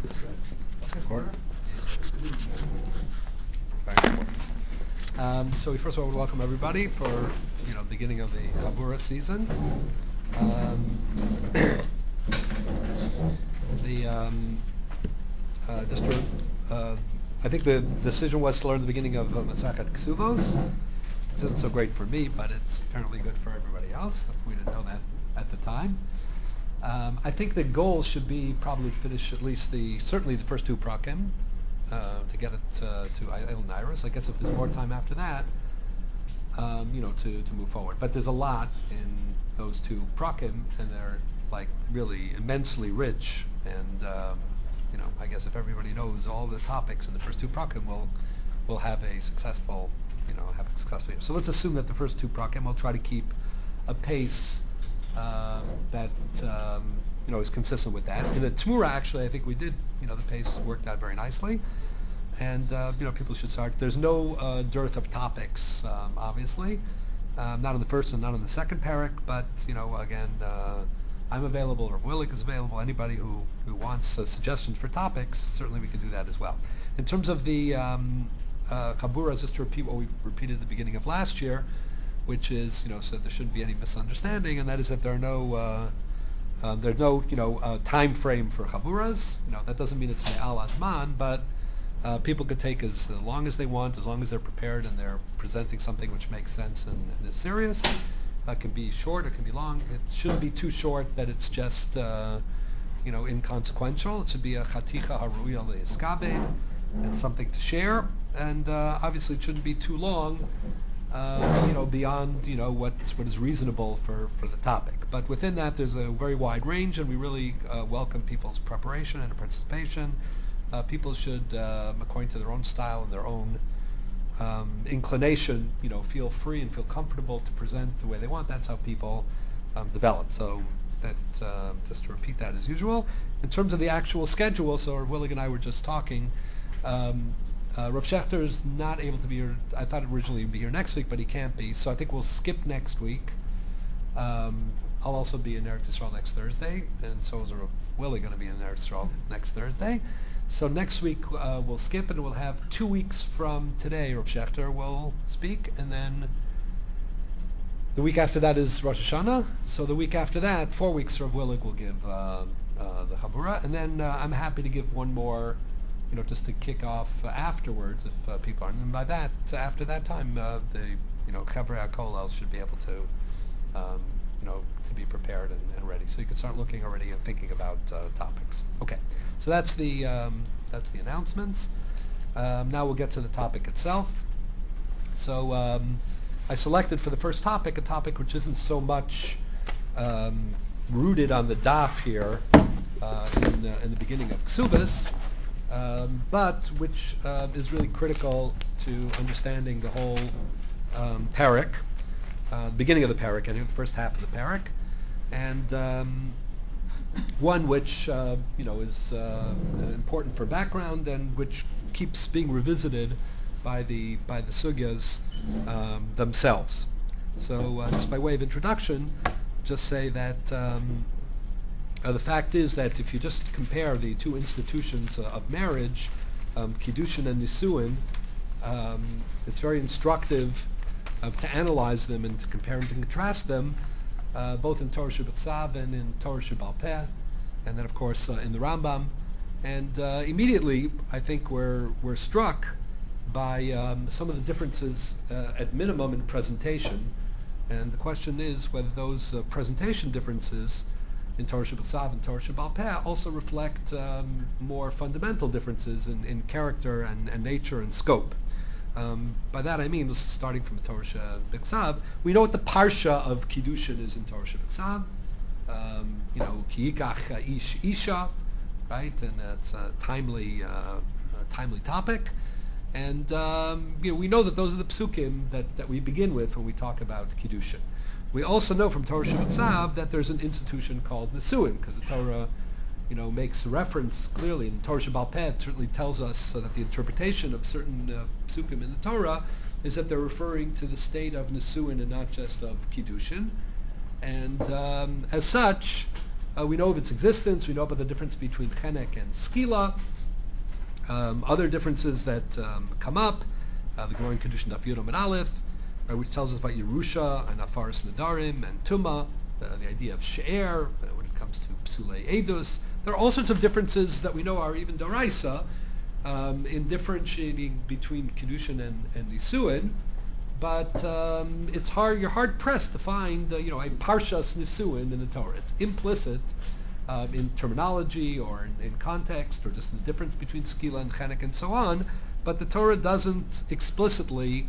Important. Very important. So we first of all want to welcome everybody for beginning of the Chabura season. The just to, I think the decision was to learn the beginning of Masachet Ksuvos, which isn't so great for me, but it's apparently good for everybody else. We didn't know that at the time. I think the goal should be probably to finish at least certainly the first two prakim, to get it to El Nairos. I guess if there's more time after that, to move forward. But there's a lot in those two prakim, and they're like really immensely rich. And I guess if everybody knows all the topics in the first two prakim, we'll have a successful year. So let's assume that the first two prakim will try to keep a pace that is consistent with that. In the Tmura, actually, I think we did. The pace worked out very nicely, and people should start. There's no dearth of topics, obviously, not on the first and not on the second parak. But again, I'm available, or Willig is available. Anybody who wants suggestions for topics, certainly we can do that as well. In terms of the Chabura, just to repeat what we repeated at the beginning of last year, which is, so there shouldn't be any misunderstanding, and that is that there's no time frame for chaburas. That doesn't mean it's me'al azman, but people could take as long as they want, as long as they're prepared and they're presenting something which makes sense and is serious. It can be short, it can be long. It shouldn't be too short that it's just inconsequential. It should be a chaticha haruya le'iskabed and something to share. And obviously it shouldn't be too long. Beyond what is reasonable for the topic. But within that, there's a very wide range, and we really welcome people's preparation and participation. People should, according to their own style and their own inclination, feel free and feel comfortable to present the way they want. That's how people develop. So that just to repeat that as usual. In terms of the actual schedule, so Willig and I were just talking. Rav Shechter is not able to be here. I thought originally he'd be here next week, but he can't be. So I think we'll skip next week. I'll also be in Eretz Yisrael next Thursday, and so is Rav Willie going to be in Eretz Yisrael next Thursday. So next week we'll skip, and we'll have 2 weeks from today. Rav Shechter will speak, and then the week after that is Rosh Hashanah. So the week after that, 4 weeks, Rav Willig will give the Chabura, and then I'm happy to give one more. Just to kick off afterwards, if people aren't. And by that, after that time, the Chavrei HaKollel should be able to, to be prepared and ready. So you can start looking already and thinking about topics. Okay, so that's the announcements. Now we'll get to the topic itself. So I selected for the first topic a topic which isn't so much rooted on the daf here in the beginning of Ksubas. But which is really critical to understanding the whole parak, beginning of the parak, the first half of the parak, and one which is important for background and which keeps being revisited by the sugyas themselves. So just by way of introduction, just say that. The fact is that if you just compare the two institutions of marriage, Kiddushin and Nisuin, it's very instructive to analyze them and to compare and to contrast them, both in Torah Shebitzav and in Torah Shebal Peh, and then of course in the Rambam. And immediately, I think we're struck by some of the differences, at minimum, in presentation. And the question is whether those presentation differences in Torah Shebitzav and Torah Shebal Peh also reflect more fundamental differences in character and nature and scope. By that I mean, starting from Torah Shebitzav, we know what the parsha of Kiddushin is in Torah Shebitzav. Ki yikach ish isha, right? And that's a timely topic. And we know that those are the psukim that we begin with when we talk about Kiddushin. We also know from Torah Shebitzav that there's an institution called Nisuin, because the Torah, makes reference clearly in Torah Shebal Peh. It certainly tells us that the interpretation of certain psukim in the Torah is that they're referring to the state of Nisuin and not just of Kiddushin. And as such, We know of its existence. We know about the difference between chenek and skila. Other differences that come up, the Gemara in Kedushin Daf Yud Amud Aleph, which tells us about Yerusha and Afaris Nadarim and Tuma, the idea of She'er when it comes to Psulei Edus. There are all sorts of differences that we know are even Doraisa in differentiating between Kedushin and Nisuin, but you're hard pressed to find a Parshas Nisuin in the Torah. It's implicit in terminology or in context or just the difference between skila and chenek and so on, but the Torah doesn't explicitly,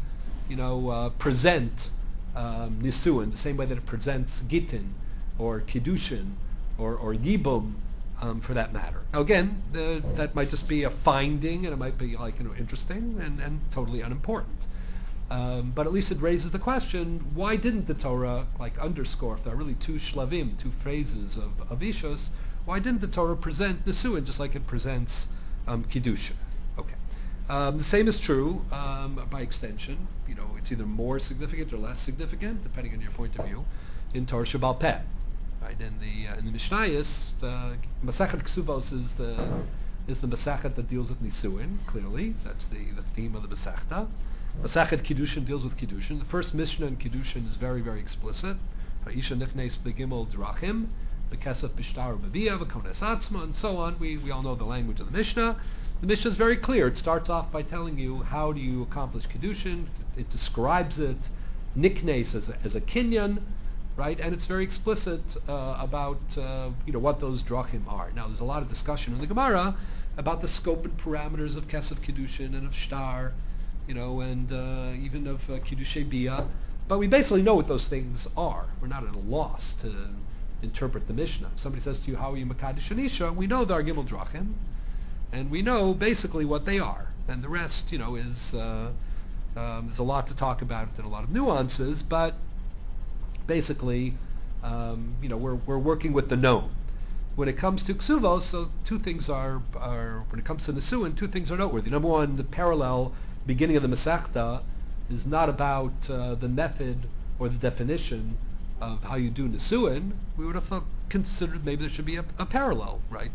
present nisuin the same way that it presents gitin or kiddushin or yibum, for that matter. Now again, that might just be a finding, and it might be interesting and totally unimportant. But at least it raises the question: why didn't the Torah underscore? If there are really two shlavim, two phases of Ishus, why didn't the Torah present Nisuin just like it presents Kiddushin? Okay. The same is true by extension. It's either more significant or less significant, depending on your point of view, in Torah Shebal Peh. Right? In the Mishnayos, the Masachet Ksuvos is the Masachet that deals with Nisuin. Clearly, that's the theme of the Masechta. Masachet Kiddushin deals with Kiddushin. The first Mishnah in Kiddushin is very, very explicit. Ha'isha nichnes begimel drachim, bekesef bishtar b'biyah, v'kones atzma, and so on. We all know the language of the Mishnah. The Mishnah is very clear. It starts off by telling you how do you accomplish Kiddushin. It describes it, nichnes as a kinyan, right? And it's very explicit about what those drachim are. Now, there's a lot of discussion in the Gemara about the scope and parameters of kesef Kiddushin and of shtar, and even of Kiddushay Biyah. But we basically know what those things are. We're not at a loss to interpret the Mishnah. If somebody says to you, how are you Makadosh Anisha? We know there are Gimel Drachim, and we know basically what they are. And the rest, is there's a lot to talk about and a lot of nuances, but basically, we're working with the known. When it comes to Ksuvos, so two things are when it comes to Nisuin, two things are noteworthy. Number one, the parallel beginning of the Masechta is not about the method or the definition of how you do Nisuin. We would have considered maybe there should be a parallel, right?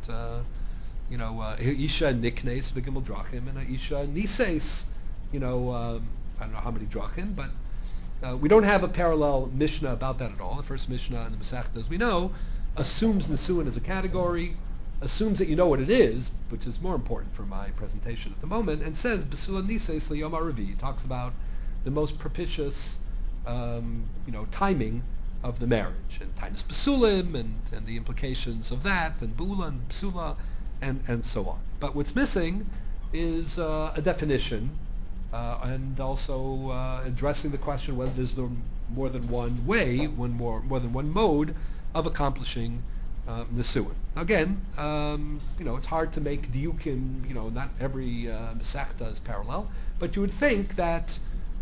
Isha Niknes V'Gimel Drachim and Isha Nises, I don't know how many Drachim, but we don't have a parallel Mishnah about that at all. The first Mishnah in the Masechta, as we know, assumes Nisuin as a category, assumes that you know what it is, which is more important for my presentation at the moment, and says Besula Nises Liyom HaRavi. Talks about the most propitious, timing of the marriage, and times Besulim, and the implications of that, and Bula and Besula, and so on. But what's missing is a definition, and also addressing the question whether there's more than one way, more than one mode of accomplishing Nisuin. Again, it's hard to make diukim. Not every Masechta is parallel, but you would think that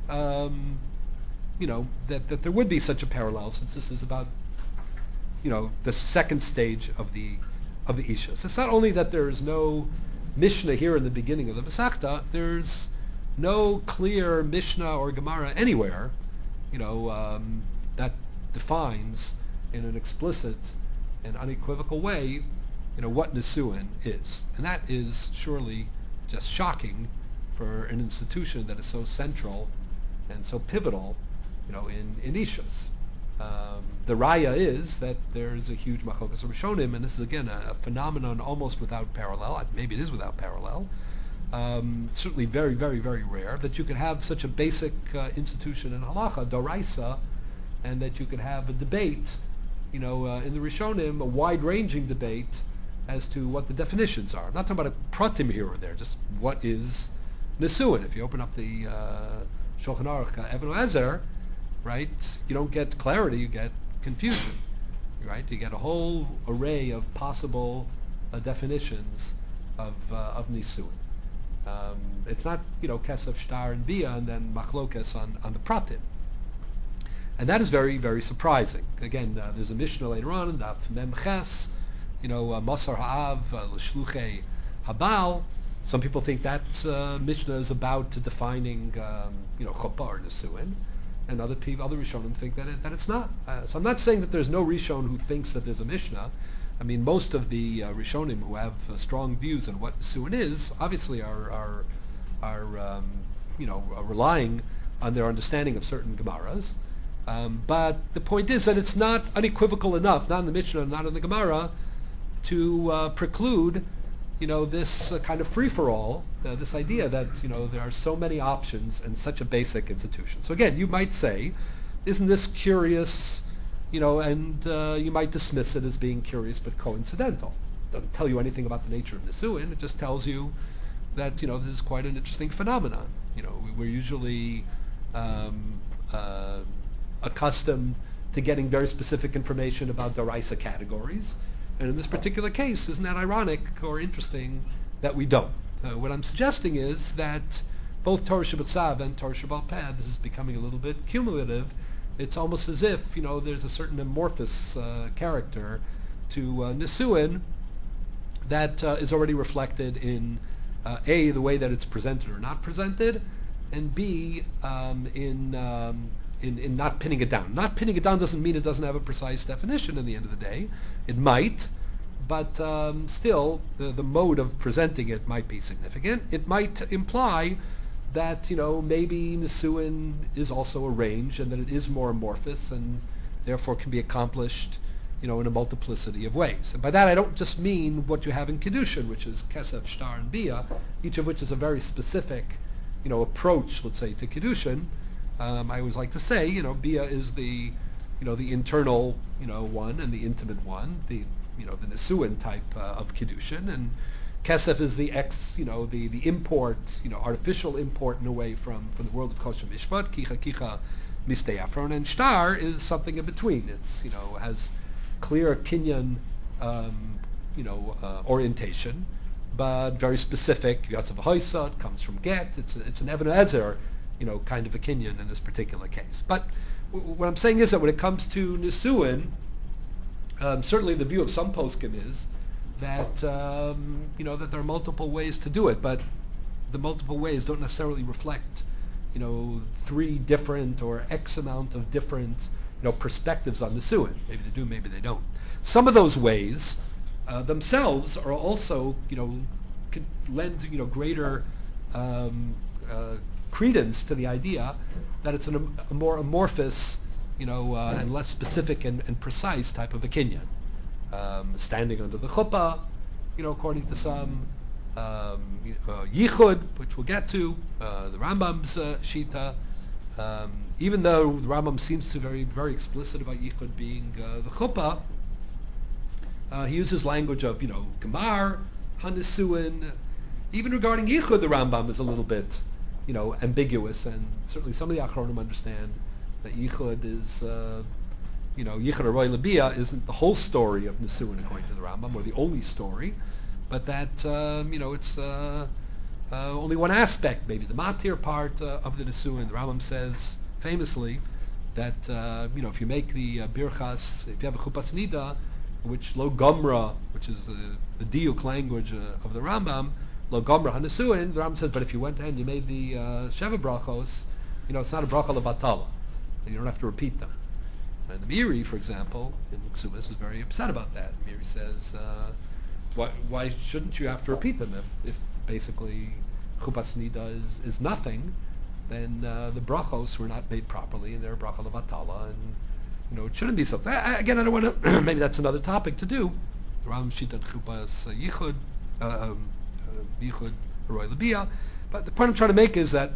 that there would be such a parallel, since this is about the second stage of the Ishus. It's not only that there is no Mishnah here in the beginning of the Masechta. There's no clear Mishnah or Gemara anywhere, that defines in an explicit and unequivocal way, what Nisuin is. And that is surely just shocking for an institution that is so central and so pivotal, in Ishus. The raya is that there's a huge machlokas of Rishonim, and this is again a phenomenon almost without parallel. Maybe it is without parallel. Certainly very, very, very rare that you could have such a basic institution in halacha, doraisa, and that you could have a debate, in the Rishonim, a wide-ranging debate as to what the definitions are. I'm not talking about a pratim here or there, just what is Nisuin. If you open up the Shulchan Aruch, Even HaEzer, right, you don't get clarity, you get confusion, right? You get a whole array of possible definitions of Nisuin. It's not, kesef, shtar, and bia, and then machlokes on the pratim. And that is very, very surprising. Again, there's a Mishnah later on, Daf Mem Ches, Masar Ha'av, L'shluchei Habal. Some people think that Mishnah is about defining, chuppah or Nisuin, and other Rishonim think that it's not. So I'm not saying that there's no Rishon who thinks that there's a Mishnah, I mean, most of the Rishonim who have strong views on what Nisuin is, obviously are relying on their understanding of certain Gemaras. But the point is that it's not unequivocal enough, not in the Mishnah, not in the Gemara, to preclude, this kind of free-for-all, this idea that, there are so many options and such a basic institution. So again, you might say, isn't this curious, and you might dismiss it as being curious but coincidental. It doesn't tell you anything about the nature of Nisuin. It just tells you that, this is quite an interesting phenomenon. We're usually accustomed to getting very specific information about Daraisa categories. And in this particular case, isn't that ironic or interesting that we don't? What I'm suggesting is that both Torah Shabbat and Torah Shabbat Peh, this is becoming a little bit cumulative. It's almost as if, there's a certain amorphous character to Nisuin that is already reflected in A, the way that it's presented or not presented, and B, in not pinning it down. Not pinning it down doesn't mean it doesn't have a precise definition in the end of the day. It might, but still, the mode of presenting it might be significant. It might imply that, maybe Nisuin is also a range and that it is more amorphous and therefore can be accomplished, in a multiplicity of ways. And by that I don't just mean what you have in Kedushin, which is Kesef, Shtar, and Bia, each of which is a very specific, approach, let's say, to Kedushin. I always like to say, Bia is the internal, one and the intimate one, the Nisuin type of Kedushin, and Kesef is the the import, artificial import in a way from the world of Kosher Mishpat, Kicha Mistei Afron, and Shtar is something in between. It's, has clear Kinyan, orientation, but very specific. Yatzav Haisa, it comes from Get. It's an Even Ezer, kind of a Kinyan in this particular case. But what I'm saying is that when it comes to Nisuin, certainly the view of some poskim is that that there are multiple ways to do it, but the multiple ways don't necessarily reflect three different or X amount of different perspectives on Nisuin. Maybe they do, maybe they don't. Some of those ways themselves are also could lend greater credence to the idea that it's a more amorphous and less specific and precise type of a kinyan. Standing under the chuppah, according to some, yichud, which we'll get to, the Rambam's shita. Even though the Rambam seems to be very explicit about yichud being the chuppah, he uses language of gemar, hanisuin. Even regarding yichud, the Rambam is a little bit ambiguous, and certainly some of the Achronim understand that yichud is. Yichud Aroi Labia isn't the whole story of Nisuin according to the Rambam, or the only story, but that it's only one aspect, maybe the matir part of the Nisuin. The Rambam says famously that if you make the birchas, if you have a chupas nida, which lo gomra, which is the diuk language of the Rambam, lo gomra hanisuin, the Rambam says, but if you went ahead and you made the sheva brachos, it's not a bracha lebatala, and you don't have to repeat them. And the Miri, for example, in Ksubas is very upset about that. Miri says, why shouldn't you have to repeat them? If basically Chupas Nida is nothing, then the brachos were not made properly, and they're bracha levatala, and it shouldn't be so. Again, I don't want to. Maybe that's another topic to do. The Ram Shitat Chupas Yichud, Yichud Haroi Labia. But the point I'm trying to make is that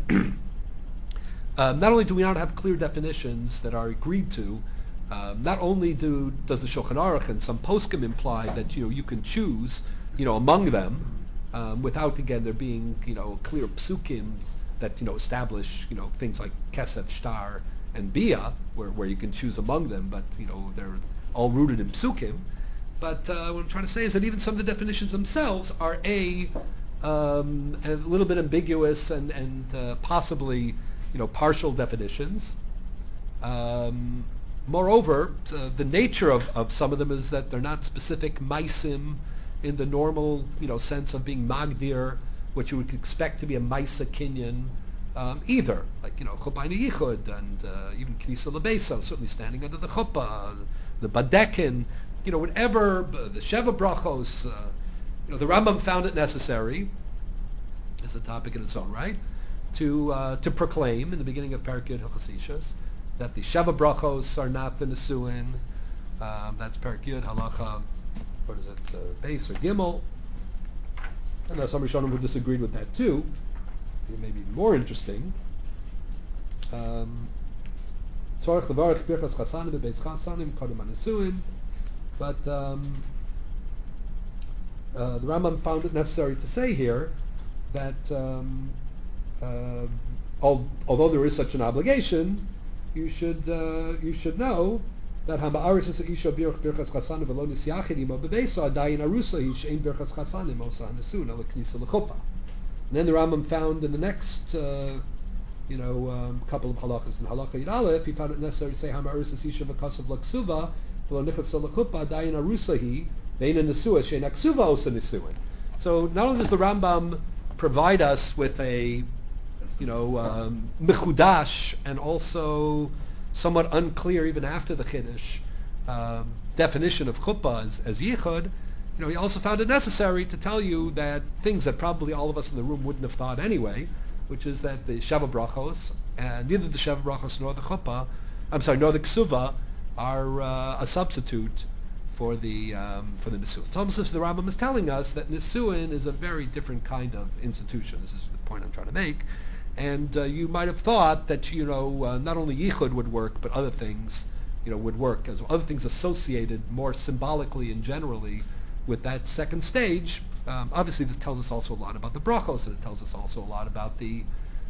not only do we not have clear definitions that are agreed to, not only does the Shulchan Aruch and some poskim imply that you can choose among them without again there being clear psukim that establish things like Kesef, Shtar, and Bia where you can choose among them, but they're all rooted in psukim. But what I'm trying to say is that even some of the definitions themselves are a little bit ambiguous and possibly partial definitions. Moreover, the nature of some of them is that they're not specific maisim in the normal sense of being magdir, what you would expect to be a maisa kinyan either, like chuppah yichud and even knisa lebeisa, certainly standing under the chuppah, the badekin, whatever the Sheva Brachos, the Rambam found it necessary, is a topic in its own right, to proclaim in the beginning of Perek Yud Hilchos Ishus that the Sheva Brachos are not the Nesuin. That's Perek Yud Halacha, Beis or Gimel. And there are some Rishonim who disagreed with that too. It may be more interesting. But the Rambam found it necessary to say here that although there is such an obligation, you should know that Hama'aris is Isha Birchas Chasanim v'lo Nisyachid Imo B'Beisa Adayin Arusa Ish Ein Birchas Chasanim Osa Hanesun Ala Knisa L'Chuppah. And then the Rambam found in the next couple of halachas in Halakha Yud Aleph, he found it necessary to say Hama'aris is Isha V'Kasav L'Ksuva v'lo Nichas L'Chuppah Adayin Arusa Hi Ve'ina Nesua Shein Aksuva Osa Nesuin. So not only does the Rambam provide us with a mechudash and also somewhat unclear even after the Chiddush definition of chuppah as yichud, he also found it necessary to tell you that things that probably all of us in the room wouldn't have thought anyway, which is that the Sheva Brachos, and neither the Sheva Brachos nor the nor the Ksuva are a substitute for the Nisuin. It's almost as if the Rambam is telling us that Nisuin is a very different kind of institution. This is the point I'm trying to make. And you might have thought that not only yichud would work, but other things would work as well. Other things associated more symbolically and generally with that second stage. Obviously, this tells us also a lot about the brachos, and it tells us also a lot about the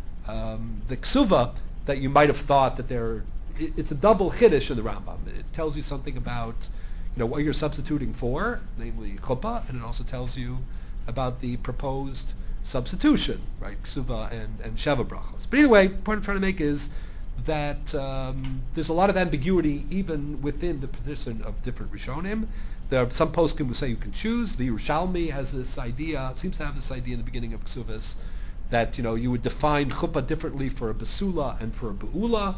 ksuva, that you might have thought that it's a double chiddush in the Rambam. It tells you something about what you're substituting for, namely chuppah, and it also tells you about the proposed substitution, right? Ksuva and Sheva Brachos. But anyway, the point I'm trying to make is that there's a lot of ambiguity even within the position of different Rishonim. There are some poskim who say you can choose. The Yerushalmi has this idea, seems to have this idea in the beginning of Ksuvas, that you would define chuppah differently for a basula and for a beula.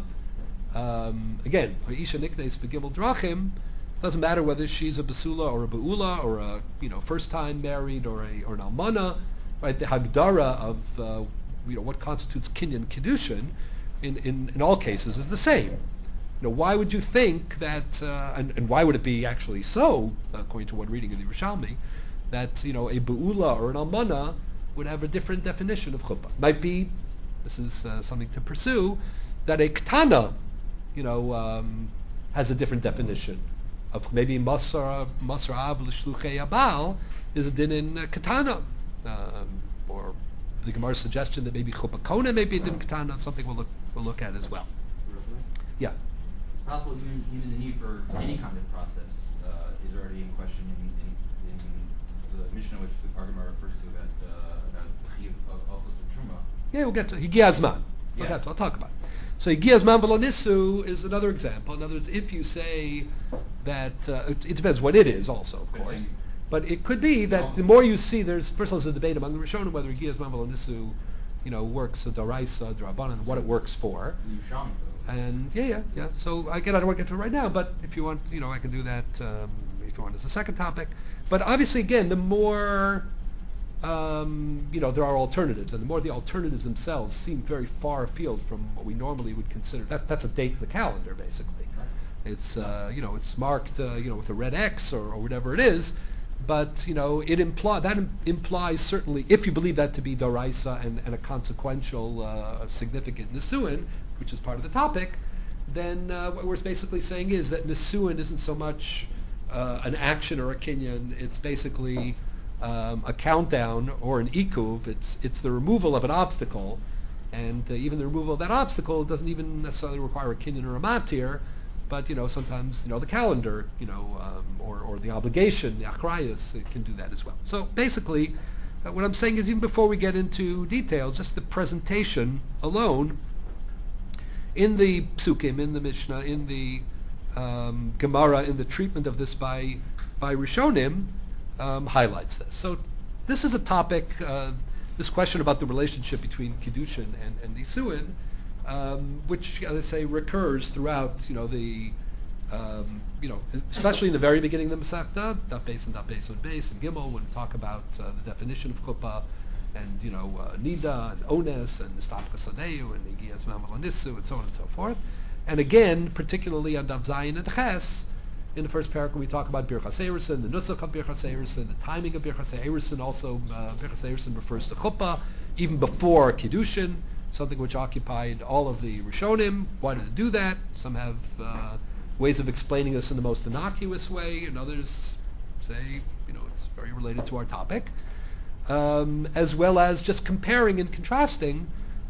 Again, V'isha niknes begimel drachim. Doesn't matter whether she's a basula or a beula or a first time married or an almana. Right, the hagdara of what constitutes kinyan kedushin in all cases is the same. Why would you think that, and why would it be actually so, according to one reading of the Yerushalmi, that a beula or an almana would have a different definition of chuppah? Might be, this is something to pursue, that a ketana, has a different definition of maybe masar av l'shluchei abal is a din in ketana. Or the Gemara's suggestion that maybe chuppah kona may be a din ketana, something we'll look at as well. Yeah. It's possible even the need for any kind of process is already in question in the Mishnah, which the Gemara refers to about chiyuv of office of truma. Yeah, we'll get to Higiyazman. Yeah. I'll talk about it. So Higiyazman v'lo nisu is another example. In other words, if you say that it depends what it is, also, of course. But it could be that the more you see, first of all, there's a debate among the Rishonim whether Higiyazman v'lo nisu, works a daraisa, drabanan, what it works for. And yeah. So again, I don't want to get to it right now, but if you want, I can do that if you want as a second topic. But obviously, again, the more there are alternatives, and the more the alternatives themselves seem very far afield from what we normally would consider. That's a date in the calendar, basically. It's it's marked with a red X or whatever it is. But that implies certainly, if you believe that to be daraisa and a consequential, significant nisuin, which is part of the topic, then what we're basically saying is that nisuin isn't so much an action or a kinyan; it's basically a countdown or an ikuv. It's the removal of an obstacle, and even the removal of that obstacle doesn't even necessarily require a kinyan or a matir. But sometimes the calendar, or the obligation, the achrayus, it can do that as well. So basically, what I'm saying is, even before we get into details, just the presentation alone in the psukim, in the Mishnah, in the Gemara, in the treatment of this by Rishonim, highlights this. So this is a topic, this question about the relationship between Kiddushin and Nisuin, which, as I say, recurs throughout, the Especially in the very beginning of the Masechta, Daf Beis and Gimel, when we talk about the definition of chuppah, and nida and ones and nistapka sadeu and igiyas mamalonissu and so on and so forth. And again, particularly on Daf Zayin and Ches, in the first paragraph we talk about Birchas Erusin, the nusach of Birchas Erusin, the timing of Birchas Erusin. Also, Birchas Erusin refers to chuppah even before Kiddushin, something which occupied all of the Rishonim. Why did it do that? Some have ways of explaining this in the most innocuous way, and others say, it's very related to our topic, as well as just comparing and contrasting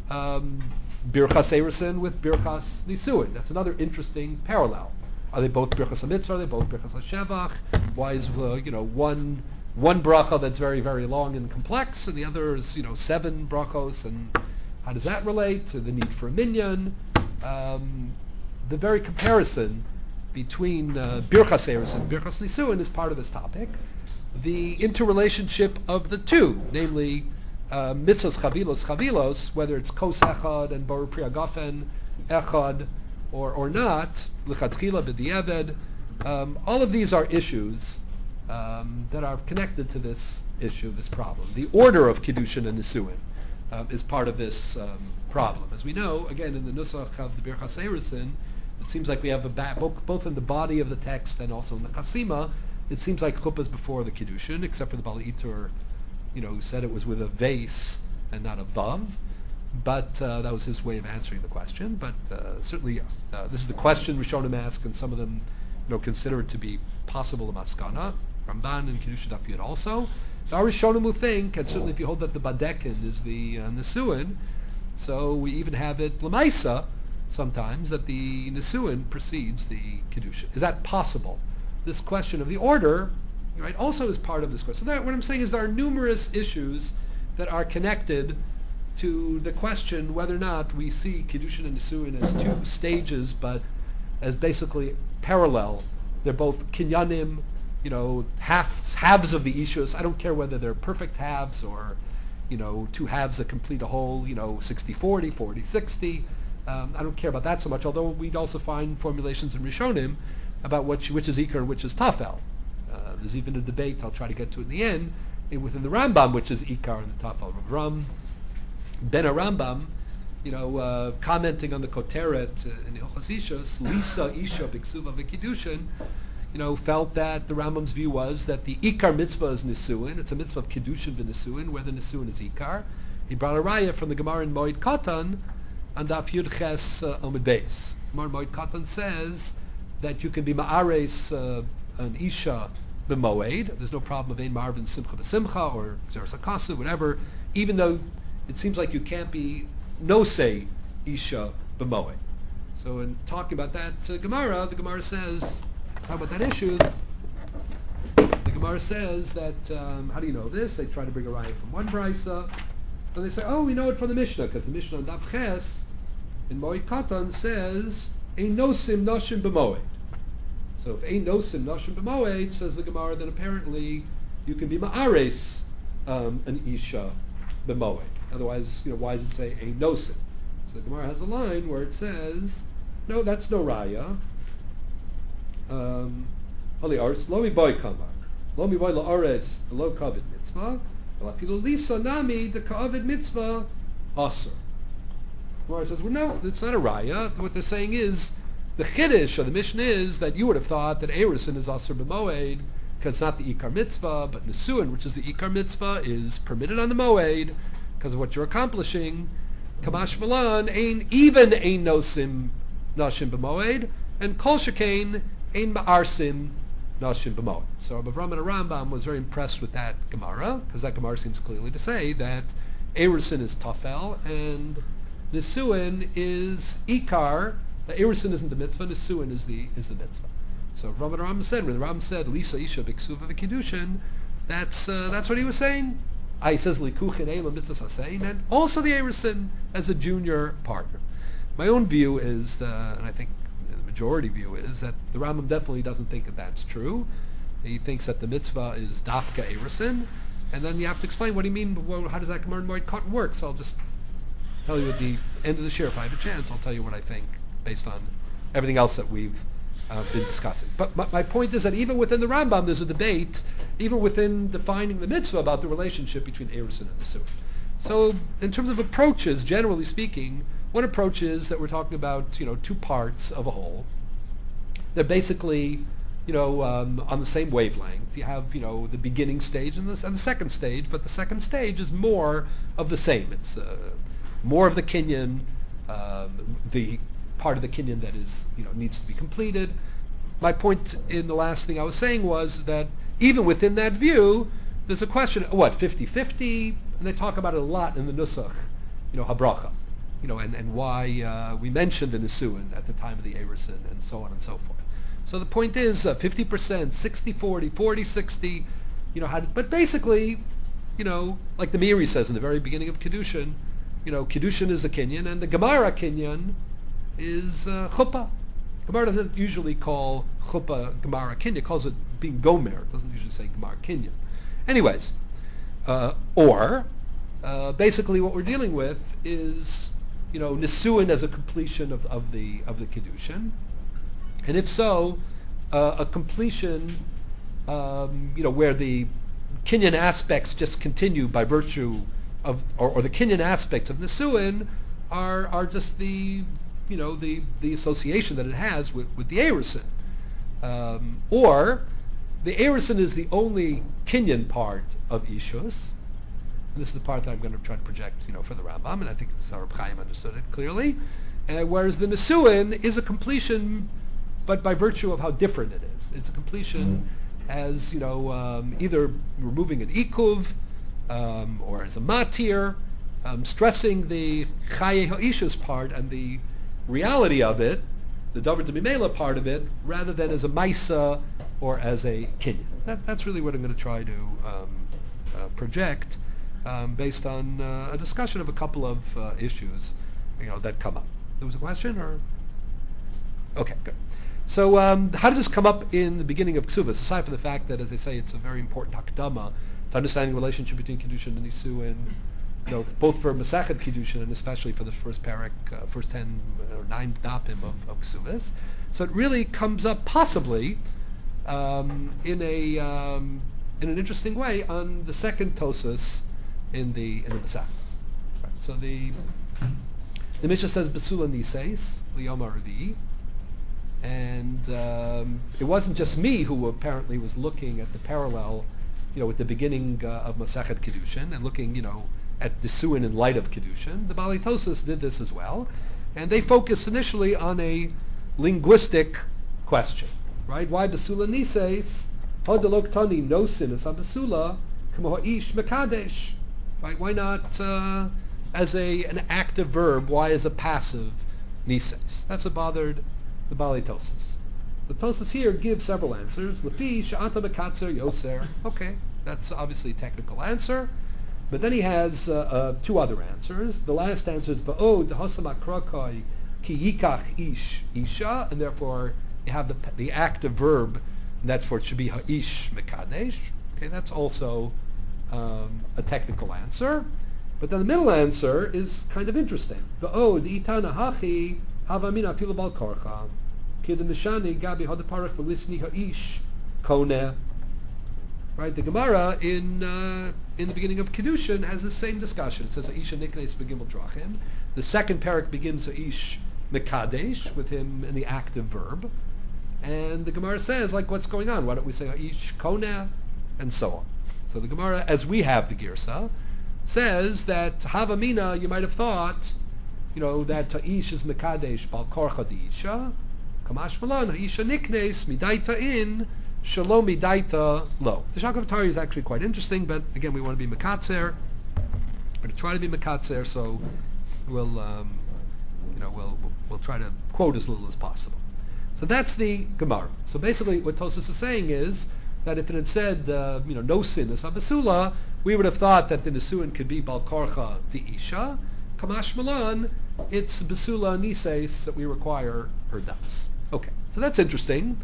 Birchas Erusin with Birchas Nisuin. That's another interesting parallel. Are they both Birchas HaMitzvah? Are they both Birchas HaShevach? Why is one bracha that's very, very long and complex, and the other is 7 brachos, and how does that relate to the need for a minyan? The very comparison between Birchas Erusin and Birchas Nisuin is part of this topic. The interrelationship of the two, namely mitzvahs chavilos, whether it's kos echad and borur pri hagafen echad or not, lichatchila b'di'eved, all of these are issues that are connected to this issue, this problem. The order of Kiddushin and Nisuin is part of this problem. As we know, again, in the Nusach of the Birchas Erusin, it seems like we have both in the body of the text and also in the Chasima, it seems like chuppah is before the Kiddushin, except for the Bali Itur, who said it was with a vase and not a vav. But that was his way of answering the question. But certainly, this is the question Rishonim ask, and some of them, consider it to be possible a maskana. Ramban and Kiddushin Daf Yud also. Our Rishonim will think, and certainly if you hold that the Badekin is the Nisuin, so we even have it Lamaisa sometimes that the Nisuin precedes the Kiddushin. Is that possible? This question of the order, right, also is part of this question. So what I'm saying is there are numerous issues that are connected to the question whether or not we see Kiddushin and Nisuin as two stages, but as basically parallel. They're both kinyanim, halves of the ishus. I don't care whether they're perfect halves or, two halves that complete a whole, 60-40, 40-60. I don't care about that so much, although we'd also find formulations in Rishonim about which is Ikar and which is Tafel. There's even a debate, I'll try to get to it in the end, within the Rambam, which is Ikar and the Tafel. Ram Ben Rambam, commenting on the Koteret in the Hilchos Ishus, Lisa Isha B'Ksuva V'Kiddushin, felt that the Rambam's view was that the Ikar mitzvah is Nisuin. It's a mitzvah of Kiddushin v'Nisuin, where the Nisuin is Ikar. He brought a raya from the Gemara in Moed Katan on Daf Yud Ches Amud Beis. Gemara in Moed Katan says that you can be Ma'ares an Isha b'Moed. There's no problem of Ein Marvin Simcha b'Simcha or Zeres HaKasu, whatever, even though it seems like you can't be Nosei Isha b'Moed. So in talking about that Gemara, the Gemara says, talk about that issue, the Gemara says that, how do you know this? They try to bring a raya from one brisa, and they say, we know it from the Mishnah, because the Mishnah on Daf Ches in Moed Katan says, Ein nosim nashim b'Moed. So if Ein nosim nashim b'Moed, says the Gemara, then apparently you can be ma'ares an isha b'Moed. Otherwise, why does it say Ein nosim? So the Gemara has a line where it says, no, that's no raya. Holy ars lo mi boy kamar, lo mi boy la ares lo kavid mitzvah, but afilu lisa nami the kavid mitzvah aser. Gemara says, well, no, it's not a raya. What they're saying is the chiddush or the mission is that you would have thought that erusin is aser b'moed because it's not the ikar mitzvah, but nisuin, which is the ikar mitzvah, is permitted on the moed because of what you're accomplishing. Kamash malan even ein nosim nashim b'moed, and kol shekain ein ma'arsim nashim b'moed. So Avram and Rambam was very impressed with that Gemara, because that Gemara seems clearly to say that erusin is tafel and nisuin is ikar. The erusin isn't the mitzvah, nisuin is the mitzvah. So Avram and Rambam said, when the Rambam said Lisa Isha B'Ksuva V'Kiddushin, that's what he was saying. He says Likuchin Eila Mitzvah Sasein, and also the erusin as a junior partner. My own view is, and I think the majority view is, that the Rambam definitely doesn't think that that's true. He thinks that the mitzvah is dafka erusin, and then you have to explain what do you mean. Well, how does that Gemara in Moed Katan work? So I'll just tell you at the end of the share, if I have a chance, I'll tell you what I think based on everything else that we've been discussing. But my point is that even within the Rambam, there's a debate, even within defining the mitzvah, about the relationship between Erusin and Nisuin. So in terms of approaches, generally speaking, one approach is that we're talking about, two parts of a whole. They're basically, on the same wavelength. You have, the beginning stage and the second stage, but the second stage is more of the same. It's more of the kinyan, the part of the kinyan that is, needs to be completed. My point in the last thing I was saying was that even within that view, there's a question, 50-50? And they talk about it a lot in the Nusach, Habracha, and why we mentioned the Nisuin at the time of the Erusin and so on and so forth. So the point is 50%, 60-40, 40-60, but basically, like the Meiri says in the very beginning of Kiddushin, Kiddushin is the kinyan, and the Gemara kinyan is chuppah. Gemara doesn't usually call chuppah Gemara kinyan. It calls it being gomer. It doesn't usually say Gemara kinyan. Anyways, basically what we're dealing with is, Nisuin as a completion of the Kiddushin. And if so, a completion, where the kinyan aspects just continue by virtue of, or the kinyan aspects of Nisuin are just the association that it has with the Erusin. Or the Erusin is the only kinyan part of Ishus. And this is the part that I'm going to try to project, for the Rambam, and I think this Reb Chaim understood it clearly. Whereas the Nisuin is a completion, but by virtue of how different it is. It's a completion as, either removing an ikuv, or as a matir, stressing the chaye ha'ishus part and the reality of it, the davar d'mimela part of it, rather than as a maisa or as a kinyan. That's really what I'm going to try to project, based on a discussion of a couple of issues, that come up. There was a question, or? Okay, good. So how does this come up in the beginning of Ksubas, aside from the fact that, as I say, it's a very important hakdama to understanding the relationship between Kiddushin and Nisuin, both for Masachet Kiddushin and especially for the first parak, first 10 or 9 dapim of Ksubas. So it really comes up possibly in an interesting way on the second Tosas in the Masachet. Right. So the Mishnah says Besula Niseis Liyoma Revi. And it wasn't just me who apparently was looking at the parallel, with the beginning of Masachet Kiddushin and looking, at Nisuin in light of Kiddushin. The Balei Tosas did this as well, and they focused initially on a linguistic question, right? Why Besula Nises Hodelok Tani Nosin is Besula Kamo Ish Mekadesh, right? Why not as an active verb? Why as a passive Nises? That's what bothered the Balei Tosas. The Tosas here gives several answers. Lefi she'ata bekatzer yoser. Okay, that's obviously a technical answer. But then he has 2 other answers. The last answer is va'od hasam akrakai ki yikach ish isha, and therefore you have the active verb, and therefore it should be ha'ish mekadesh. Okay, that's also a technical answer. But then the middle answer is kind of interesting. Va'od itana hachi havamina afilu bal korcha. Right, the Gemara in the beginning of Kiddushin has the same discussion. It says Aisha Niknes Begimel Drachim. The second parak begins Aish Mekadesh with him in the active verb, and the Gemara says, like, what's going on? Why don't we say Aish Koneh and so on? So the Gemara, as we have the Girsa, says that Havamina, you might have thought, that Aish is Mekadesh Bal Korcha Diisha. Kamash Malan, Ha'isha Niknes, Midaita in, Shalom Midaita lo. The Shakavatari is actually quite interesting, but again, we want to be Mekatzer. We're going to try to be Mekatzer, so we'll try to quote as little as possible. So that's the Gemara. So basically, what Tosas is saying is that if it had said, no sin is Abasula, we would have thought that the Nisuin could be Balkarcha Diisha. Kamash Malan, it's Basula Nises that we require her das. Okay, so that's interesting.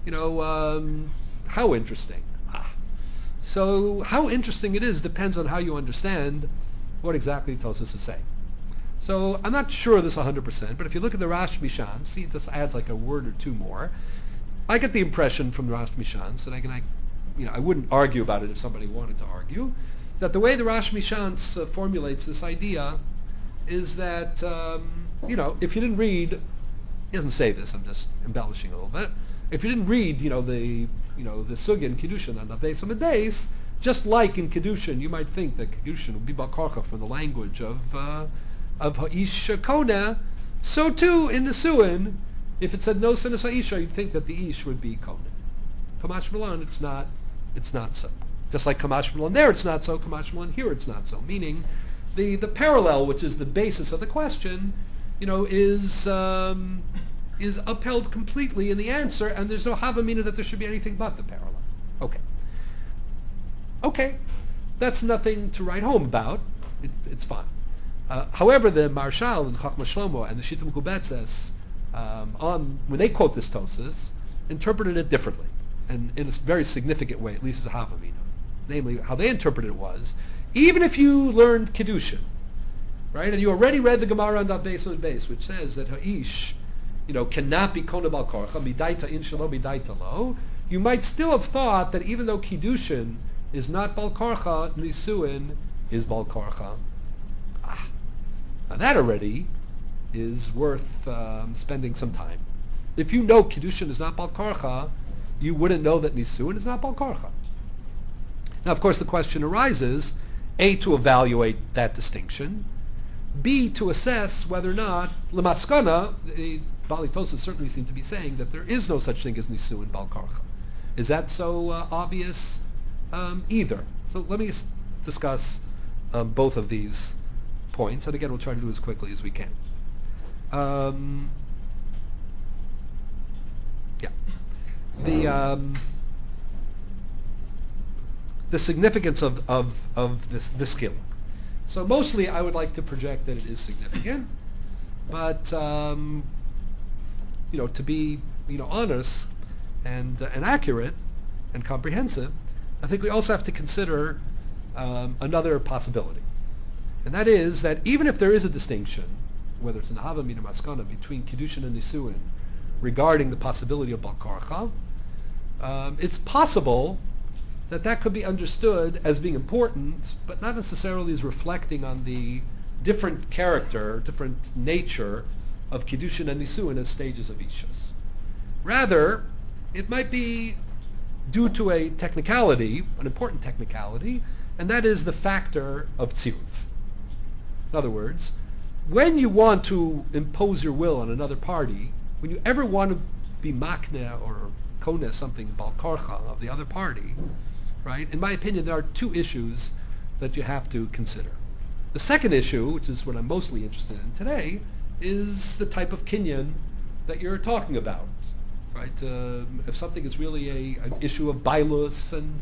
How interesting? So how interesting it is depends on how you understand what exactly Tosas is saying. So I'm not sure of this 100%, but if you look at the Rash Mishan, see it just adds like a word or two more. I get the impression from the Rosh Mishans, and I wouldn't argue about it if somebody wanted to argue, that the way the Rosh Mishans formulates this idea is that, if you didn't read, he doesn't say this, I'm just embellishing a little bit, if you didn't read, the Sugya in Kiddushin on the base of the base, just like in Kiddushin, you might think that Kiddushin would be Balkarcha from the language of Ha'ish Kona, so too in Nisuin, if it said no sinas Ha'isha, you'd think that the Ish would be Kona. Kamash Milan, it's not so. Just like Kamash Milan there, it's not so. Kamash Milan here, it's not so. Meaning, the parallel, which is the basis of the question, is upheld completely in the answer, and there's no havamina that there should be anything but the parallel. Okay, that's nothing to write home about. It's fine. However, the Marshal and Chachma Shlomo and the Shita Mekubetzes, when they quote this Tosas, interpreted it differently, and in a very significant way, at least as a havamina. Namely, how they interpreted it was, even if you learned Kiddushin, right, and you already read the Gemara on that base, which says that Ha'ish, cannot be Kona Bal Korcha, Midaita in Shalo, Midaita Lo, you might still have thought that even though Kiddushin is not Bal Korcha, Nisuin is Bal Korcha. Now that already is worth spending some time. If you know Kiddushin is not Bal Korcha, you wouldn't know that Nisuin is not Bal Korcha. Now, of course, the question arises, A, to evaluate that distinction, B, to assess whether or not, Lemaskana, the Bali Tosas certainly seem to be saying that there is no such thing as Nisuin Bal Korcha. Is that so obvious? Either. So let me discuss both of these points, and again, we'll try to do as quickly as we can. The significance of this skill. So mostly, I would like to project that it is significant, but to be honest and accurate and comprehensive, I think we also have to consider another possibility, and that is that even if there is a distinction, whether it's in the Havamina Maskana between Kiddushin and Nisuin regarding the possibility of Bal Korcha, it's possible that could be understood as being important, but not necessarily as reflecting on the different character, different nature of Kiddushin and Nisuin as stages of Ishus. Rather, it might be due to a technicality, an important technicality, and that is the factor of tziruf. In other words, when you want to impose your will on another party, when you ever want to be makneh or koneh something Bal Korcha of the other party, right? In my opinion, there are two issues that you have to consider. The second issue, which is what I'm mostly interested in today, is the type of kinyan that you're talking about, right? If something is really an issue of bailus, and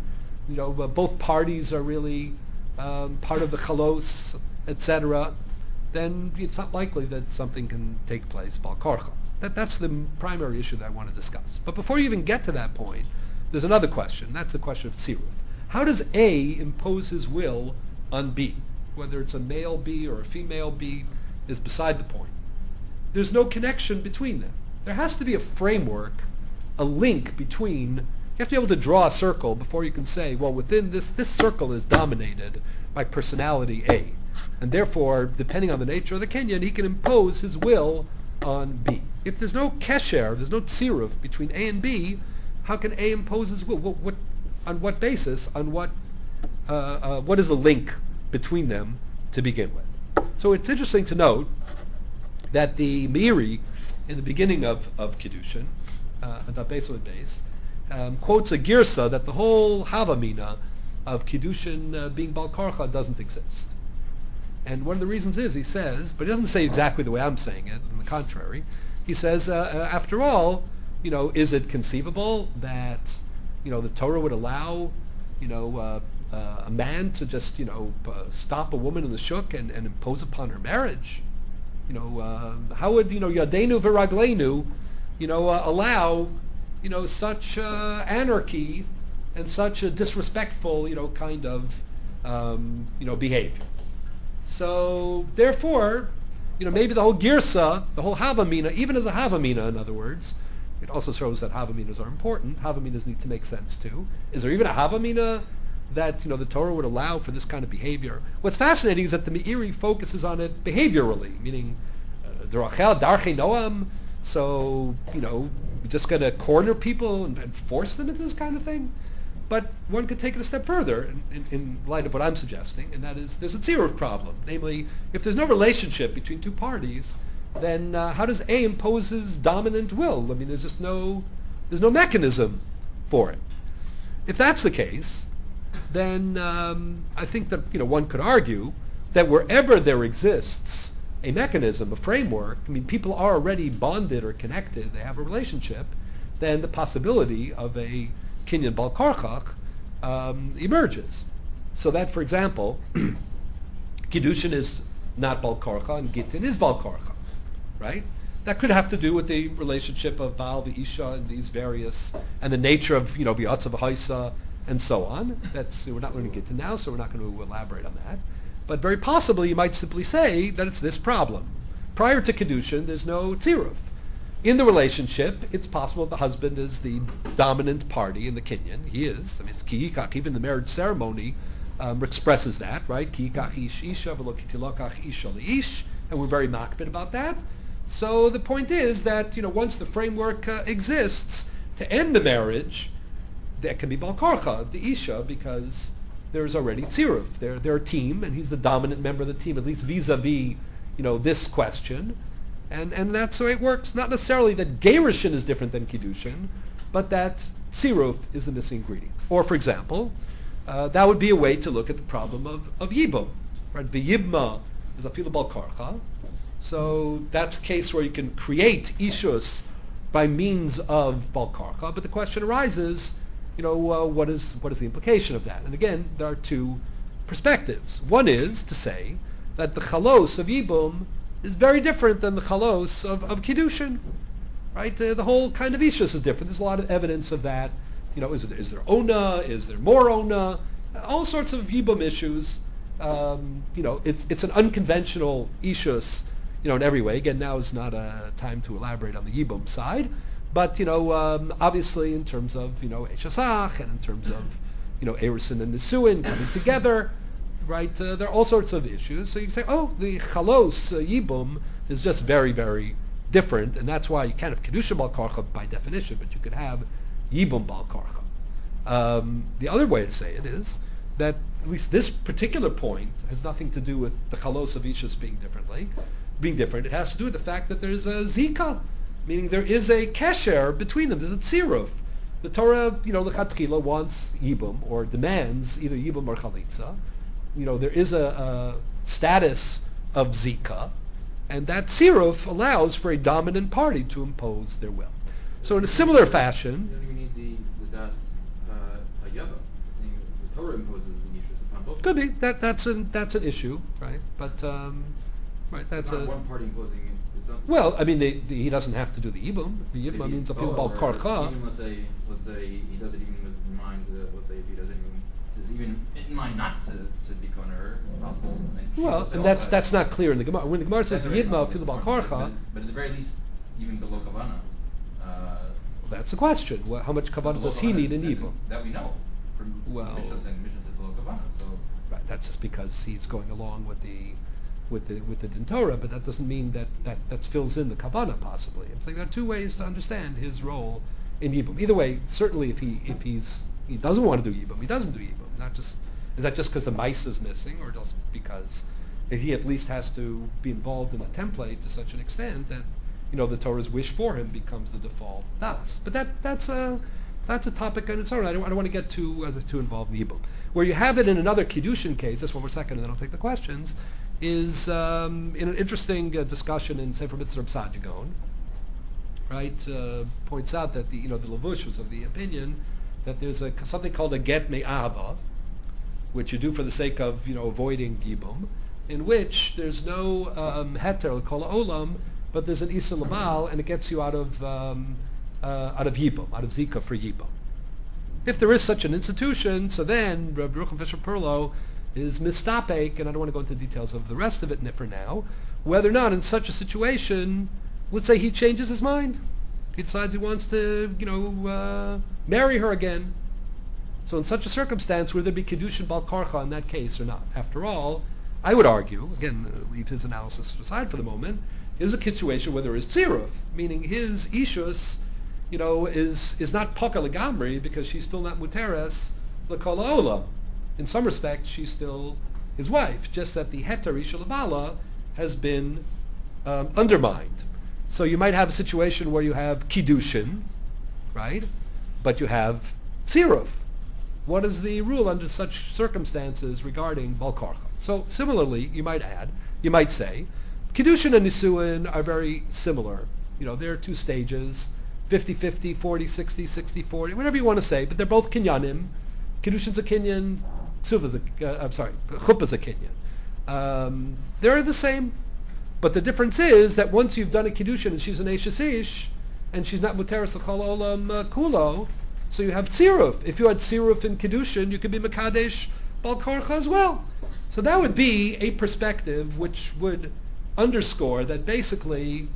both parties are really part of the chalos, etc., then it's not likely that something can take place Bal Korcha. That's the primary issue that I want to discuss. But before you even get to that point, there's another question. That's the question of tziruf. How does A impose his will on B? Whether it's a male B or a female B is beside the point. There's no connection between them. There has to be a framework, a link between. You have to be able to draw a circle before you can say, well, within this circle is dominated by personality A. And therefore, depending on the nature of the kinyan, he can impose his will on B. If there's no kesher, there's no tziruf between A and B, how can A impose his will? On what basis? On what is the link between them to begin with? So it's interesting to note that the Meiri, in the beginning of Kiddushin, the base of the base, quotes a girsa that the whole Havamina of Kiddushin being Bal Korcha doesn't exist. And one of the reasons is, he says, but he doesn't say exactly the way I'm saying it, on the contrary, he says, after all, is it conceivable that, the Torah would allow, a man to just, stop a woman in the shuk and impose upon her marriage? How would, Yadenu v'Raglenu, allow, such anarchy and such a disrespectful, kind of, behavior? So, therefore, maybe the whole girsa, the whole havamina, even as a havamina, in other words, It also shows that Havaminas are important. Havaminas need to make sense too. Is there even a Havamina that the Torah would allow for this kind of behavior? What's fascinating is that the Meiri focuses on it behaviorally, meaning Derachel Darchei Noam. So we're just going to corner people and force them into this kind of thing. But one could take it a step further in light of what I'm suggesting, and that is there's a tziruf problem. Namely, if there's no relationship between two parties, then how does A impose his dominant will? I mean, there's no mechanism for it. If that's the case, then I think that one could argue that wherever there exists a mechanism, a framework, I mean, people are already bonded or connected, they have a relationship, then the possibility of a kinyan bal karchach emerges. So that, for example, kiddushin is not bal karcha and gittin is bal karcha, right? That could have to do with the relationship of Baal v'Isha and these various, and the nature of v'yatza v'haisa and so on. We're not learning gittin now, so we're not going to elaborate on that. But very possibly you might simply say that it's this problem. Prior to kiddushin, there's no tziruf. In the relationship, it's possible the husband is the dominant party in the kinyan. He is. I mean, it's ki'ikach. Even the marriage ceremony expresses that, right? Ki'ikach ish isha v'lo kitilokach isha li'ish, and we're very makbid about that. So the point is that once the framework exists to end the marriage, there can be bal karcha, the isha, because there's already tziruf. They're a team, and he's the dominant member of the team, at least vis-a-vis this question. And that's the way it works. Not necessarily that gerushin is different than kiddushin, but that tziruf is the missing ingredient. Or, for example, that would be a way to look at the problem of yibum. Right? V'yibma is afilu bal karcha. So that's a case where you can create ishus by means of bal karcha. But the question arises, what is the implication of that? And again, there are two perspectives. One is to say that the chalos of yibum is very different than the chalos of kiddushin, right? The whole kind of ishus is different. There's a lot of evidence of that. Is there ona? Is there more ona? All sorts of yibum issues. It's an unconventional ishus, in every way. Again, now is not a time to elaborate on the yibum side, but obviously in terms of eshasach and in terms of erusin and nisuin coming together. Right, there are all sorts of issues. So you can say, the chalos yibum is just very, very different, and that's why you can't have kedusha bal karcha by definition, but you could have yibum bal karcha. The other way to say it is that at least this particular point has nothing to do with the chalos of ishus being different. It has to do with the fact that there's a zika, meaning there is a kesher between them. There's a tziruf. The Torah, lechatchila wants yibum or demands either yibum or chalitza. There is a status of zika, and that tziruf allows for a dominant party to impose their will. So in a similar fashion, you don't even need the das hayava. The Torah imposes the issues upon both. Could be that's an issue, right? But that's it's not one party imposing it. Well, I mean, he doesn't have to do the yibum. The yibum means a people bal karcha. Even let's say he does it even with mind. Let's say if he does it even in mind not to be koner, it's possible. And that's not clear in the Gemara. When the Gemara says yibma people bal karcha, but at the very least, even below kavana. That's the question. How much kavanah does he need in yibum? That we know from Mishnah says below kavana. So right, that's just because he's going along with the Din Torah, but that doesn't mean that fills in the kavanah possibly. I'm saying there are two ways to understand his role in yibum. Either way, certainly if he doesn't want to do yibum, he doesn't do yibum. Is that just because the mice is missing, or just because he at least has to be involved in the template to such an extent that the Torah's wish for him becomes the default das. But that's a topic on its own. I don't want to get too involved in yibum. Where you have it in another kiddushin case, just one more second, and then I'll take the questions. Is in an interesting discussion in Sefer Mitzvah Sajigon, right? Points out that the Lavush was of the opinion that there's something called a get me'ava, which you do for the sake of avoiding yibum, in which there's no heter kol olam, but there's an isa labal, and it gets you out of yibum, out of zika for yibum. If there is such an institution, so then Rabbi Yerucham Fisher Perlow is mistapek, and I don't want to go into details of the rest of it for now, whether or not in such a situation, let's say he changes his mind. He decides he wants to, marry her again. So in such a circumstance, would there be Kiddushin Bal Karcha in that case or not? After all, I would argue, again, leave his analysis aside for the moment, is a situation where there is tziruf, meaning his ishus, is not paka legamri because she's still not muteres l'kol ha'olam. In some respects, she's still his wife, just that the heter isha l'bala has been undermined. So you might have a situation where you have kiddushin, right? But you have tziruf. What is the rule under such circumstances regarding Bal Karcha? So similarly, you might say, Kiddushin and Nisuin are very similar. There are two stages, 50-50, 40-60, 60-40, whatever you want to say, but they're both kinyanim. Kiddushin's a kinyan, Chuppah's a kinyan. They're the same, but the difference is that once you've done a Kiddushin and she's an Eishes Ish, and she's not Muteres L'Chol Olam Kulo, so you have tziruf. If you had tziruf in Kiddushin, you could be Mekadesh Bal Karcha as well. So that would be a perspective which would underscore that basically,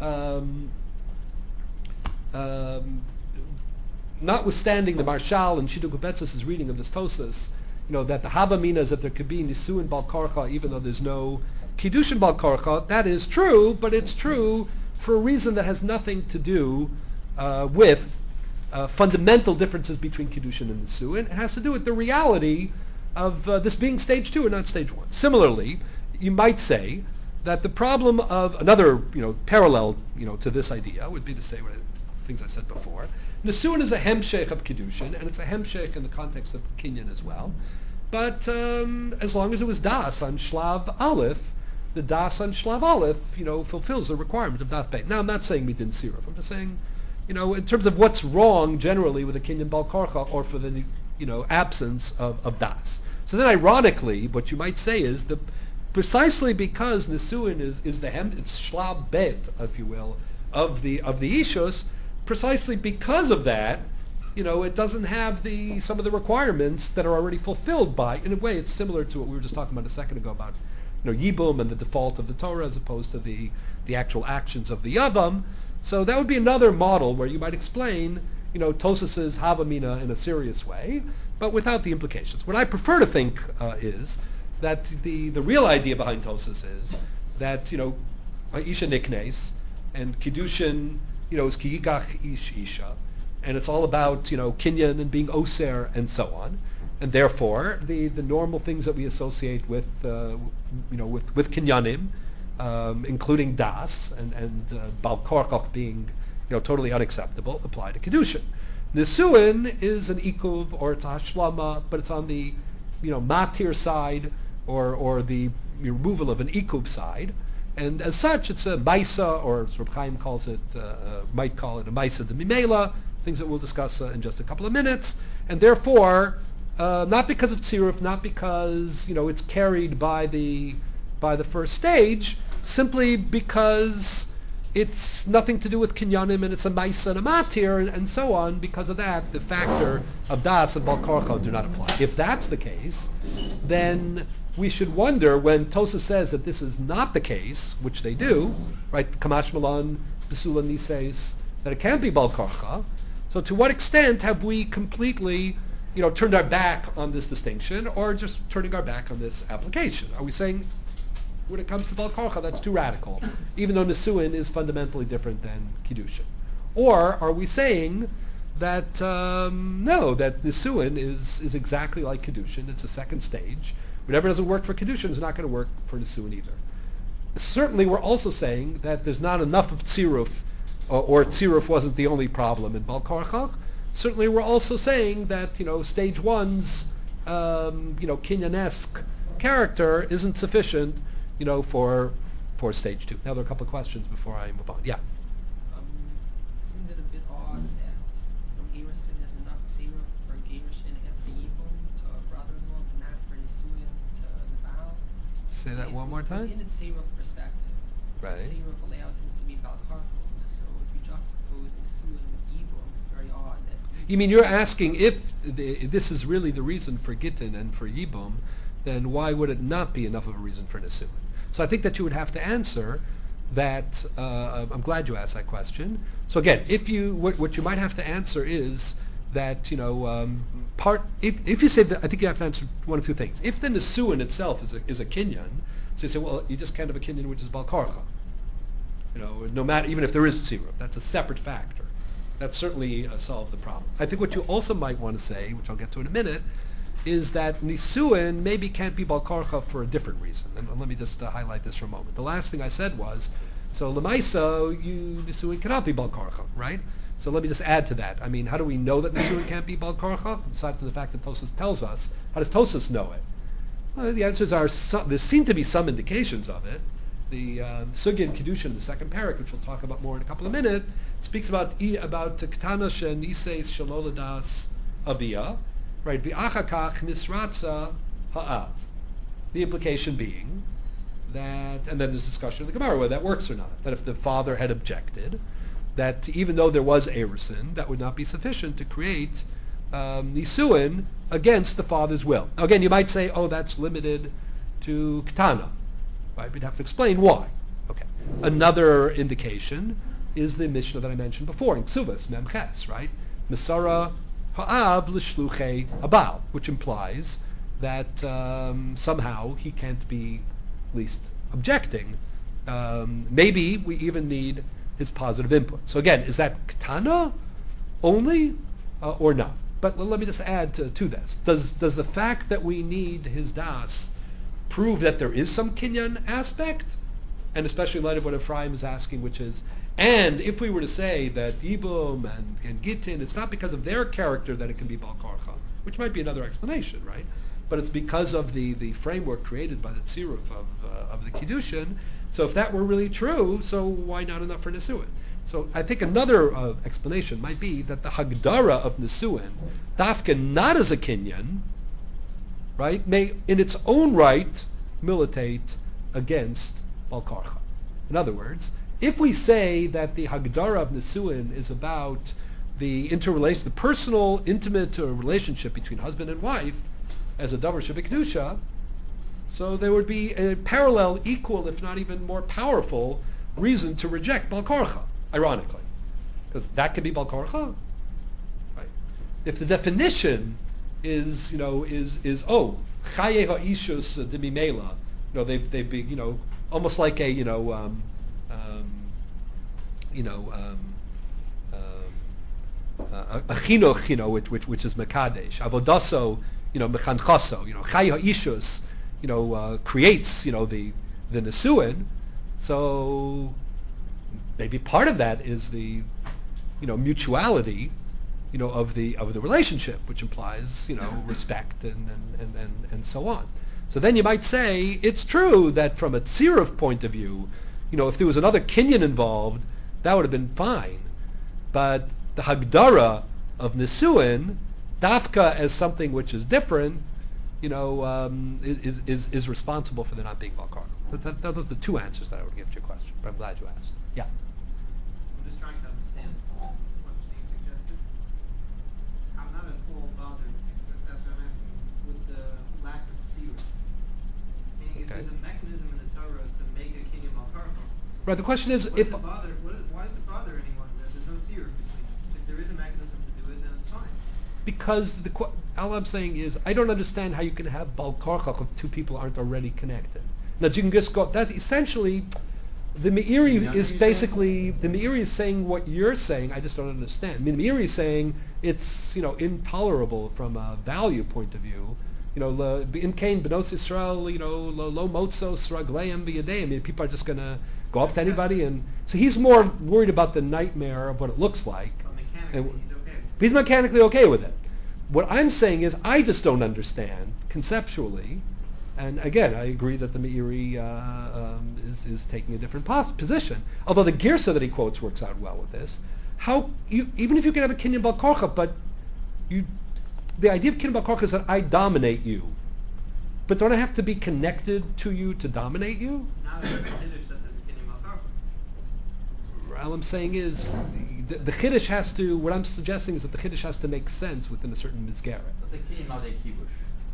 notwithstanding the Marshal and Shidduch Betzis' reading of this Tosas, that the Havamina is that there could be Nisuin Bal Karcha even though there's no Kiddushin Bal Karcha. That is true, but it's true for a reason that has nothing to do with fundamental differences between Kiddushin and Nisuin. It has to do with the reality of this being stage 2 and not stage 1. Similarly, you might say that the problem of another, parallel, to this idea would be to say things I said before. Nisuin is a hemshech of Kiddushin, and it's a hemshech in the context of Kinyan as well. But as long as it was Das on Shlav Aleph, the Das on Shlav Aleph, fulfills the requirement of Das Beit. Now, I'm not saying Midin Siruf. I'm just saying, in terms of what's wrong generally with a Kinyan Bal Karcha or for the, absence of Das. So then ironically, what you might say is that precisely because Nisuin is the hem, it's Shlab Bet, if you will, of the Ishus, precisely because of that, it doesn't have some of the requirements that are already fulfilled by, in a way, it's similar to what we were just talking about a second ago about, Yibum and the default of the Torah as opposed to the actual actions of the Yavam. So that would be another model where you might explain, Tosas's Havamina in a serious way, but without the implications. What I prefer to think is that the real idea behind Tosas is that, Isha Niknes and Kiddushin, is Kiyikach Ish Isha, and it's all about, Kinyan and being Oser and so on. And therefore, the normal things that we associate with, with Kinyanim, including Das and Bal Karcha being, totally unacceptable, apply to Kiddushin. Nisuin is an ikuv or it's a hashlama, but it's on the, matir side or the removal of an ikuv side. And as such, it's a maisa, or as Reb Chaim calls it, might call it a maisa de mimela, things that we'll discuss in just a couple of minutes. And therefore, not because of tziruf, not because, it's carried by the first stage, simply because it's nothing to do with kinyanim and it's a maisa and a matir and so on. Because of that, the factor of das and Bal Karcha do not apply. If that's the case, then we should wonder when Tosa says that this is not the case, which they do, right? Kamash Malan, Besula Nises, that it can't be Bal Karcha. So to what extent have we completely, turned our back on this distinction, or just turning our back on this application? Are we saying, when it comes to Bal Karcha, that's too radical, even though Nisuin is fundamentally different than Kiddushin? Or are we saying that, no, that Nisuin is exactly like Kiddushin, it's a second stage. Whatever doesn't work for Kiddushin is not going to work for Nisuin either. Certainly we're also saying that there's not enough of tziruf, or tziruf wasn't the only problem in Bal Karcha. Certainly we're also saying that, stage 1's, Kinyanesque character isn't sufficient, for stage 2. Now there are a couple of questions before I move on. Yeah. Isn't it a bit odd that from Erusin there's enough tziruf for Gerushin after Yibum to a brother-in-law, but not for Nisuin to the Baal? Say that one more time. In the tziruf perspective, right. Tziruf allows things to be Bal Karcha. So if you juxtapose Nisuin with Yibum, it's very odd that. You mean you're asking if this is really the reason for Gittin and for Yibum, then why would it not be enough of a reason for Nisuin? So I think that you would have to answer that I'm glad you asked that question. So again, if you what you might have to answer is that if you say that, I think you have to answer one of two things. If the Nisuin itself is a kinyan, so you say, well, you just can't have a kinyan which is balkarcha. No matter, even if there is tzira, that's a separate factor. That certainly solves the problem. I think what you also might want to say, which I'll get to in a minute, is that Nisuin maybe can't be balkarcha for a different reason. And let me just highlight this for a moment. The last thing I said was, so Lemaisa, Nisuin cannot be balkarcha, right? So let me just add to that. I mean, how do we know that Nisuin can't be balkarcha? Aside from the fact that Tosas tells us, how does Tosas know it? Well, the answers are, there seem to be some indications of it. The Sugya in Kedushin, the second parak, which we'll talk about more in a couple of minutes, speaks about Ketana Shenises Shaloladas Aviyah, right? V'achakach Nisratza Ha'av. The implication being that, and then there's discussion in the Gemara whether that works or not, that if the father had objected, that even though there was Erusin, that would not be sufficient to create Nisuin against the father's will. Now again, you might say, oh, that's limited to Ketana. Right? We'd have to explain why. Okay. Another indication is the Mishnah that I mentioned before in Ksuvas, Memches, right? Misara ha'ab l'shluchei habal, which implies that somehow he can't be at least objecting. Maybe we even need his positive input. So again, is that Ketana only or not? But let me just add to this. Does the fact that we need his das prove that there is some kinyan aspect? And especially in light of what Ephraim is asking, which is, and if we were to say that Yibum and Gittin, it's not because of their character that it can be balkarcha, which might be another explanation, right? But it's because of the framework created by the tziruf of the Kiddushin. So if that were really true, so why not enough for Nisuin? So I think another explanation might be that the Hagdara of Nisuin, dafka not as a kinyan, right, may in its own right militate against balkarcha. In other words, if we say that the Hagdara of Nisuin is about the interrelation, the personal, intimate relationship between husband and wife as a davar shebekdusha, so there would be a parallel, equal, if not even more powerful, reason to reject balkarcha, ironically. Because that could be balkarcha, right? If the definition is chaye ha'ishus demimela, they've been, almost like a, a chinuch, which is mekadesh, avodaso, mechanchaso, chaye ha'ishus, creates, the nesuin. So maybe part of that is the, mutuality, of the relationship, which implies, respect and so on. So then you might say it's true that from a tziruf point of view, if there was another kinyan involved, that would have been fine. But the hagdara of nisuin, dafka as something which is different, is responsible for there not being balkarcha. Those are the two answers that I would give to your question. But I'm glad you asked. Yeah. I'm just trying to understand what's being suggested. I'm not at all bothered, that's what I'm asking, with the lack of tzira. Meaning, if there's a mechanism in the Torah to make a kinyan balkarcha, right. The question is, why does it bother anyone that there's no tzira between us? If there is a mechanism to do it, then it's fine. Because all I'm saying is I don't understand how you can have balkarcha if two people aren't already connected. Now you can just go. That's essentially the Meiri is basically the Meiri is saying what you're saying. I just don't understand. I mean, the Meiri is saying it's intolerable from a value point of view. In Cain benos Yisrael, lo motzos ragleim b'yadeim. I mean, people are just going to go up to anybody, and so he's more worried about the nightmare of what it looks like. But mechanically, he's okay. He's mechanically okay with it. What I'm saying is I just don't understand conceptually, and again, I agree that the Meiri is taking a different position, although the Girsa that he quotes works out well with this. How even if you can have a kinyan balkarcha, but the idea of kinyan balkarcha is that I dominate you, but don't I have to be connected to you to dominate you? Not as a Kiddush that there's a kinyan balkarcha. All I'm saying is the Kiddush has to, what I'm suggesting is that the Kiddush has to make sense within a certain Mizgeret. Let's say kinyan malde kibush.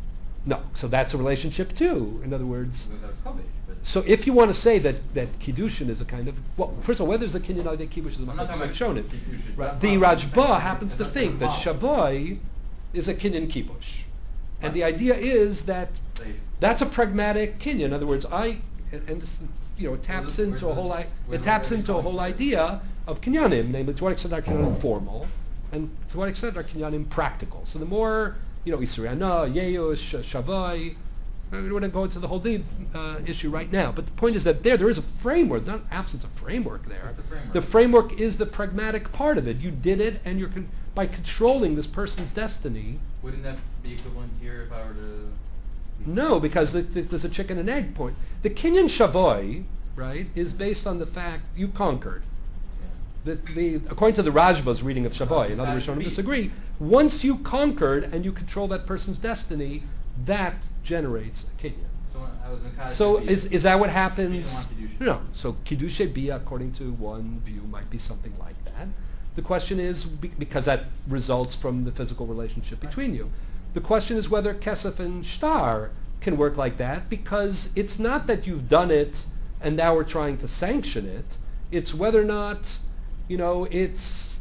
No, so that's a relationship too. In other words, That was Kodesh, but so if you want to say that Kiddushin is a kind of, well, first of all, whether there's a Kinyan al Kibush is a I'm not talking about shown it. Kiddushin. Right. I'm The not Rajba saying happens to that's think that the Shavoi is a Kinyan Kibush. And Right. the idea is that Like, that's a pragmatic Kinyan. In other words, and this, it taps into a whole idea of Kinyanim, namely to what extent are Kinyanim formal, and to what extent are Kinyanim practical. So the more, Isuriana, Yeush, Shavai, we don't want to go into the whole issue right now, but the point is that there is a framework, not absence of framework there. What's the framework? The framework is the pragmatic part of it. You did it, and you're by controlling this person's destiny. Wouldn't that be equivalent here if I were to? No, because there's a chicken and egg point. The Kinyan Shavoi, right, is based on the fact you conquered. According to the Rajba's reading of Shavoi, and other Rishonim disagree, once you conquered and you control that person's destiny, that generates a Kinyan. So is that what happens? No. So Kiddushay Bia, according to one view, might be something like that. The question is, because that results from the physical relationship between you. The question is whether Kesef and Shtar can work like that, because it's not that you've done it and now we're trying to sanction it. It's whether or not, it's,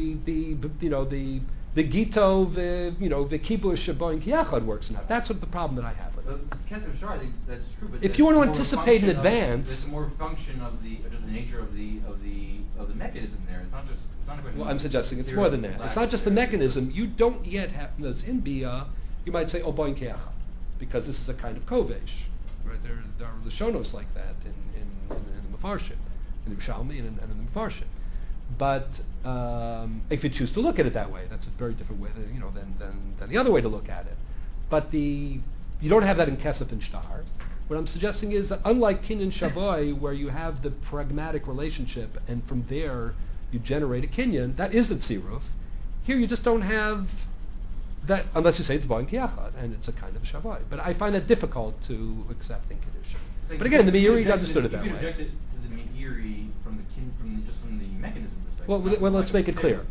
the Gito, the Kibush Boing Kiyachad works or not. That's what the problem that I have with it. Kesef Shtar, I think that's true. But if you want to anticipate in advance, it's more function of the nature of the mechanism there. It's not a question. Well, I'm suggesting it's more than that. It's not just the mechanism. You don't yet have. That's in Bia. You might say Boing Kiyachad, because this is a kind of kovesh, right? There are Lashonos like that in the Mefarshim, in the Yerushalmi and in the Mefarshim. But if you choose to look at it that way, that's a very different way, than the other way to look at it. But you don't have that in Kesef and Shtar. What I'm suggesting is that unlike Kinyan Shavoi, where you have the pragmatic relationship, and from there you generate a Kinyan, that is the Tziruf. Here you just don't have that, unless you say it's Boing Kiyachad, and it's a kind of Shavoi. But I find that difficult to accept in Kiddushin. But again, the Meiri understood it that way. You could object it to the Meiri from the mechanism perspective. Well, let's make it clear.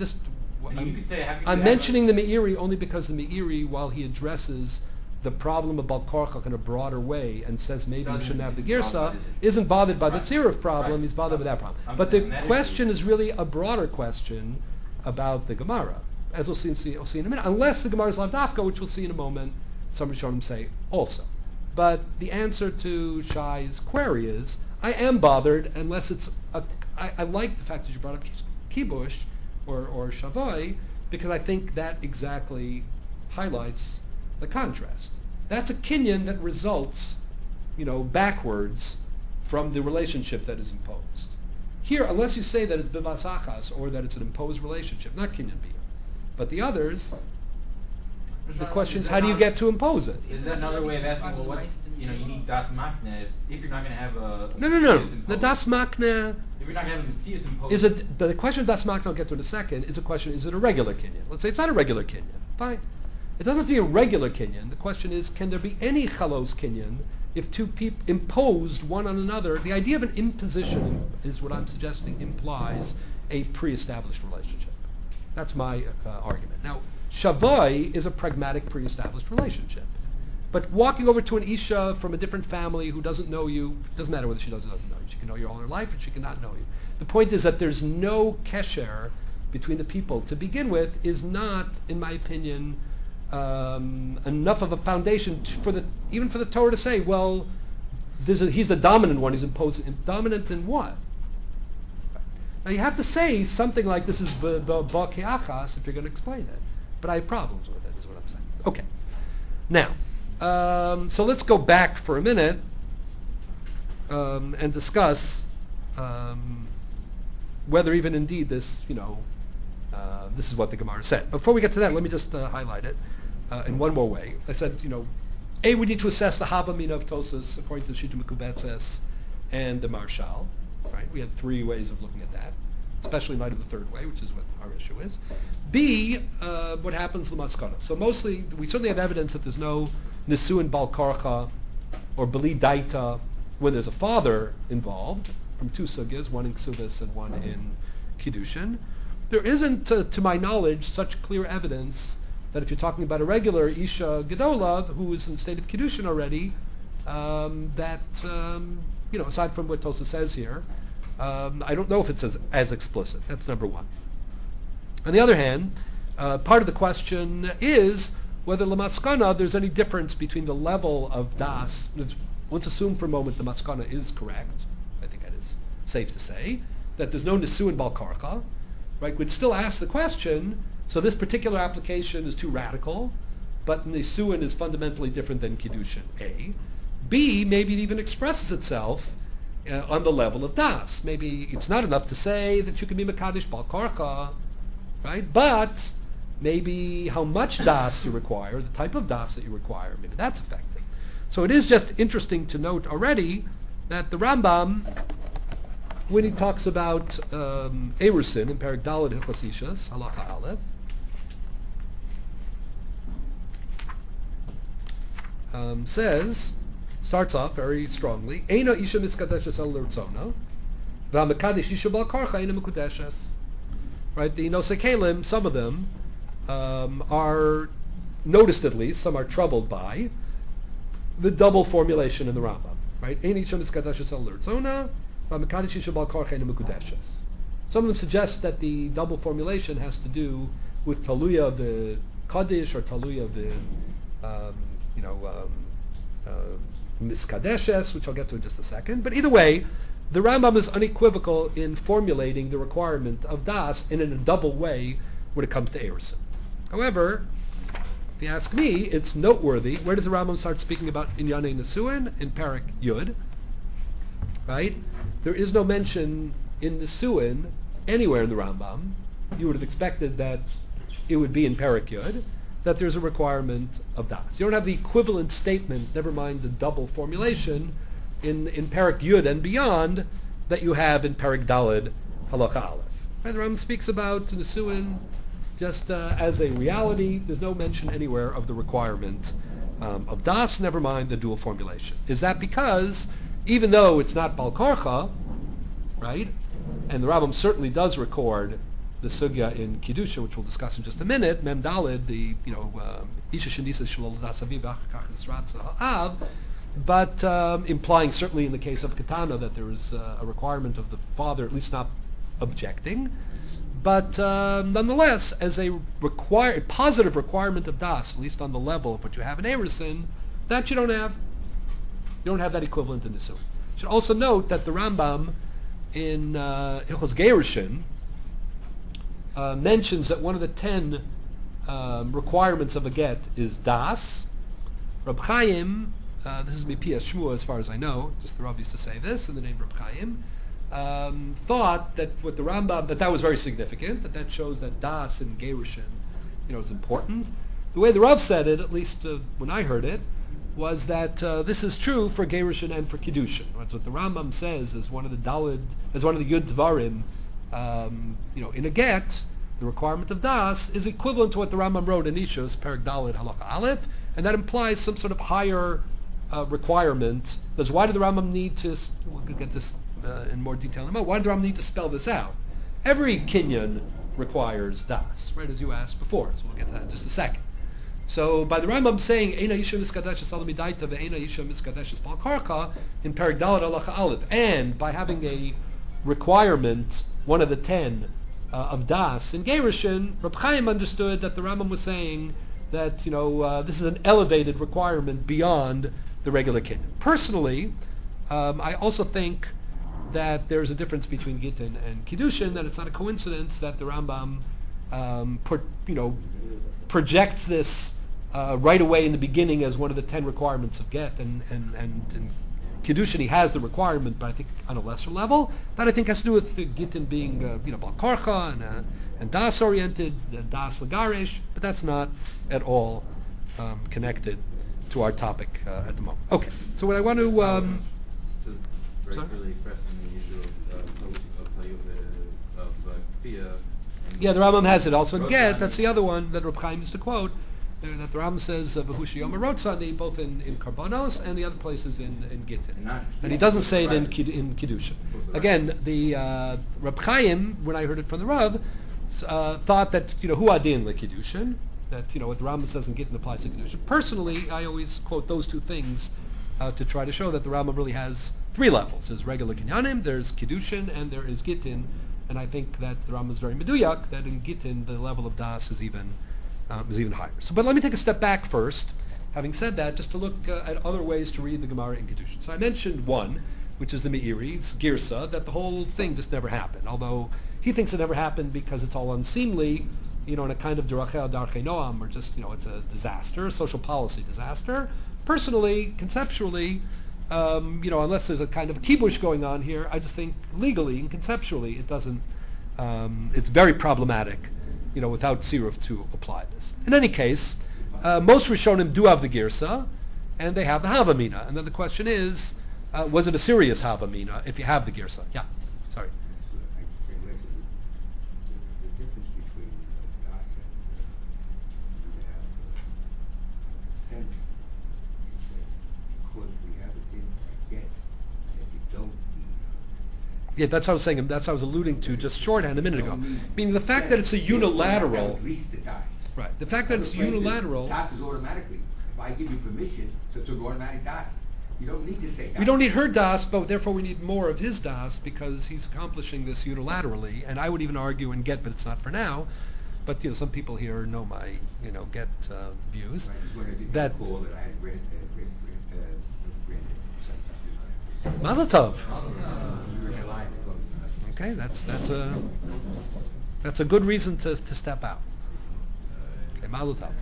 I'm mentioning the Meiri only because the Meiri, while he addresses the problem of Bal Korchach in a broader way and says maybe you shouldn't have the Girsa, isn't bothered by the Tziruf problem. He's bothered with that problem. But the question is really a broader question about the Gemara, as we'll see in a minute. Unless the Gemara is Lavdafka, which we'll see in a moment. Some Rishonim say also. But the answer to Shai's query is, I am bothered unless it's I like the fact that you brought up Kibush or Shavoi, because I think that exactly highlights the contrast. That's a Kinyan that results, backwards from the relationship that is imposed. Here, unless you say that it's Bivas Achas or that it's an imposed relationship, not Kinyan Bia, but the others, the question is how do you get to impose it? Is that another way of asking, well, what's, you need Das Makne if you're not going to have a... No. The Das Makne... If you're not going to have a Metzius imposed... The question of Das Makne, I'll get to in a second, is a question, is it a regular Kinyan? Let's say it's not a regular Kinyan. Fine. It doesn't have to be a regular Kinyan. The question is, can there be any Chalos Kinyan if two people imposed one on another? The idea of an imposition is what I'm suggesting implies a pre-established relationship. That's my argument. Now, Shavoi is a pragmatic pre-established relationship. But walking over to an Isha from a different family who doesn't know you, doesn't matter whether she does or doesn't know you. She can know you all her life and she cannot know you. The point is that there's no kesher between the people. To begin with is not, in my opinion, enough of a foundation even for the Torah to say, well, he's the dominant one. He's imposing. Dominant in what? Now you have to say something like this is Ba'Keachas if you're going to explain it. But I have problems with it, is what I'm saying. Okay. Now, so let's go back for a minute and discuss whether even indeed this, this is what the Gemara said. Before we get to that, let me just highlight it in one more way. I said, we need to assess the Haba Mina of Tosas according to the Shita Mekubetzes and the Marshal. Right? We had three ways of looking at that, especially in light of the third way, which is what our issue is. B, what happens to Maskana. So mostly, we certainly have evidence that there's no Nisuin Bal Karcha or Beli Daita when there's a father involved, from two sugyas, one in Ksubis and one in Kiddushin. There isn't, to my knowledge, such clear evidence that if you're talking about a regular Isha Gedola who is in the state of Kiddushin already, aside from what Tosa says here, I don't know if it's as explicit. That's number one. On the other hand, part of the question is whether Lamaskana, there's any difference between the level of Das. Let's assume for a moment the Maskana is correct. I think that is safe to say, that there's no Nisuin Bal Karcha, right? We'd still ask the question, so this particular application is too radical, but Nisuin is fundamentally different than Kiddushin, A. B, maybe it even expresses itself on the level of Das. Maybe it's not enough to say that you can be Mekadosh Bal Karcha, right? But maybe how much Das you require, the type of Das that you require, maybe that's effective. So it is just interesting to note already that the Rambam, when he talks about Erusin in Perek Daled Hilchos Ishas, Halacha Aleph, starts off very strongly, Eina Isha Miskadeshes El L'Rtzona, V'Hamekadesh Isha Bal Karcha Eina Mekudeshes. Right, the Nosei Kelim, some of them are noticed at least, some are troubled by the double formulation in the Rambam. Right, Eina Isha Miskadeshes El L'Rtzona, V'Hamekadesh Isha Bal Karcha Eina Mekudeshes. Some of them suggest that the double formulation has to do with Taluya the Kaddish or Taluya the Miskadeshes, which I'll get to in just a second. But either way, the Rambam is unequivocal in formulating the requirement of Das in a double way when it comes to Erusin. However, if you ask me, it's noteworthy. Where does the Rambam start speaking about Inyanei Nesuin? In Perek Yud. Right? There is no mention in Nesuin anywhere in the Rambam. You would have expected that it would be in Perek Yud, that there's a requirement of Das. You don't have the equivalent statement, never mind the double formulation, in Perek Yud and beyond that you have in Perek Daled Halacha Aleph. Right? The Rambam speaks about Nesuin just as a reality. There's no mention anywhere of the requirement of Das, never mind the dual formulation. Is that because, even though it's not Bal Karcha, right, and the Rambam certainly does record the sugya in Kiddusha, which we'll discuss in just a minute, Mem Daled, the Isha Shendisa Shalol Dasaviv Achakach Nisratza Ha'av, but implying certainly in the case of Katana that there is a requirement of the father, at least not objecting, but nonetheless, as a positive requirement of Das, at least on the level of what you have in Erusin, that you don't have. You don't have that equivalent in Nisuin. You should also note that the Rambam in Hilchos Gerushin mentions that one of the 10 requirements of a get is Das. Reb Chaim, this is Mipia Shmua as far as I know, just the Rav used to say this in the name of Reb Chaim, thought that with the Rambam, that was very significant, that shows that Das in Gerushin, is important. The way the Rav said it, at least when I heard it, was that this is true for Gerushin and for Kiddushin. That's what the Rambam says as one of the Yud Dvarim. In a get, the requirement of Das is equivalent to what the Rambam wrote in Ishus, Perek Daled Halacha Aleph, and that implies some sort of higher requirement. Because why did the Rambam need to? We'll get this in more detail in a moment. Why did the Rambam need to spell this out? Every kinyan requires Das, right? As you asked before, so we'll get to that in just a second. So by the Rambam saying Eina Isha Miskadeshes Salamidaita ve'Eina Isha Miskadeshes Bal Karcha in Perek Daled Halacha Aleph, and by having a requirement, one of the 10 of Das in Gerushin, Reb Chaim understood that the Rambam was saying that this is an elevated requirement beyond the regular kinyan. Personally, I also think that there's a difference between Gittin and Kiddushin, that it's not a coincidence that the Rambam projects this right away in the beginning as one of the 10 requirements of Get, and in Kiddushin he has the requirement, but I think on a lesser level. That I think has to do with Gittin being Bal Karcha and Das oriented, Das Lagarish, but that's not at all connected to our topic at the moment. Okay, so what I want to very clearly expressing the issue of Kfiyah. Yeah, the Rambam has it also in Get. That's the other one that Reb Chaim used to quote, that the Rambam says V'hushi Yom Rotzani, both in Karbanos and the other places in Gittin. And he doesn't say it in Kiddushin. Again, the Reb Chaim, when I heard it from the Rav, thought that Hu Adin le Kiddushin, That, what the Rambam says in Gittin applies to Kedushin. Personally, I always quote those two things to try to show that the Rambam really has three levels. There's regular Kinyanim, there's Kedushin, and there is Gittin. And I think that the Rambam is very meduyak, that in Gittin the level of Das is even higher. So, but let me take a step back first, having said that, just to look at other ways to read the Gemara in Kedushin. So I mentioned one, which is the Meiri's Girsa, that the whole thing just never happened. Although he thinks it never happened because it's all unseemly, in a kind of Derachel Darchei Noam, or just, it's a disaster, a social policy disaster. Personally, conceptually, unless there's a kind of kibush going on here, I just think legally and conceptually it doesn't, it's very problematic, without Tziruf to apply this. In any case, most Rishonim do have the Girsa, and they have the Havamina. And then the question is, was it a serious Havamina if you have the Girsa? Yeah, sorry. The difference between Das and you have consent is that because we have a din again, that you don't need consent. Yeah, that's what I was saying. That's what I was alluding to just shorthand a minute ago. Meaning the fact that it's a unilateral. At least the Das. Right. The fact that it's unilateral. Das is automatically. If I give you permission, so it's an automatic Das. You don't need to say Das. We don't need her Das, but therefore we need more of his Das because he's accomplishing this unilaterally. And I would even argue in Get, but it's not for now. But some people here know my Get views. That Mazel Tov. Okay, that's a good reason to step out. Okay, Mazel Tov.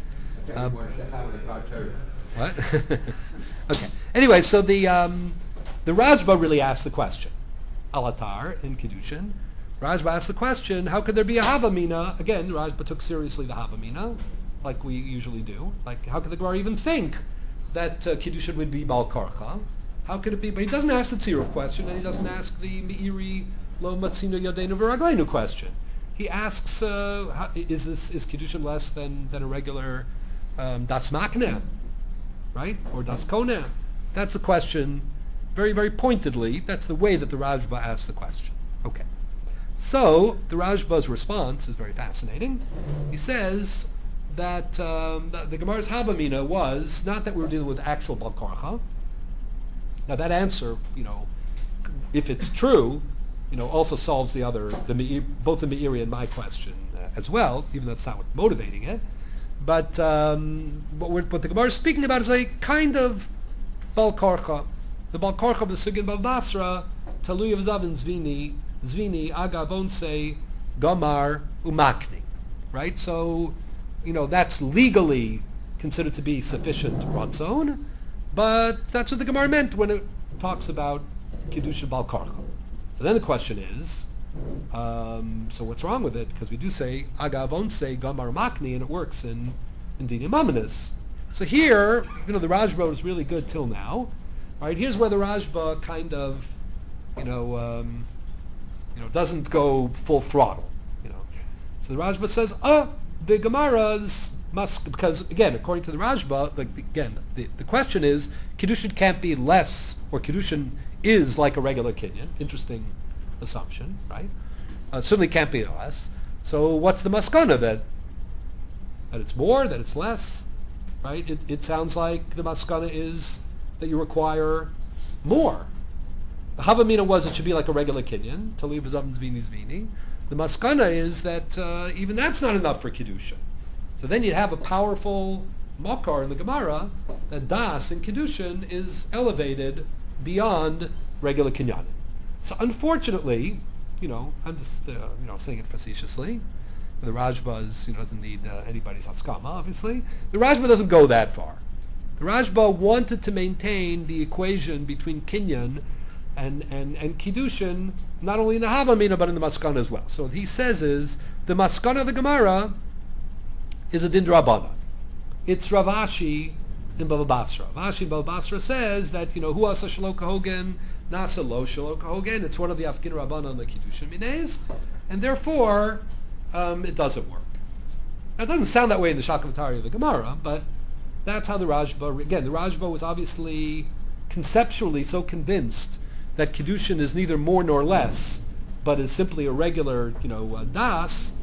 What? Okay. Anyway, so the Rajba really asked the question. Alatar in Kedushin. Rajba asked the question, how could there be a Havamina? Again, Rajba took seriously the Havamina, like we usually do. Like, how could the Gemara even think that Kedushin would be Bal Karcha? How could it be? But he doesn't ask the Tziruf question, and he doesn't ask the Meiri Lo Matzinu Yadeinu V'Ragleinu question. He asks, is Kedushin less than a regular Das Makna, right? Or Das Kona? That's the question, very, very pointedly. That's the way that the Rajba asks the question. Okay. So the Rajba's response is very fascinating. He says that the Gemara's Havamina was not that we were dealing with actual Bal Karcha. Now that answer, if it's true, also solves both the Meiri and my question as well, even though that's not what's motivating it. But what the Gemara is speaking about is a kind of Bal Karcha. The Bal Karcha of the Sugin Bava Basra, Talui of Zavin Zvini, Aga Vonse, Gamar, Umakni. Right? So, that's legally considered to be sufficient Ratzon, but that's what the Gemara meant when it talks about Kedusha Bal Karcha. So then the question is, so what's wrong with it? Because we do say Aga Vonse, Gamar, Umakni, and it works in Dinim Aminis. So here, the Rajba was really good till now. Right? Here's where the Rajba kind of, doesn't go full throttle. So the Rajba says, the Gemara's must, because again, according to the Rajba, the question is, Kedushin can't be less, or Kedushin is like a regular Kinyan. Interesting assumption, right? Certainly can't be less. So what's the maskana that it's more, that it's less, right? It sounds like the maskana is that you require more. The Havamina was it should be like a regular Kinyan, Talib Zavin Zvini. The maskana is that even that's not enough for Kedusha. So then you have a powerful makar in the Gemara that Das in Kedushin is elevated beyond regular Kinyanim. So unfortunately, I'm just saying it facetiously. The Rajba doesn't need anybody's haskama, obviously. The Rajba doesn't go that far. The Rajba wanted to maintain the equation between Kinyan and Kiddushin, not only in the Havamina, but in the Maskana as well. So what he says is, the Maskana of the Gemara is a Din Drabana. It's Ravashi in Bava Basra. Ravashi in Bava Basra says that, Hu asa shelo kahogen, nasa lo shelo kahogen. It's one of the Afkin Rabbana on the Kiddushin Minez, and therefore, it doesn't work. Now, it doesn't sound that way in the Shakavatari of the Gemara, but that's how the Rajba, again, the Rajba was obviously conceptually so convinced that Kiddushin is neither more nor less, but is simply a regular, das,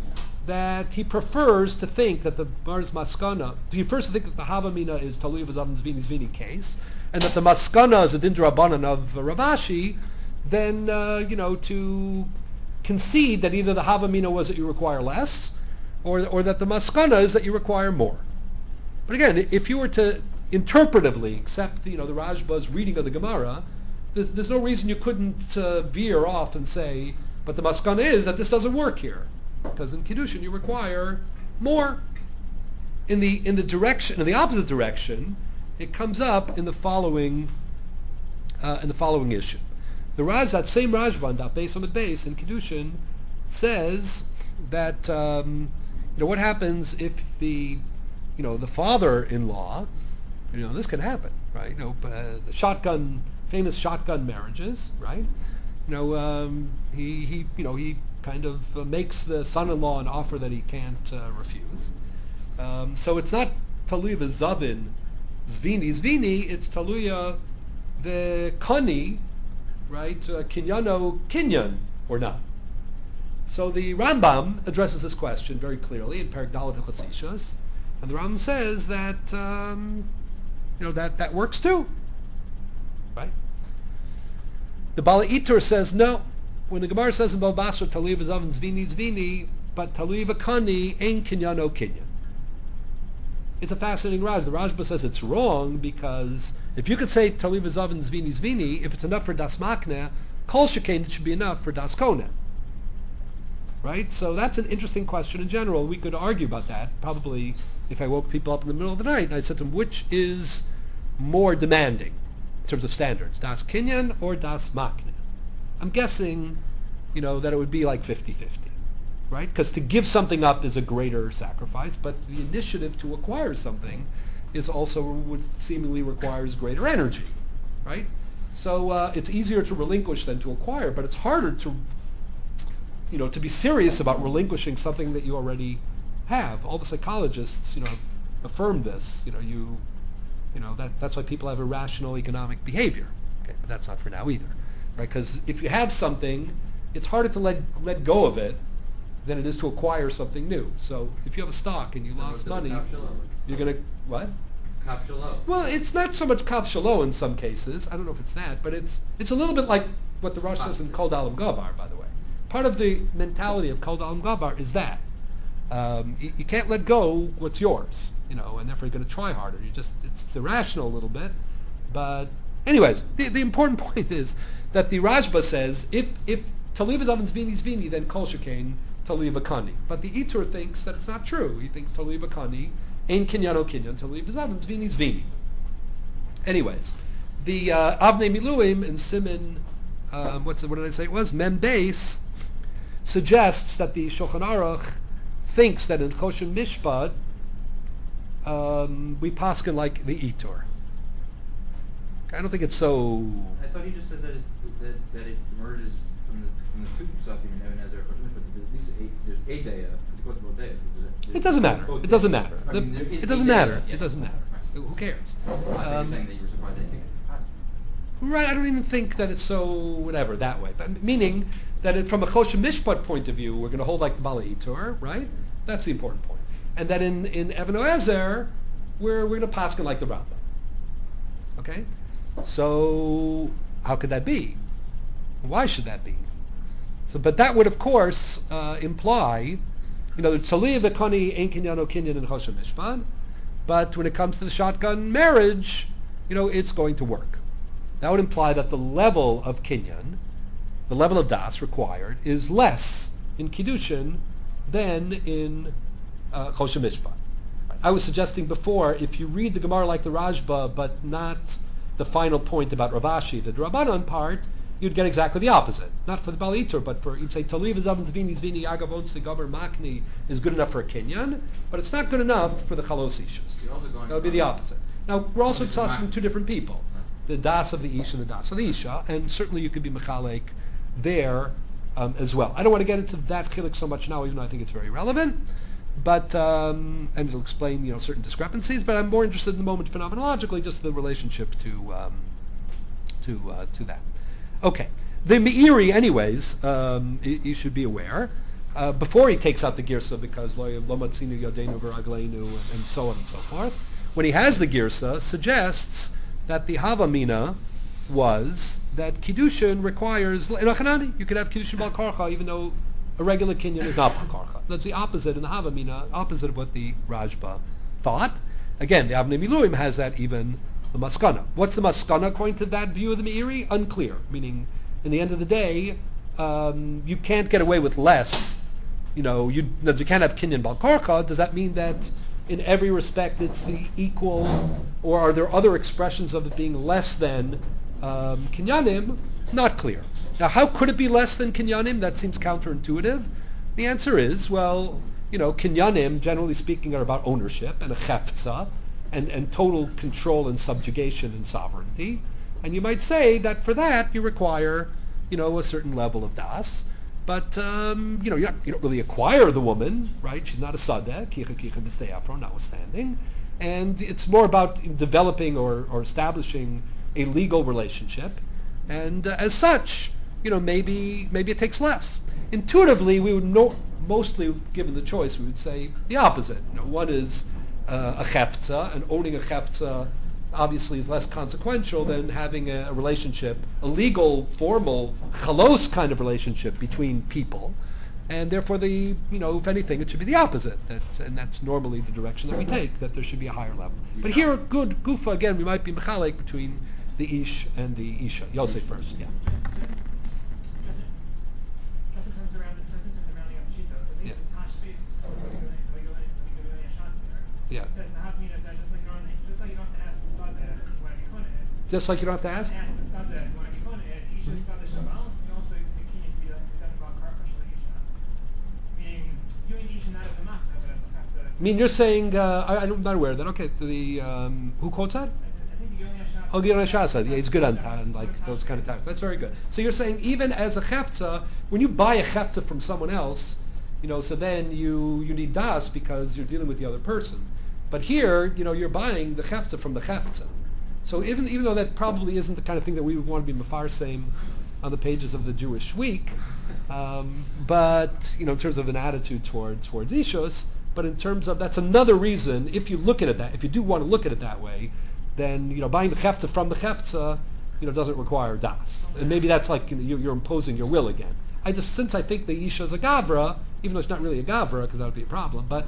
that he prefers to think that the Gemara's maskana, he prefers to think that the Havamina is Talui v'Zavin Zvini Zvini case, and that the maskana is a din d'Rabbanan of Rav Ashi, then to concede that either the Havamina was that you require less, or that the maskana is that you require more. But again, if you were to interpretively accept the Rajba's reading of the Gemara, there's no reason you couldn't veer off and say, but the maskana is that this doesn't work here, because in Kiddushin you require more. In the opposite direction, it comes up in the following issue. That same Rajban, Daf Beis Amud Beis in Kiddushin, says that what happens if the father-in-law, this can happen, right? The famous shotgun marriages, right? He kind of makes the son-in-law an offer that he can't refuse. So it's not Taluya v'Zavin Zvini, it's Taluya v'Kani, right? Kinyano Kinyan, or not. So the Rambam addresses this question very clearly in Perek Daled Hilchos Ishus, and the Rambam says that that works too, right? The Bala Itur says no. When the Gemara says in Bava Basra Taluya v'Zavin Zvini, but Taluya v'Kani ein Kinyano Kinyan. It's a fascinating Raj. The Rajba says it's wrong because if you could say Taluya v'Zavin Zvini, if it's enough for Das Makneh, Kol Shekain it should be enough for Das Koneh. Right? So that's an interesting question in general. We could argue about that. Probably if I woke people up in the middle of the night and I said to them, which is more demanding in terms of standards, Das Kinyan or Das Makneh? I'm guessing, that it would be like 50-50. Right? Because to give something up is a greater sacrifice, but the initiative to acquire something is also would seemingly requires greater energy. Right? So it's easier to relinquish than to acquire, but it's harder to be serious about relinquishing something that you already have. All the psychologists, have affirmed this. That's why people have irrational economic behavior. Okay, but that's not for now either, right? Because if you have something, it's harder to let go of it than it is to acquire something new. So if you have a stock and you lost money, you're going to what? It's Kav Shalo. Well, it's not so much Kav Shalo in some cases. I don't know if it's that, but it's a little bit like what the Rosh says in Kol Dalam Gavar, by the way. Part of the mentality of Kol Dalam Gavar is that you can't let go what's yours, and therefore you're going to try harder. It's irrational a little bit, but anyways, the important point is that the Rajba says if Taluya v'Zavin Zvini, then Kol Shekain Taluya v'Kani. But the Itur thinks that it's not true. He thinks Taluya v'Kani ein Kinyano Kinyan, Taluya v'Zavin Zvini. Anyways, the Avnei Miluim in Siman, what did I say it was? Mem Beis, suggests that the Shulchan Aruch thinks that in Choshen Mishpat we paskin like the Itur. I don't think it's so. I thought he just says that it emerges from the two psukim in Nebuchadnezzar Choshen Mishpat. At least there's a daya, because he quotes about daya. It doesn't matter. It doesn't matter. It doesn't matter. Yeah. It doesn't matter. Who cares? I thought you were saying that you were surprised that he thinks it's possible. Right, I don't even think that it's so whatever that way. But meaning that from a Choshen Mishpat point of view, we're going to hold like the Bala Itur, right? That's the important point. And that in Even Oezer, we're going to paskin like the Rambam. Okay? So how could that be? Why should that be? So, but that would of course imply, that Taluya v'Kani ein Kinyano Kinyan in Choshen Mishpat, but when it comes to the shotgun marriage, it's going to work. That would imply that the level of Kinyan, the level of Das required, is less in Kiddushin than in Choshen Mishpat. I was suggesting before, if you read the Gemara like the Rajba, but not the final point about Rav Ashi, the Drabanan part, you'd get exactly the opposite. Not for the Bala Itur, but you'd say Taluya v'Zavin Zvini, Agavon Segaber Makni is good enough for a Kinyan, but it's not good enough for the Chalos Ishus. That would be the opposite. Now, we're also discussing two different people. The Das of the Ish and the Das of the Isha, and certainly you could be Mechalek there as well. I don't want to get into that chilik so much now, even though I think it's very relevant, but and it'll explain certain discrepancies. But I'm more interested in the moment phenomenologically, just the relationship to that. Okay, the Meiri, anyways, you should be aware, before he takes out the girsa, because lo matzinu yodenu v'ragleinu and so on and so forth. When he has the girsa, suggests that the havamina was that kiddushin requires in achanami. You could have kiddushin bal karcha even though a regular kinyan is not bal karcha. That's the opposite in the havamina, opposite of what the Rajba thought. Again, the Avnei Miluim has that even the maskana. What's the maskana according to that view of the Meiri? Unclear. Meaning, in the end of the day, you can't get away with less. You can't have kinyan bal karcha. Does that mean that in every respect it's the equal, or are there other expressions of it being less than kinyanim? Not clear. Now, how could it be less than kinyanim? That seems counterintuitive. The answer is, kinyanim, generally speaking, are about ownership and a cheftza and total control and subjugation and sovereignty. And you might say that for that you require, a certain level of das. But, you don't really acquire the woman, right? She's not a sadeh, kicha b'stei notwithstanding. And it's more about developing or establishing a legal relationship. And as such, maybe it takes less. Intuitively, we would mostly, given the choice, we would say the opposite. One is a cheftza, and owning a cheftza obviously is less consequential than having a relationship, a legal, formal, chalos kind of relationship between people. And therefore, if anything, it should be the opposite. And that's normally the direction that we take, that there should be a higher level. But here, good gufa, again, we might be mechalek between the ish and the isha. Yosef first, yeah. Just in terms of rounding up the shita, so maybe the tash base is called Havigiloni Ashas there. Yeah. It says the havamina is that just like you don't have to ask the sadeh you want to be kunit. Just like you don't have to ask? Ask the sadeh you want to be kunit. Isha sadeh shabal, so also the kinyan to be done about karcha shel isha. Meaning viewing isha not as a machna, but as a chafza. I mean, you're saying I'm not aware of that. Okay, who quotes that? I think the Giloni Ashas. Oh, Giloni Ashas says, yeah, he's good on those kind of types. That's very good. So you're saying even as a chefza, when you buy a chefza from someone else, so then you need das because you're dealing with the other person. But here, you're buying the chefza from the chefza. So even though that probably isn't the kind of thing that we would want to be mefarsem on the pages of the Jewish Week, but in terms of an attitude towards ishus, but in terms of that's another reason. If you look at it if you do want to look at it that way, then buying the chefza from the chefza, doesn't require das, and maybe that's like you're imposing your will again. Since I think the isha is a gavra, even though it's not really a gavra because that would be a problem, but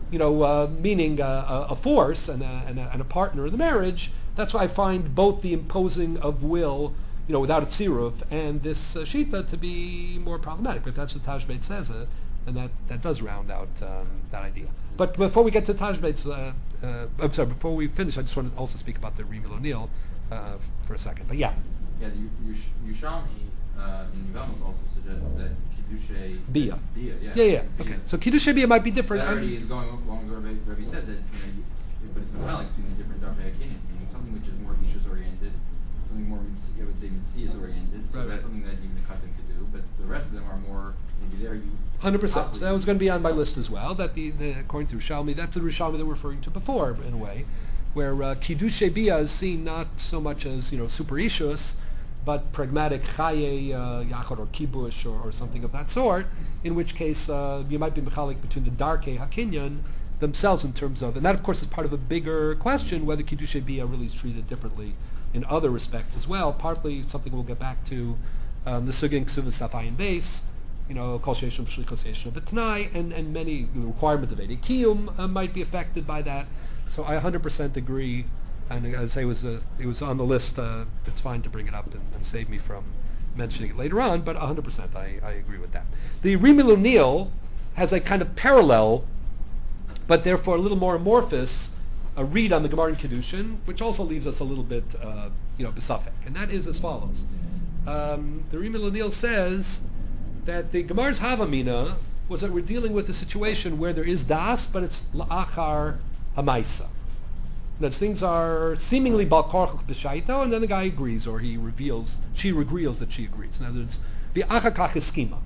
meaning a force and a partner in the marriage. That's why I find both the imposing of will, without a tziruf, and this shita to be more problematic. But if that's what Tashbeit says, then that does round out that idea. But before we get to Tashbeit's, I'm sorry, before we finish, I just want to also speak about the Rimil O'Neill for a second. But yeah. Yeah, the Yerushalmi in Yevamos also suggests that Kiddushay Bia. Yeah. Yeah. Okay. So Kiddushay Bia might be different. That already is going along with what Rabbi said that but it's metallic between the different Darvei Kinyan, meaning something which is more Ishus oriented, something more I would say Mitzias oriented. So that's something that even a Katan could do. But the rest of them are more maybe there you 100%. So that was going to be on my list as well. That the according to Rishalmi, that's the Rishalmi that we're referring to before in a way, where Kiddushay Bia is seen not so much as super Ishus, but pragmatic chaye yachad or kibush or something of that sort. In which case you might be mechalik between the darkei hakinyan themselves in terms of, and that of course is part of a bigger question whether Kiddushay Bia really is treated differently in other respects as well. Partly something we'll get back to the sugin ksuvas safayin base, kol sheishon b'shlichos yeishon b'tnai, and many the requirement of edei kiyum might be affected by that. So I 100% agree, and as I say, it was on the list. It's fine to bring it up and save me from mentioning it later on, but 100% I agree with that. The Rimil O'Neill has a kind of parallel, but therefore a little more amorphous, a read on the Gemara in Kedushin, which also leaves us a little bit, besafek, and that is as follows. The Rimil O'Neill says that the Gemara's Havamina was that we're dealing with a situation where there is das, but it's la'achar hamaisa. That things are seemingly bal karchach b'shaito, and then the guy agrees, or she reveals that she agrees. In other words, the achakach iskima.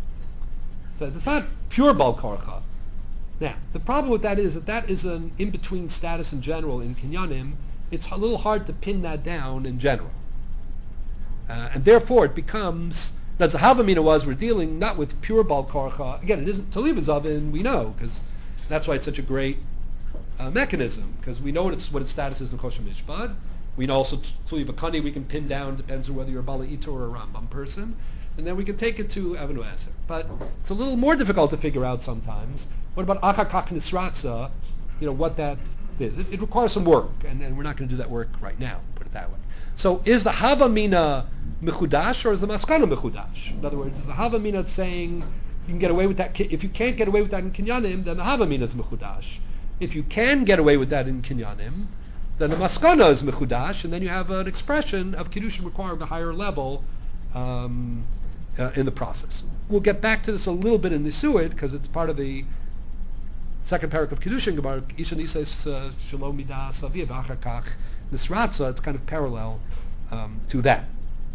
Says it's not pure bal karcha. Now, the problem with that is an in-between status in general in kinyanim. It's a little hard to pin that down in general. And therefore it becomes That's the Havamina was we're dealing not with pure Bal Korcha. Again, it isn't Taliva Zavin, we know, because that's why it's such a great mechanism, because we know what its status is in Kosher Mishpad. We know also Taliva Kani we can pin down, depends on whether you're a Bala Itor or a Rambam person, and then we can take it to Avinu Eser. But it's a little more difficult to figure out sometimes. What about Achakak Nisratza? What that is. It requires some work, and we're not going to do that work right now, put it that way. So is the Havamina Mechudash or is the Maskana Mechudash? In other words, is the Havamina saying you can get away with that? If you can't get away with that in Kinyanim, then the Havamina is Mechudash. If you can get away with that in Kinyanim, then the Maskana is Mechudash, and then you have an expression of Kiddushin requiring a higher level in the process. We'll get back to this a little bit in Nisuid, because it's part of the second parak of Kiddushin Gemara. Isha Nises Shalom Midas Aviv Achakach Nisratza. It's kind of parallel to that.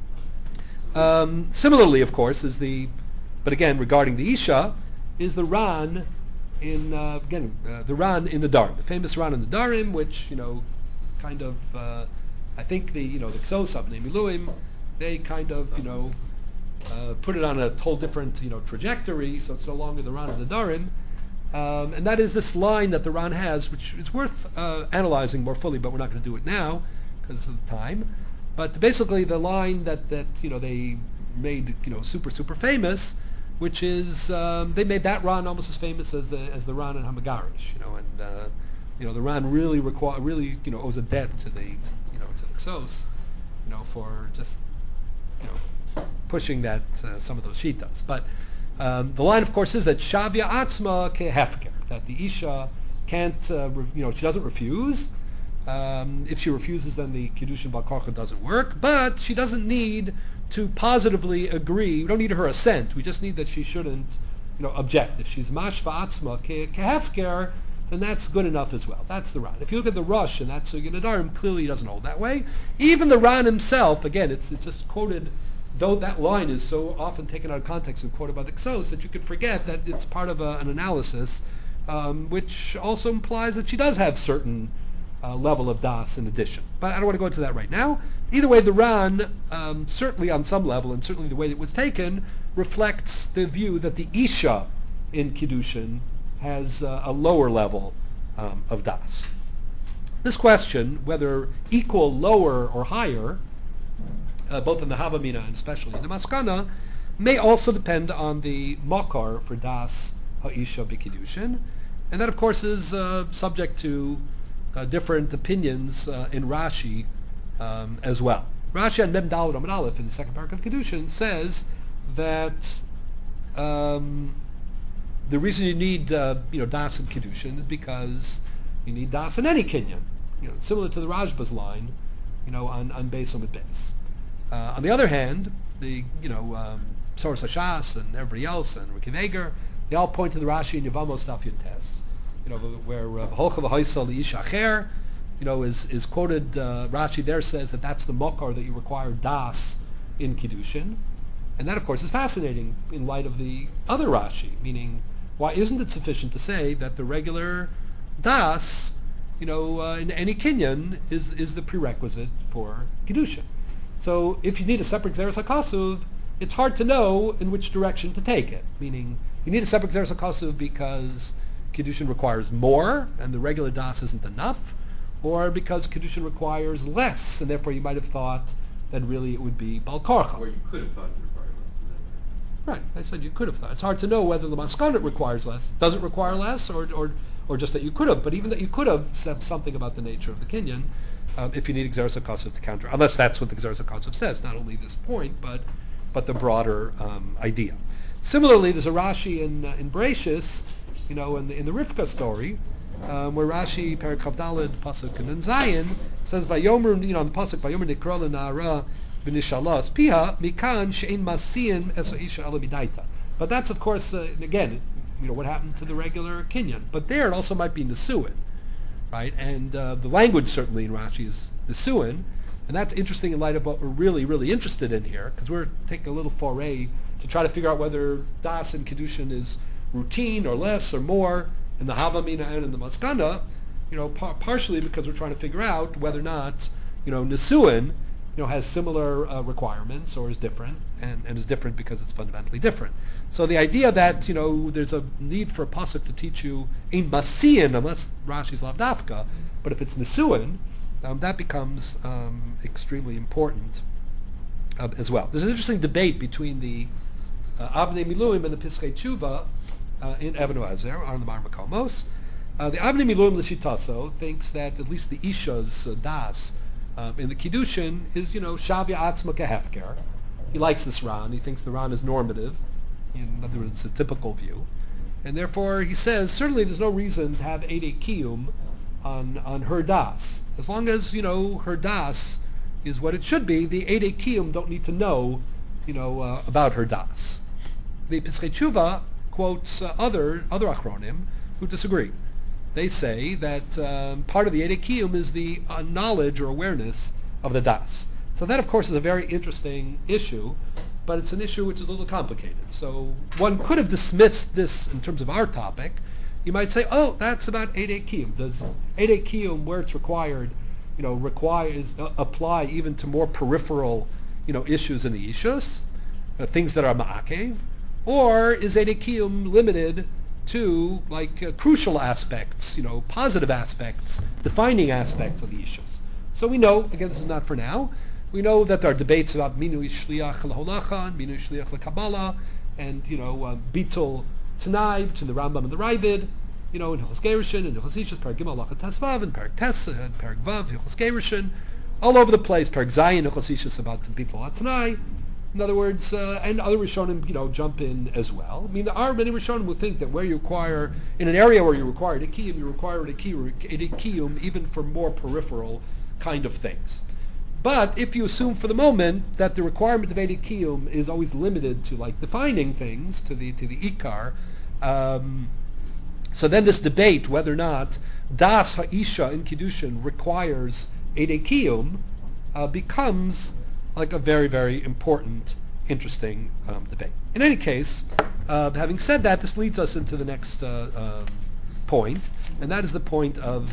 Similarly, of course, but again regarding the Isha, is the Ran in the Ran in the Darim, the famous Ran in the Darim, which kind of I think the Ksos of Miluim, they kind of put it on a whole different trajectory, so it's no longer the Ran in the Darim. And that is this line that the Ran has, which is worth analyzing more fully, but we're not going to do it now because of the time. But basically, the line that they made super famous, which is they made that Ran almost as famous as the Ran in Hamagarish, and the Ran really owes a debt to the Ksos, for just pushing that some of those shitas, but. The line, of course, is that Shavya Atzma Kehefker, that the Isha can't, she doesn't refuse. If she refuses, then the Kiddushin Bal Korcha doesn't work, but she doesn't need to positively agree. We don't need her assent. We just need that she shouldn't, object. If she's Mashva Atzma Kehefker, then that's good enough as well. That's the Ran. If you look at the Rush and that's Sugya Nadarim, clearly he doesn't hold that way. Even the Ran himself, again, it's just quoted. Though that line is so often taken out of context and quoted by the Ksos that you could forget that it's part of an analysis, which also implies that she does have certain level of das in addition. But I don't want to go into that right now. Either way, the Ran, certainly on some level, and certainly the way it was taken, reflects the view that the Isha in Kiddushin has a lower level of das. This question, whether equal, lower, or higher, both in the Havamina and especially in the Maskana, may also depend on the Makar for Das Ha'isha B'Kiddushin. And that, of course, is subject to different opinions in Rashi as well. Rashi on Mem Daled Amud Aleph in the second parak of Kiddushin says that the reason you need Das in Kiddushin is because you need Das in any Kinyan. Similar to the Rajba's line, on Beis Amud Beis. On the other hand, the Soros Hashas and everybody else and Ricky Veger, they all point to the Rashi in Yevamos Daf Yud Tes, where Holcha v'Hoysel Li'ish Acher, is quoted. Rashi there says that's the Mokar that you require Das in Kiddushin, and that of course is fascinating in light of the other Rashi. Meaning, why isn't it sufficient to say that the regular Das, in any Kinyan is the prerequisite for Kiddushin? So if you need a separate Xeris HaKasuv, it's hard to know in which direction to take it. Meaning, you need a separate Xeris HaKasuv because Kiddushin requires more, and the regular Das isn't enough, or because Kiddushin requires less, and therefore you might have thought that really it would be Bal Korcha. Or you could have thought it required less. Right, I said you could have thought. It's hard to know whether the Maskana requires less. Does it require less, or just that you could have? But even that you could have said something about the nature of the Kinyan, if you need Xeris HaKasuv to counter, unless that's what the Xeris HaKasuv says, not only this point, but the broader idea. Similarly, there's a Rashi in Bereshis, in the Rivka story, where Rashi, Perek Chavdalid, Pasuk and Zayin, says, Vayomer, on the Pasuk, Vayomer Nikra L'Na'ara B'Nishalas Piha, Mikan She'en Masiyin Es Ha'isha Ela B'Daita. But that's, of course, again, what happened to the regular Kinyan. But there it also might be Nesuin. Right, and the language certainly in Rashi is Nesuin, and that's interesting in light of what we're really, really interested in here, because we're taking a little foray to try to figure out whether Das in Kiddushin is routine or less or more in the Havamina and in the Maskana, partially because we're trying to figure out whether or not, Nesuin has similar requirements or is different, and is different because it's fundamentally different. So the idea that there's a need for a pasuk to teach you ein masiin, unless Rashi's lavdafka, but if it's nisuin, that becomes extremely important as well. There's an interesting debate between the Avnei Miluim and the Piskei Tshuva in Even Ezer on the Mar Makomos. The Avnei Miluim L'Shitaso thinks that at least the Isha's das in the Kiddushin is, Shavya Atzma Kehefker. He likes this Ran. He thinks the Ran is normative. In other words, it's a typical view. And therefore, he says, certainly there's no reason to have Eidei Kiyum on her das. As long as, her das is what it should be, the Eidei Kiyum don't need to know, about her das. The Piskei Tshuva quotes other Achronim who disagree. They say that part of the Eidei Kiyum is the knowledge or awareness of the das. So that, of course, is a very interesting issue, but it's an issue which is a little complicated. So one could have dismissed this in terms of our topic. You might say, oh, that's about Eidei Kiyum. Does Eidei Kiyum, where it's required, apply even to more peripheral, issues in the Ishus, things that are ma'akev? Or is Eidei Kiyum limited to crucial aspects, positive aspects, defining aspects of the Ishus? So we know, again, this is not for now, we know that there are debates about Minui Shliach L'Holacha and Minui Shliach L'Kabbalah, and, Bitul Tanai, between the Rambam and the Ravid, in Hilchos Gerushin, and Hilchos Ishus, Perek Gimel Halacha Tesvav, and Perek Tes, and Perek Vav, Hilchos Gerushin, all over the place. Perek Zayin, Hilchos Ishus, about Bitul Tanai. In other words, and other Rishonim, jump in as well. I mean, there are many Rishonim who think that where you require, in an area where you require Eidei Kiyum, you require Eidei Kiyum even for more peripheral kind of things. But if you assume for the moment that the requirement of Eidei Kiyum is always limited to defining things, to the Ikar, so then this debate whether or not Das Ha'isha in Kiddushin requires Eidei Kiyum becomes a very, very important, interesting debate. In any case, having said that, this leads us into the next point, and that is the point of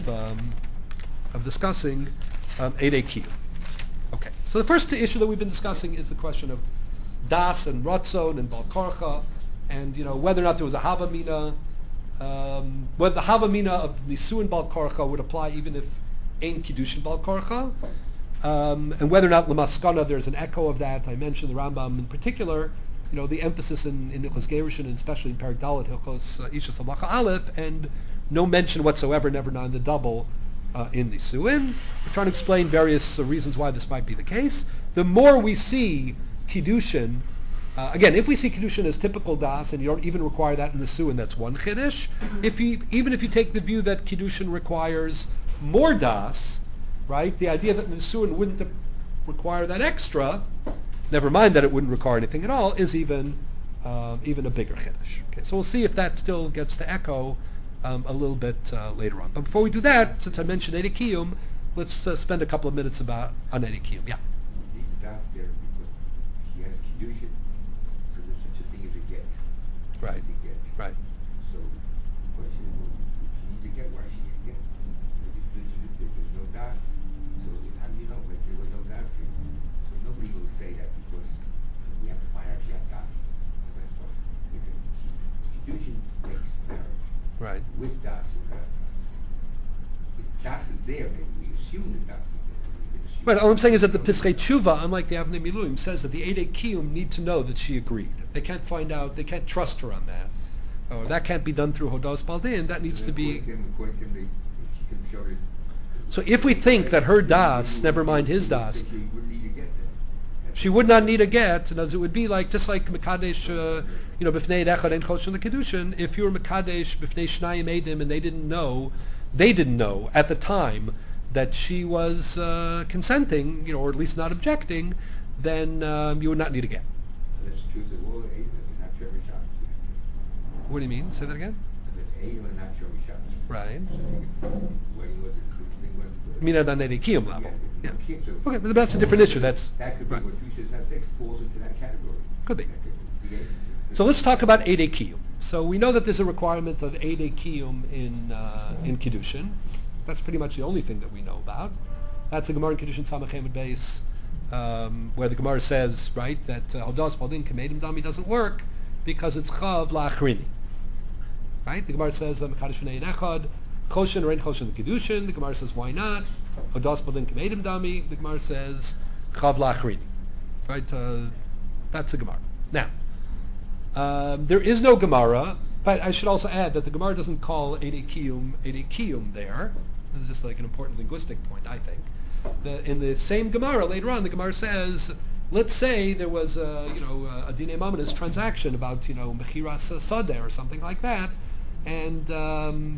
discussing Eidei Kiyum. Okay, so the first issue that we've been discussing is the question of Das and Ratzon and Bal Korcha, and whether or not there was a Havamina, whether the Havamina of Nisu and Bal Korcha would apply even if Ein Kiddushin Bal Korcha, and whether or not Lamaskana there's an echo of that. I mentioned the Rambam in particular, the emphasis in Hilchos Gerushin, and especially in Perek Dalet Hilchos Ishus Halacha Aleph, and no mention whatsoever, never none, the double in Nisuin. We're trying to explain various reasons why this might be the case. The more we see Kiddushin, again, if we see Kiddushin as typical Das, and you don't even require that in Nisuin, that's one Chiddush. Even if you take the view that Kiddushin requires more Das, right, the idea that Nisuin wouldn't require that extra, never mind that it wouldn't require anything at all, is even a bigger Chiddush. Okay, so we'll see if that still gets to echo a little bit later on. But before we do that, since I mentioned Eidei Kiyum, let's spend a couple of minutes on Eidei Kiyum. Yeah. You need Das there because she has Kiddushin, so there's such a thing as a get. Right. A get. Right. So the question is, well, if she needs a get, why she need a get? There's no Das. So how do you know? Like, there was no Das here. So nobody will say that because we have to find out if she had Das. That's what it's a Kiddushin makes marriage. Right. With Das or without Das. If Das is there, maybe we assume that Das is there. Right, all I'm saying is that the Piskei Tshuva, unlike the Avnei Miluim, says that the Eidei Kiyum need to know that she agreed. They can't find out, they can't trust her on that. Or that can't be done through Hodos Baldin, that needs to be... So if we think that her Das, never mind his Das, she would not need a get, and as it would be just like Mekadesh, B'fnei Echad Ein Choshen L'Kiddushin, if you were Mekadesh B'fnei Shnayim Eidim and they didn't know at the time that she was consenting, or at least not objecting, then you would not need a get. That's true of all Eidim, not Shemi Shabbos. What do you mean? Say that again? Eidim are not Shemi Shabbos. Right. Wedding wasn't, thing wasn't. You mean at an Eidei Kiyum level? Yeah. Okay, but that's a different issue. That could be right. what Tushas has said falls into that category. Could be. So let's talk about Eidei Kiyum. So we know that there's a requirement of Eidei Kiyum in Kiddushin. That's pretty much the only thing that we know about. That's a Gemara in Kiddushin Samachem Beis where the Gemara says, right, that Hodas Baldin Kamedim Dami doesn't work because it's Chav La'achrini. Right? The Gemara says, Mekadosh V'nei Echad, Choshen or Ein Choshen Kedushin. The Gemara says, why not? Hodas Baldin Kamedim Dami. The Gemara says, Chav La'achrini. Right? That's the Gemara. Now, there is no Gemara, but I should also add that the Gemara doesn't call Eidei Kiyum there. This is just like an important linguistic point, I think. In the same Gemara later on, the Gemara says, let's say there was a Dinei Mamonis transaction about Mechiras Sadeh or something like that, and there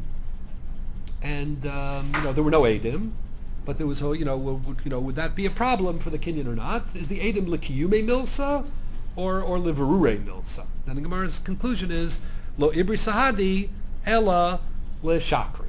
were no Eidim, but there was would that be a problem for the Kinyan or not? Is the Eidim L'Kiyume Milsa or Liverure Milsa? And the Gemara's conclusion is Lo Ibri Sahadi Ella LeShakri.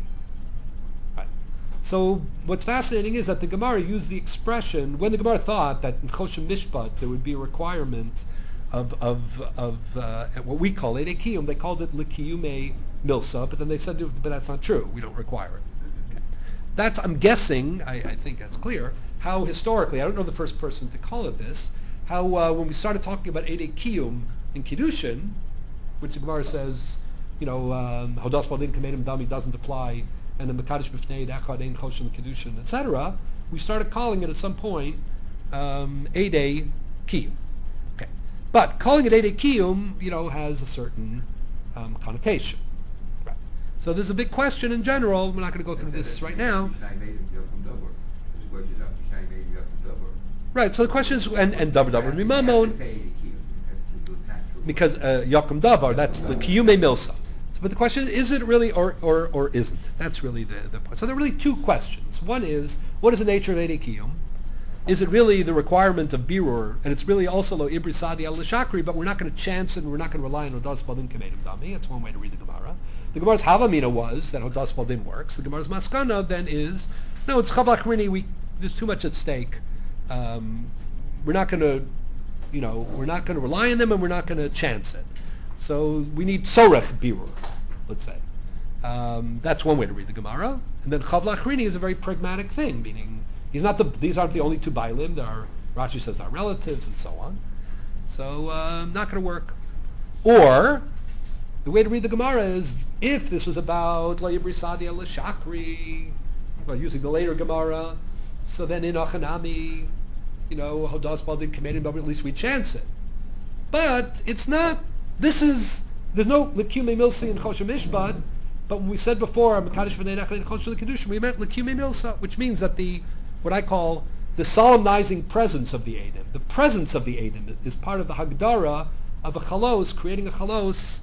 So what's fascinating is that the Gemara used the expression, when the Gemara thought that in Choshen Mishpat there would be a requirement of what we call Eidei Kiyum, they called it L'Kiyume Milsa, but then they said, but that's not true, we don't require it. Okay. That's, I'm guessing, I think that's clear, how historically, I don't know the first person to call it this, how when we started talking about Eidei Kiyum in Kiddushin, which the Gemara says, Hodas Baldin Kamedim Dami doesn't apply, and the Mekadosh B'fnei Echad Ein Choshen Kedushin, etc., we started calling it at some point Eidei Kiyum. Okay, but calling it Eidei Kiyum, has a certain connotation. Right. So there's a big question in general. We're not going to go through this right now. Right. So the question is, and Davar Davar Mimamon, because Yakum Davar, that's the Kiyume Milsa. But the question is it really or isn't it? That's really the point. So there are really two questions. One is, what is the nature of Eidei Kiyum? Is it really the requirement of Birur? And it's really also Lo Ibri Sadi Al L'Shakri, but we're not going to chance it and we're not going to rely on Hodas Baldin Kamedim Dami. That's one way to read the Gemara. The Gemara's Havamina was that Hodas Baldin works. The Gemara's Maskana then is, no, it's Chav La'achrini, there's too much at stake. We're not going to, we're not going to rely on them and we're not going to chance it. So we need Sorech Birur, let's say. That's one way to read the Gemara. And then Chav La'achrini is a very pragmatic thing, meaning these aren't the only two Bailim. Rashi says there are relatives and so on. So not going to work. Or the way to read the Gemara is, if this was about La Yibri Sadi Al Shakri, using the later Gemara, so then in Achanami, Hodas Baldin Kamedim Dami, at least we chance it. But it's not. There's no L'Kiyume Milsa in Choshen Mishpat, but when we said before, Mekadosh V'nei Echad in Choshen Kedushin, we meant L'Kiyume Milsa, which means that what I call the solemnizing presence of the Eidim. The presence of the Eidim is part of the Hagdara of a Chalos, creating a Chalos,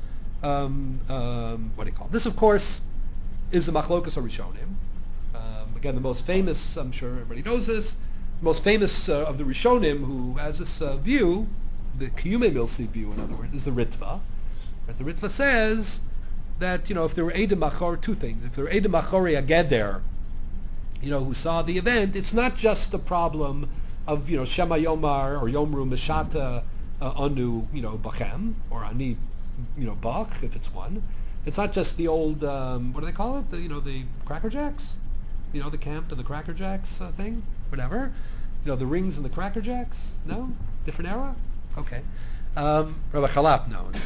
what do you call it? This, of course, is the Machlokas HaRishonim. Again, the most famous, I'm sure everybody knows this, the most famous of the Rishonim who has this view, the Kiyume Milsi view, in other words, is the Ritva. Right? The Ritva says that, if there were Eidim Machor, two things. If there were Eidim Machori Ageder, who saw the event, it's not just the problem of, Shema Yomar or Yomru Meshata Anu, Bachem, or Ani, Bach, if it's one. It's not just the old, what do they call it? The Cracker Jacks? The camp of the Cracker Jacks thing? Whatever. The rings and the Cracker Jacks? No? Different era? Okay. Rabbi Chalap knows.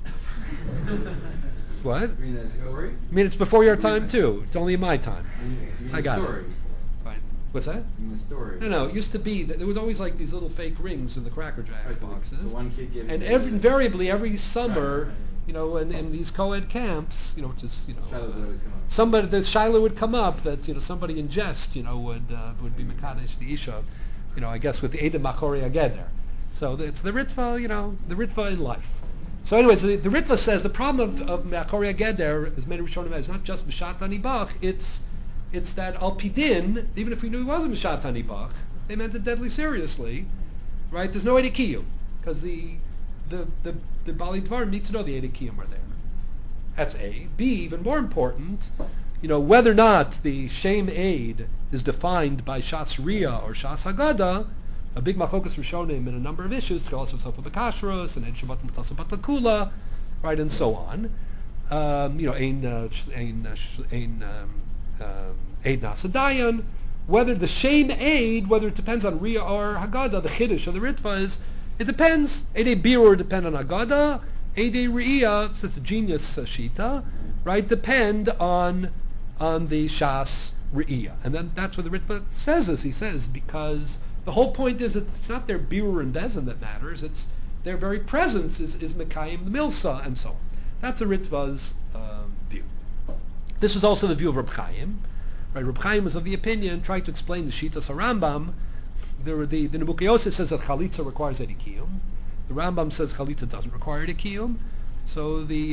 What? You mean that story? I mean, it's before your time, too. It's only in my time. You mean I got the story? it. Fine. What's that? You mean the story? No. It used to be that there was always like these little fake rings in the Cracker Jack Right, boxes. so one kid giving and the other. invariably every summer, Right. in these co-ed camps, which is, Shiloh's always come up. somebody, the Shiloh would come up that, somebody in jest, would be Mekadesh, the Isha, I guess with the Eidim Machori Ageder. So it's the Ritva, the Ritva in life. So anyways, the Ritva says the problem of Machori Ageder, as many Rishonim is not just Mishat Anibach, it's that Al Pidin, even if we knew he wasn't Mishat Anibach, they meant it deadly seriously, right? There's no Eidei Kiyum, because the Bali Dvarim need to know the Eidei Kiyum are there. That's A. B, even more important, whether or not the Shem Eid is defined by Shas Riyah or Shas Haggadah, a big machlokas Rishonim in a number of issues, Tchelas of Sofa B'Kashrus, and Ed Shabbat Mutasa Bat Lakula, right, and so on. Ein Eid Nasadayan, whether the same aid, whether it depends on Riyah or Haggadah, the Chiddush or the Ritva is, it depends. Eidei Birur depend on Haggadah. Eidei Riyah, so it's a genius Shita, right, depend on the Shas Riyah. And then that's what the Ritva says this. He says, because the whole point is that it's not their Birur and Bezin that matters, it's their very presence is Mekayim the Milsa, and so on. That's a Ritva's view. This was also the view of Reb Chaim. Right, Reb Chaim was of the opinion, trying to explain the Shitas HaRambam, the Nebuchadnezzar Yosef says that Chalitza requires Eidei Kiyum. The Rambam says Chalitza doesn't require Eidei Kiyum. So the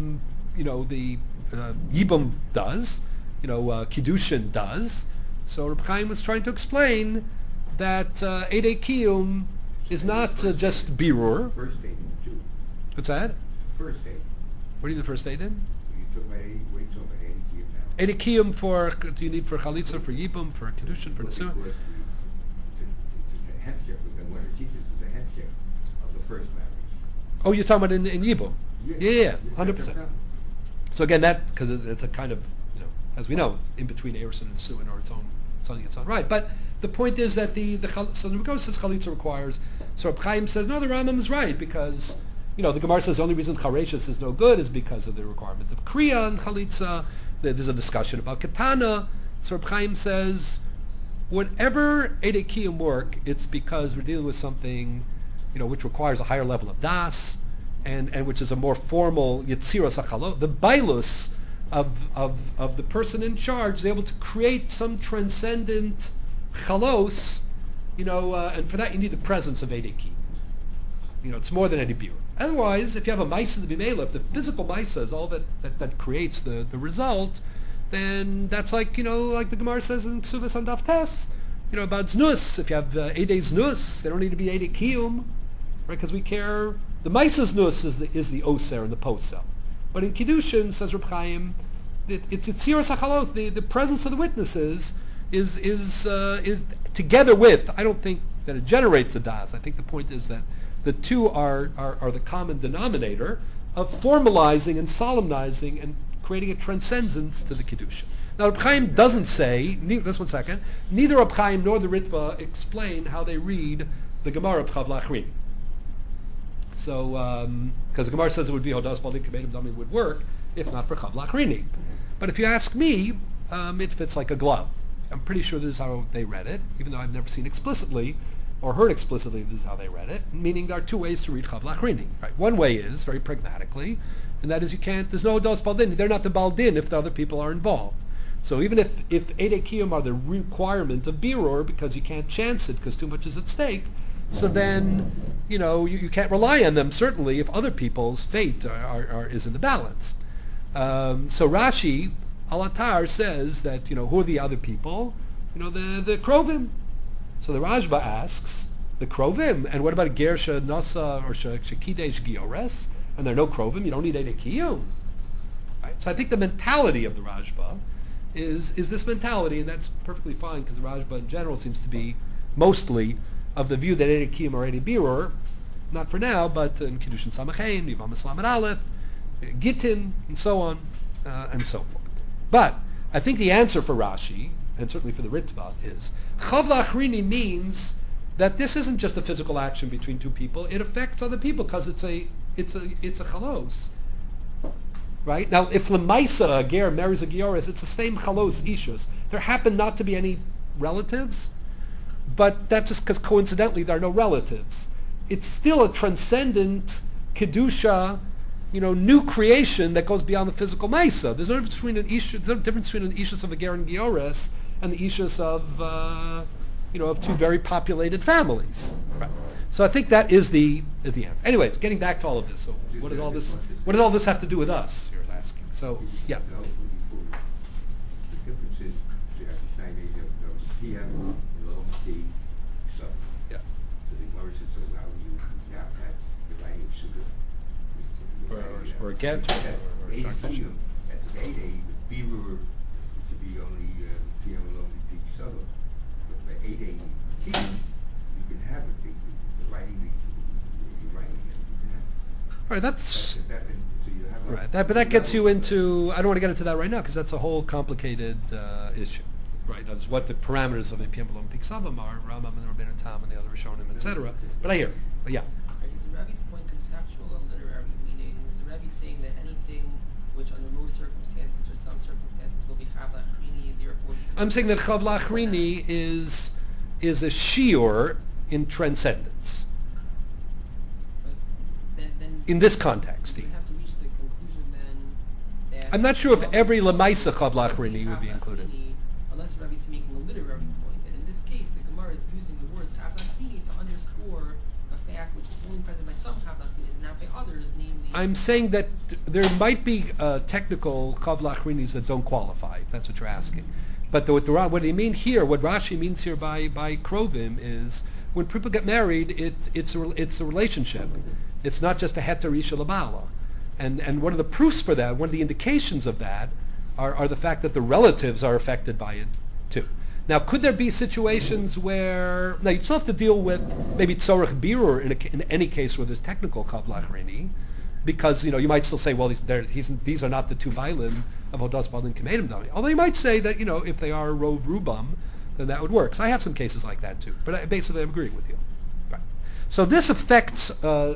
Yibum does. Kiddushin does. So Reb Chaim was trying to explain that Eidei Kiyum is not just Birur. First aid too. What's that? First aid. What do you need the first aid in? You took my Eidei Kiyum now. Eidei Kiyum do you need for Chalitza, for Yibum, for Kiddushin, for Nesuah? Because it's a hefsek. One of the teachers is a hefsek of the first marriage. Oh, you're talking about in Yibum? Yeah, 100%. So again, because it's a kind of, as we know, in between Erusin and Nesuin, or its own something its own right. But the point is that so the Gemara says Chalitza requires. So Reb Chaim says no, the Rambam is right, because the Gemara says the only reason Chareshes is no good is because of the requirement of Kriya and Chalitza. There's a discussion about Katana. So Reb Chaim says whatever Eidei Kiyum work, it's because we're dealing with something which requires a higher level of das, and which is a more formal Yetziras HaChalot. The bailus of the person in charge is able to create some transcendent chalos, and for that you need the presence of Eidei Kiyum. It's more than Eidei Birur. Otherwise, if you have a Maisa to Bimela, if the physical Maisa is all that creates the result, then that's like the Gemara says in Ksuvas on Daf Tes, about Znus. If you have Eidei Znus, they don't need to be Eidei Kiyum, right? Because we care. The Maisa Znus is the Oser and the Posel. But in Kiddushin, says Reb Chaim, it's Yetziras HaChalot, the presence of the witnesses is together with. I don't think that it generates the das. I think the point is that the two are the common denominator of formalizing and solemnizing and creating a transcendence to the Kiddushin. Now, Reb Chaim doesn't say, just 1 second, neither Reb Chaim nor the Ritva explain how they read the Gemara of Chav Lachrini. So, because the Gemara says it would be Hodas Baldik Kabedim Dami would work, if not for Chav Lachrini. But if you ask me, it fits like a glove. I'm pretty sure this is how they read it, even though I've never seen explicitly or heard explicitly this is how they read it, meaning there are two ways to read Chav Lachrini. Right? One way is, very pragmatically, and that is there's no Hodas Baldin. They're not the Baldin if the other people are involved. So even if Eidei Kiyum are the requirement of Birur, because you can't chance it because too much is at stake, so then, you can't rely on them, certainly, if other people's fate is in the balance. So Rashi, Al-Atar, says that, who are the other people? The Krovim. So the Rashba asks, the Krovim, and what about Gersha Nasa or Shekidesh Giores? And there are no Krovim, you don't need Eidei Kiyum. Right? So I think the mentality of the Rashba is this mentality, and that's perfectly fine, because the Rashba in general seems to be mostly of the view that Eidei Kiyum or Eidei Birur, not for now, but in Kiddushin Samachain, Yivam Islam and Aleph, Gittin, and so on, and so forth. But I think the answer for Rashi, and certainly for the Ritva, is Chav Lachrini means that this isn't just a physical action between two people; it affects other people because it's a chalos. Right? Now, if Lemaisa, a ger, marries a gioris, it's the same chalos ishus. There happen not to be any relatives, but that's just because coincidentally there are no relatives. It's still a transcendent kedusha, new creation that goes beyond the physical maisa. There's no difference between an ishus of a ger and gioris and the ishus of of two very populated families. Right. So I think that is the answer. Anyways, getting back to all of this. So what does all this have to do with us? You're asking. So yeah. The difference is you have the same age of PM, low D, so. Yeah. So the Gemara says, so how do you now have the writing sugar? Or get or Eidei Kiyum, at the Eidei, the Birur to be only PM low D, so. But by Eidei Kiyum, you can have it. The writing, you're writing it, you can have it. All right, that's So you have right. But that gets you into. I don't want to get into that right now because that's a whole complicated issue. Right, that's what the parameters of a Pimbalo and Piksavim are, Rambam and Rabbeinu Tam and the other Rishonim, etc. But I hear, but yeah. Is the Rebbe's point conceptual or literary? Meaning, is the Rebbe saying that anything which under most circumstances or some circumstances will be Chav Lachrini, therefore... I'm saying that Chav Lachrini is a shiur in transcendence. But then in this context. You have to reach the conclusion then that... I'm not sure if every Lamaisa Chav Lachrini would be included. Unless the Rebbe is making a literary point. And in this case, the Gemara is using the words Chav Lachrini to underscore a fact which is only present by some Chav Lachrinis and not by others, namely... I'm saying that there might be technical Chav Lachrinis that don't qualify, if that's what you're asking. But what they mean here, what Rashi means here by Krovim is when people get married, it's a relationship. It's not just a heter isha labala. And one of the proofs for that, one of the indications of that, are the fact that the relatives are affected by it too. Now, could there be situations where... Now, you still have to deal with maybe tzorech birur in any case where there's technical Chav Lachrini, because, you might still say, well, these are not the two bailim of Hodas Balin Kamedim Dami. Although you might say that, if they are Rov Rubam, then that would work. So I have some cases like that too. But basically I'm agreeing with you. Right. So this affects, how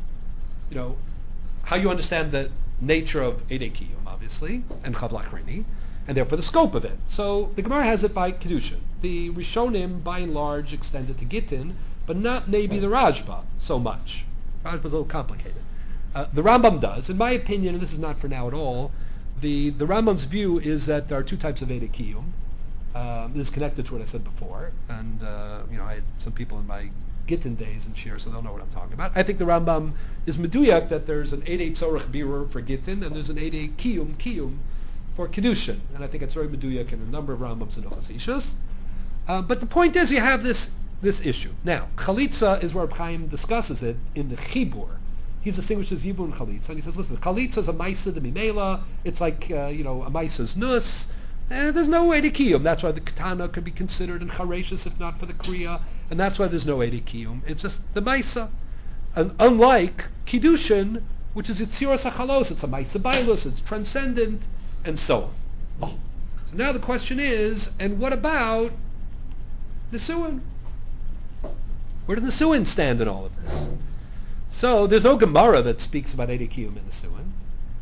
you understand the nature of Eidei Kiyum, obviously, and Chav Lachrini, and therefore the scope of it. So the Gemara has it by Kedushin. The Rishonim, by and large, extend it to Gittin, but not maybe the Rajba so much. Rajba's a little complicated. The Rambam does. In my opinion, and this is not for now at all, the Rambam's view is that there are two types of Eidei Kiyum. This is connected to what I said before, and I had some people in my Gittin days in Shir, so they'll know what I'm talking about. I think the Rambam is meduyak that there's an Eidei Tzorech Birur for Gittin, and there's an Eidei Kiyum for Kedushin, and I think it's very meduyak in a number of Rambams and Ochas Ishus. But the point is, you have this issue. Now, Chalitza is where Reb Chaim discusses it in the Chibur. He distinguishes Yibur and Chalitza, and he says, listen, Chalitza is a Maisa de Mimela, it's like, a Maisa's Nus, and there's no Eidei Kiyum. That's why the Katana could be considered in Chareshus if not for the Kriya, and that's why there's no Eidei Kiyum. It's just the Maisa. And unlike Kiddushin, which is Yitziras HaChalos, it's a Maisa Bailus, it's transcendent, and so on. Oh. So now the question is, and what about Nisuin? Where does Nisuin stand in all of this? So there's no Gemara that speaks about Eidei Kiyum in Nisuin.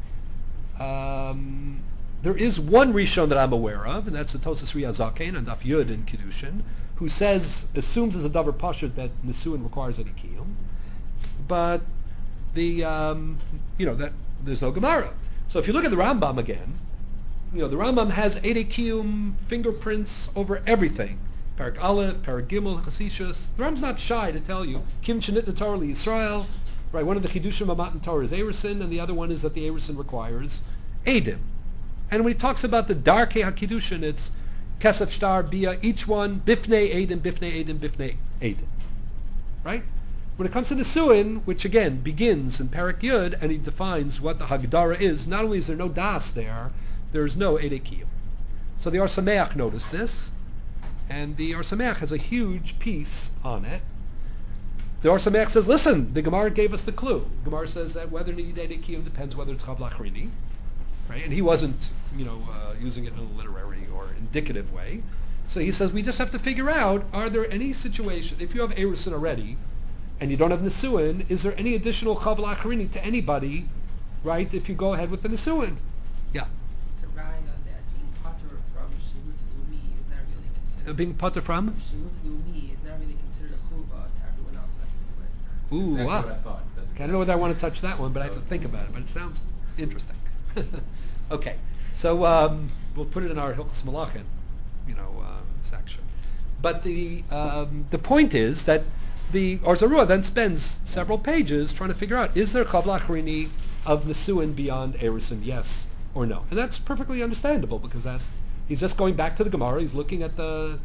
There is one Rishon that I'm aware of, and that's the Tosas Riyah Zaken and Daf Yud in Kiddushin, who assumes as a davar pashut that Nisuin requires Eidei Kiyum, but that there's no Gemara. So if you look at the Rambam again, the Rambam has Eidei Kiyum fingerprints over everything. Parak Aleph, Parak Gimel, Chasishus. The Rambam's not shy to tell you, Kim Shenit Torah Yisrael, right? One of the Chidushim of Matan Torah is Erusin, and the other one is that the Erusin requires Eidim. And when he talks about the Darkei HaKiddushin, it's Kesef Shtar, Bia, each one, Bifnei Eidim, Bifnei Eidim, Bifnei Eidim. Right? When it comes to Nisuin, which again begins in Parak Yud, and he defines what the Hagdara is, not only is there no Das there is no Eidei Kiyum. So the Or Sameach noticed this, and the Or Sameach has a huge piece on it. The Or Sameach says, listen, the Gemara gave us the clue. The Gemara says that whether you need Eidei Kiyum depends whether it's Chav Lachrini. Right? And he wasn't, using it in a literary or indicative way. So he says, we just have to figure out, are there any situations, if you have Erusin already, and you don't have Nisuin, is there any additional Chav Lachrini to anybody, right, if you go ahead with the Nisuin? Yeah. It's a raya that being potter from Shirut Leumi is not really considered... Being potter from? Shirut Leumi is not really considered a chuvah to everyone else vested to it. Ooh, That's wow. what I thought. I don't know whether I want to touch that one, but I have to think about it, but it sounds interesting. Okay, so we'll put it in our Hilchos Malachim, section. But the point is that the Or Zarua then spends several pages trying to figure out, is there Chav Lachrini of Nisuin beyond Erusin, yes or no? And that's perfectly understandable because he's just going back to the Gemara, he's looking at the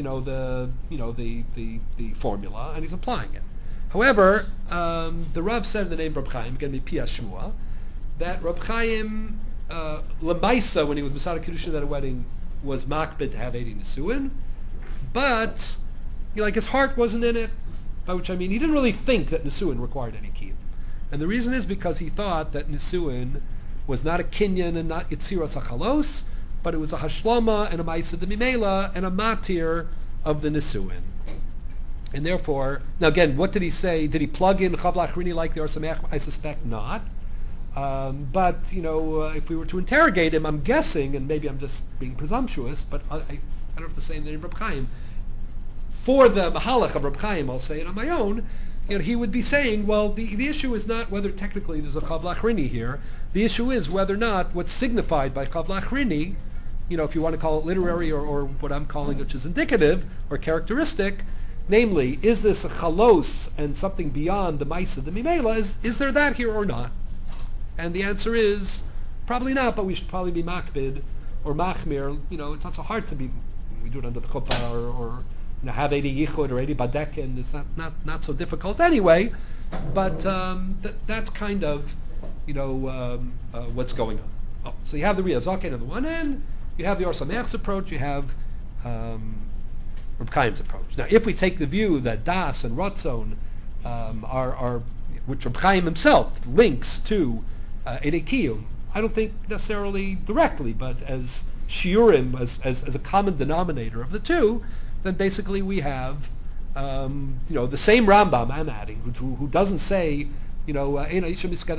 formula, and he's applying it. However, the Rav said in the name Reb Chaim, going to be Piyas Shmua, that Reb Chaim Lamaisa, when he was Masada Kedushin at a wedding, was makbid to have Eidei Nisuin, but his heart wasn't in it, by which I mean he didn't really think that Nisuin required any kiyum. And the reason is because he thought that Nisuin was not a kinyan and not Yitziras HaChalos, but it was a hashlama and a ma'isa d'mimela and a matir of the nisuin. And therefore, now again, what did he say? Did he plug in Chav Lachrini like the Or Sameach? I suspect not. But, if we were to interrogate him, I'm guessing, and maybe I'm just being presumptuous, but I don't have to say in the name of Reb Chaim. For the Mahalach of Reb Chaim, I'll say it on my own, he would be saying, well, the issue is not whether technically there's a Chav Lachrini here. The issue is whether or not what's signified by Chav Lachrini, if you want to call it literary or what I'm calling, which is indicative or characteristic, namely, is this a chalos and something beyond the Maisa de Mimela? Is there that here or not? And the answer is probably not, but we should probably be makbid or machmir. It's not so hard to be, we do it under the chuppah or have 80 yichud or 80 badekin. It's not so difficult anyway. But that's kind of, what's going on. Oh, so you have the Riyah Zaken on the one end, you have the Or Sameach's approach, you have Reb Chaim's approach. Now, if we take the view that Das and Ratzon are which Reb Chaim himself links to Edei Kiyum, I don't think necessarily directly, but as shiurim, as a common denominator of the two, then basically we have the same Rambam I'm adding, who doesn't say equivalent in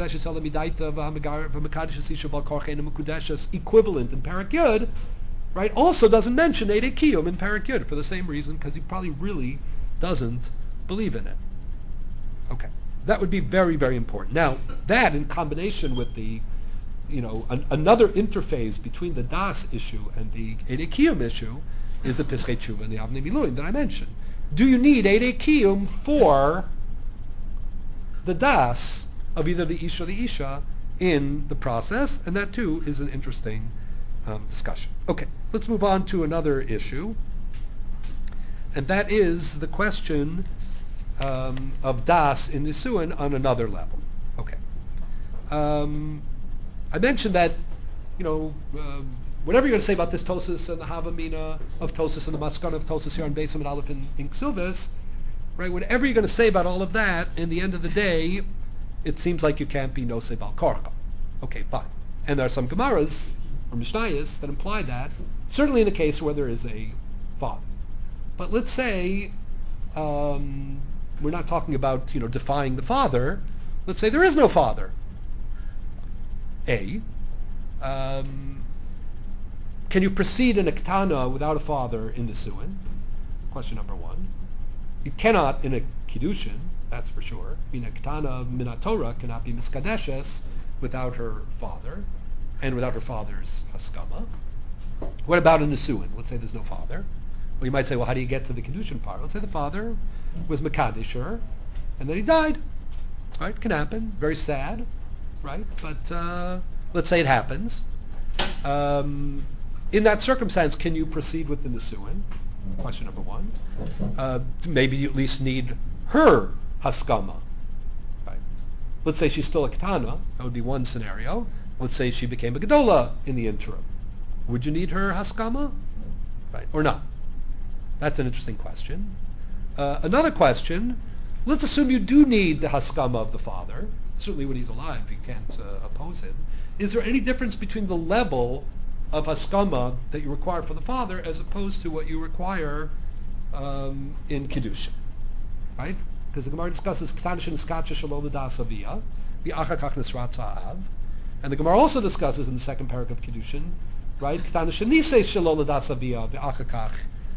Perek Yud, right? Also doesn't mention Edei Kiyum in Perek Yud for the same reason, because he probably really doesn't believe in it. Okay, that would be very, very important. Now, that in combination with the, another interface between the Das issue and the Edei Kiyum issue is the Pischei Tshuva and the Avnei Miluim that I mentioned. Do you need Edei Kiyum for the Das of either the Ish or the Isha in the process? And that too is an interesting discussion. Okay, let's move on to another issue, and that is the question of Das in Nisuin on another level. Okay, I mentioned that whatever you're going to say about this Tosas and the Havamina of Tosas and the Maskana of Tosas here on Beis Amud Aleph in Ksubas, right? Whatever you're going to say about all of that, in the end of the day, it seems like you can't be Nosei Bal Korcha. Okay, fine. And there are some Gemaras or Mishnayos that imply that, certainly in the case where there is a father. But let's say we're not talking about defying the father. Let's say there is no father. Can you proceed in a Ketana without a father in the Nisuin? Question number one. You cannot in a Kiddushin, that's for sure. A Ketana Minat Torah cannot be Miskadeshes without her father and without her father's Haskama. What about in the Nisuin? Let's say there's no father. Well, you might say, well, how do you get to the Kiddushin part? Let's say the father was Mekadesh and then he died. Right? Can happen. Very sad. Right? But let's say it happens. In that circumstance, can you proceed with the Nisuin? Question number one. Maybe you at least need her Haskama. Right? Let's say she's still a Ketana. That would be one scenario. Let's say she became a Gedola in the interim. Would you need her Haskama? Right? Or not? That's an interesting question. Another question, let's assume you do need the Haskama of the father. Certainly when he's alive, you can't oppose him. Is there any difference between the level of Haskama that you require for the father as opposed to what you require in Kiddushin? Right? Because the Gemara discusses Ktanish and Skacha Shalom Das Aviyah, the Achakach Nisrat Sa'av. And the Gemara also discusses in the second parak of Kiddushin, right? Ktanish and Nisei Shalom Das Aviyah, the Achakach,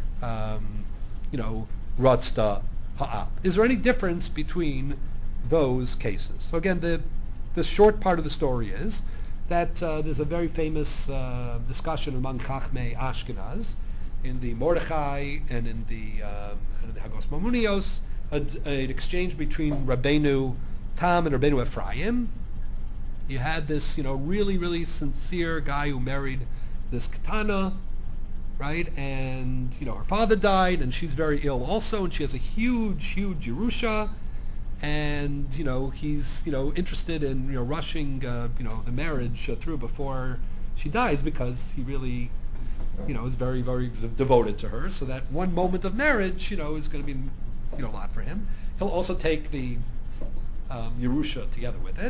Ratzta Ha'ab. Is there any difference between those cases? So again, the short part of the story is that there's a very famous discussion among Chachmei Ashkenaz in the Mordechai and in the Hagos Mamunios, an exchange between Rabbeinu Tam and Rabbeinu Ephraim. You had this, really, really sincere guy who married this Ketana, right? And, her father died, and she's very ill also, and she has a huge, huge Yerusha. And he's interested in rushing the marriage through before she dies because he really is very, very devoted to her. So that one moment of marriage is going to be a lot for him. He'll also take the Yerusha together with it.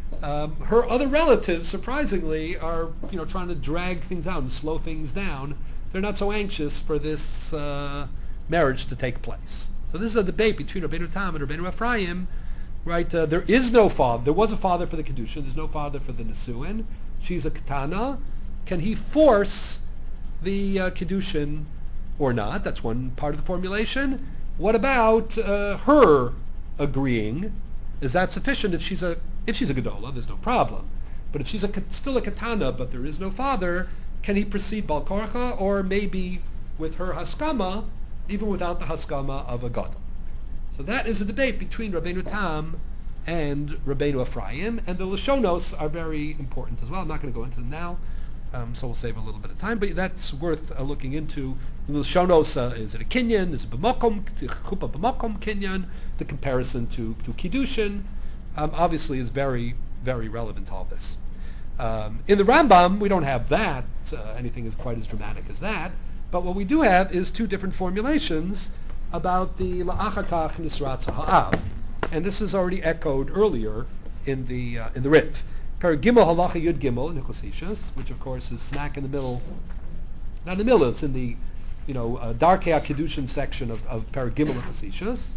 Her other relatives, surprisingly, are trying to drag things out and slow things down. They're not so anxious for this marriage to take place. So this is a debate between Rabbeinu Tam and Rabbeinu Ephraim. Right? There is no father. There was a father for the kedushin. There's no father for the nisuin. She's a katana. Can he force the kedushin or not? That's one part of the formulation. What about her agreeing? Is that sufficient? If she's a gedola, there's no problem. But if she's still a katana, but there is no father, can he proceed bal korcha, or maybe with her haskama, even without the haskama of a gadol? So that is a debate between Rabbeinu Tam and Rabbeinu Ephraim, and the Lashonos are very important as well. I'm not going to go into them now, so we'll save a little bit of time, but that's worth looking into. The Lashonos, is it a kinyan? Is it b'makom, chuppah b'makom kinyan? The comparison to Kiddushin, obviously is very, very relevant to all this. In the Rambam, we don't have that, anything is quite as dramatic as that, but what we do have is two different formulations about the la'achakach nisratz ha'av, and this is already echoed earlier in the Rif. Perek Gimel halacha yud gimel in Chosishas, which of course is smack in the middle, not in the middle, it's in the Darkei HaKiddushin section of Perek Gimel in Chosishas.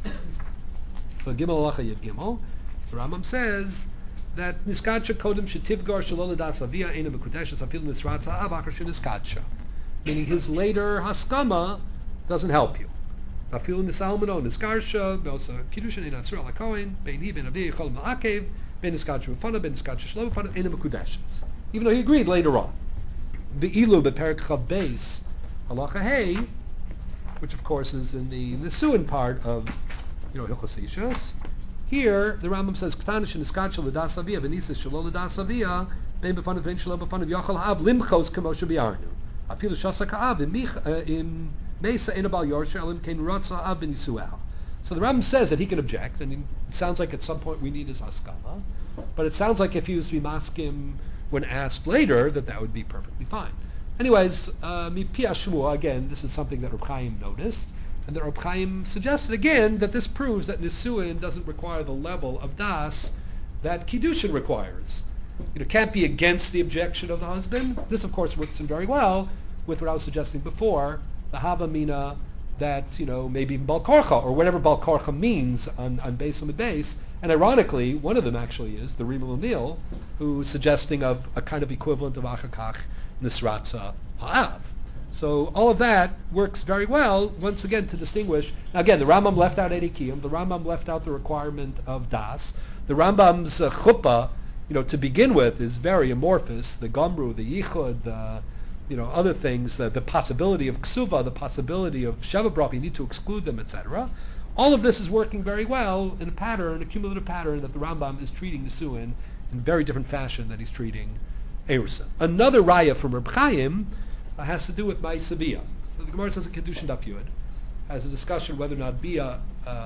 So Gimel halacha yud gimel, the Rambam says that niskadsha kodem shetivgar shelo l'das avia eina mekudeshes afil nisratz ha'av achar sheniskadsha, meaning his later haskama doesn't help you. Afil nisalmano niskarsha beosa kiddushin ein atzur ala kohen bein hi ben avi chol ma'akev ben niskadsha b'fana ben niskadsha shelo b'fana eina mekudeshes, even though he agreed later on. The ilu beperek chav beis halacha hey, which of course is in the nisuin part of Hilchos Ishus. Here the Rambam says ktanish niskadsha l'das avia v'nisis shelo l'das avia ben b'fana ben shelo b'fana v'yachal ha'av limchos kamo shebiarnu afil shasa ka'av im Mesa Inabal Yorsha Elim Kain Ratza Ab Benisuel. So the Rambam says that he can object, and it sounds like at some point we need his haskama, but it sounds like if he was to be maskim when asked later, that would be perfectly fine. Anyways, Mipi Shmuah, again, this is something that Reb Chaim noticed, and that Reb Chaim suggested again that this proves that Nisuin doesn't require the level of das that Kiddushin requires. It can't be against the objection of the husband. This, of course, works in very well with what I was suggesting before, the Havamina that, maybe Bal Korcha, or whatever Bal Korcha means on Beis Amid Beis. And ironically, one of them actually is the Rimel O'Neill, who's suggesting of a kind of equivalent of Achakach Nisratza Ha'av. So all of that works very well, once again, to distinguish. Now again, the Rambam left out Edikiyim, the Rambam left out the requirement of Das. The Rambam's chuppah, to begin with, is very amorphous. The Gomru, the Yichud, the other things, the possibility of ksuva, the possibility of sheva brach, you need to exclude them, etc. All of this is working very well in a cumulative pattern that the Rambam is treating Nisuin in a very different fashion that he's treating Erusin. Another raya from Reb Chaim has to do with Ma'aseh Bia. So the Gemara says in Kedushin Daf Yud has a discussion whether or not Bia,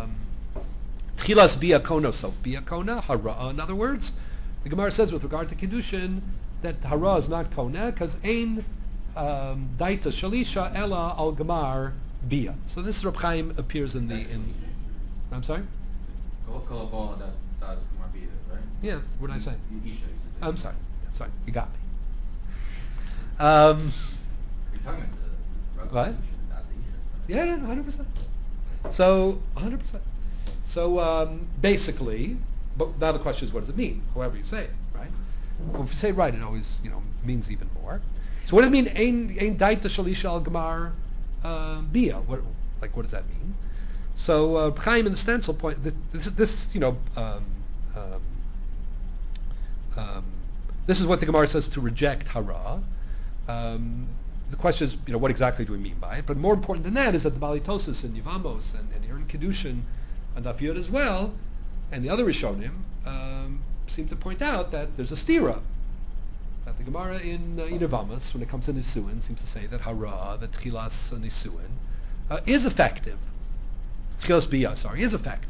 Tchilas Bia Kona, so Bia Kona, Hara, in other words. The Gemara says with regard to Kedushin that Hara is not Kona because Ein Daita Shalisha Ella Al Gamar Bia. So this Reb Chaim appears in I'm sorry? Kolabal that does Gamar Bia, right? Yeah, what did I say? Isha. I'm sorry, you got me. You're talking about the What? that's Isha. Yeah, 100%. So 100%. So basically, but now the question is, what does it mean? However you say it, right? Well, if you say it right, it always means even more. So what does it mean? Ein daita shalisha al gamar bia. What does that mean? So Chaim in the stencil point. This is what the Gemara says to reject hara. The question is, what exactly do we mean by it? But more important than that is that the Balitosis and Yivamos and here in Kedushin and Daf Yud as well, and the other Rishonim seem to point out that there's a stira. That the Gemara in Yevamos, when it comes to Nisuin, seems to say that hara, that Tchilas Nisuin, is effective. Tchilas Bia, is effective.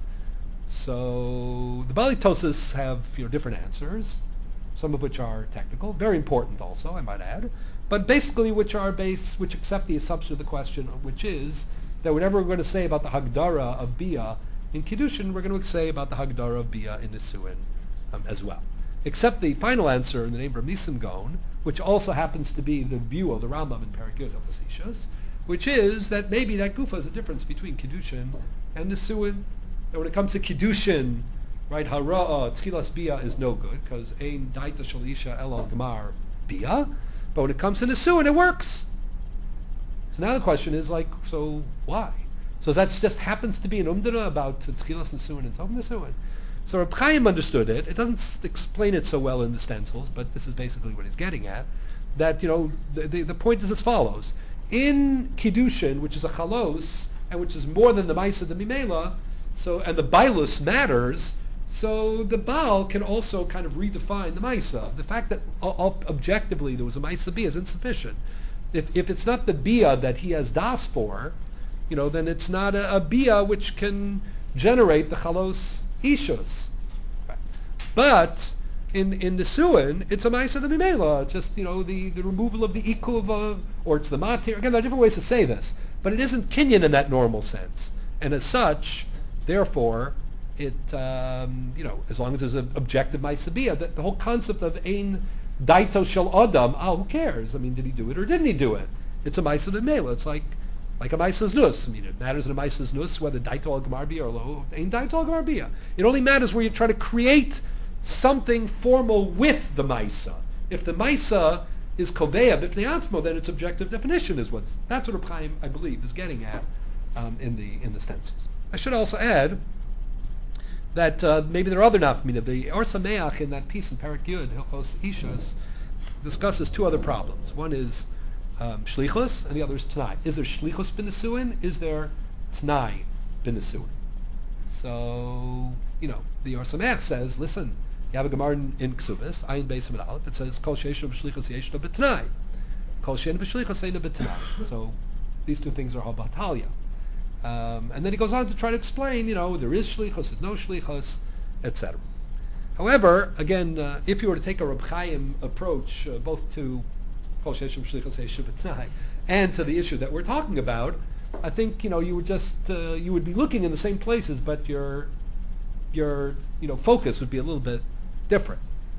So the Balitosis have different answers, some of which are technical, very important also, I might add, but basically which accept the assumption of the question, which is that whatever we're going to say about the Hagdara of Bia in Kiddushin, we're going to say about the Hagdara of Bia in Nisuin as well. except the final answer in the name of Nisim Gon, which also happens to be the view of the Rambam in Perek Yud of Ishus, which is that maybe that gufa is a difference between Kiddushin and Nisuin. And when it comes to Kiddushin, right, Hara'a, Tchilas Bia is no good, because Ein Daita Shalisha Elal Gemar Bia. But when it comes to Nisuin, it works. So now the question is, like, so why? So that just happens to be an umdana about Tchilas Nisuin and Tov Nisuin. So Reb Chaim understood it. It doesn't explain it so well in the stencils, but this is basically what he's getting at. That, the point is as follows. In Kiddushin, which is a chalos, and which is more than the Maisa de Mimela, and the Bailus matters, so the Baal can also kind of redefine the Maisa. The fact that objectively there was a Maisa Bia is insufficient. If it's not the Bia that he has das for, then it's not a Bia which can generate the chalos ishus. But in Nisuin, it's a Maisa de Mimela, just, the removal of the ikuv, or it's the matir. Again, there are different ways to say this, but it isn't kinyan in that normal sense. And as such, therefore, it, as long as there's an objective Maisa Bia, the whole concept of ein daito shel adam, who cares? I mean, did he do it or didn't he do it? It's a Maisa de Mimela. It's like a Maisa's Nus. I mean, it matters in a Maisa's Nus whether Daito al Gemar Bia or Lo, ain't Daito al Gemar Bia. It only matters where you try to create something formal with the Maisa. If the Maisa is Kovea B'fnei Atzmo, then its objective definition is that's what Reb Chaim, I believe, is getting at in the stencils. I should also add that maybe there are other nafmina. The Or Sameach in that piece in Perek Yud, Hilchos Ishus, discusses two other problems. One is shlichus, and the other is t'nai. Is there shlichus b'nesuin? Is there t'nai b'nesuin? So, the Or Sameach says, listen, you have a Gemara in Ksubis, Ayin Beis Amid Aleph, it says, Kol she'eshno b'shlichus ye'eshno b't'nai. Kol she'en b'shlichus ye'eshno b't'nai. So, these two things are habatalia. And then he goes on to try to explain, there is shlichus, there's no shlichus, etc. However, again, if you were to take a Reb Chaim approach, both to Kol she'eshno b'shlichus ye'eshno b't'nai, and to the issue that we're talking about, I think, you would just, you would be looking in the same places, but your focus would be a little bit different.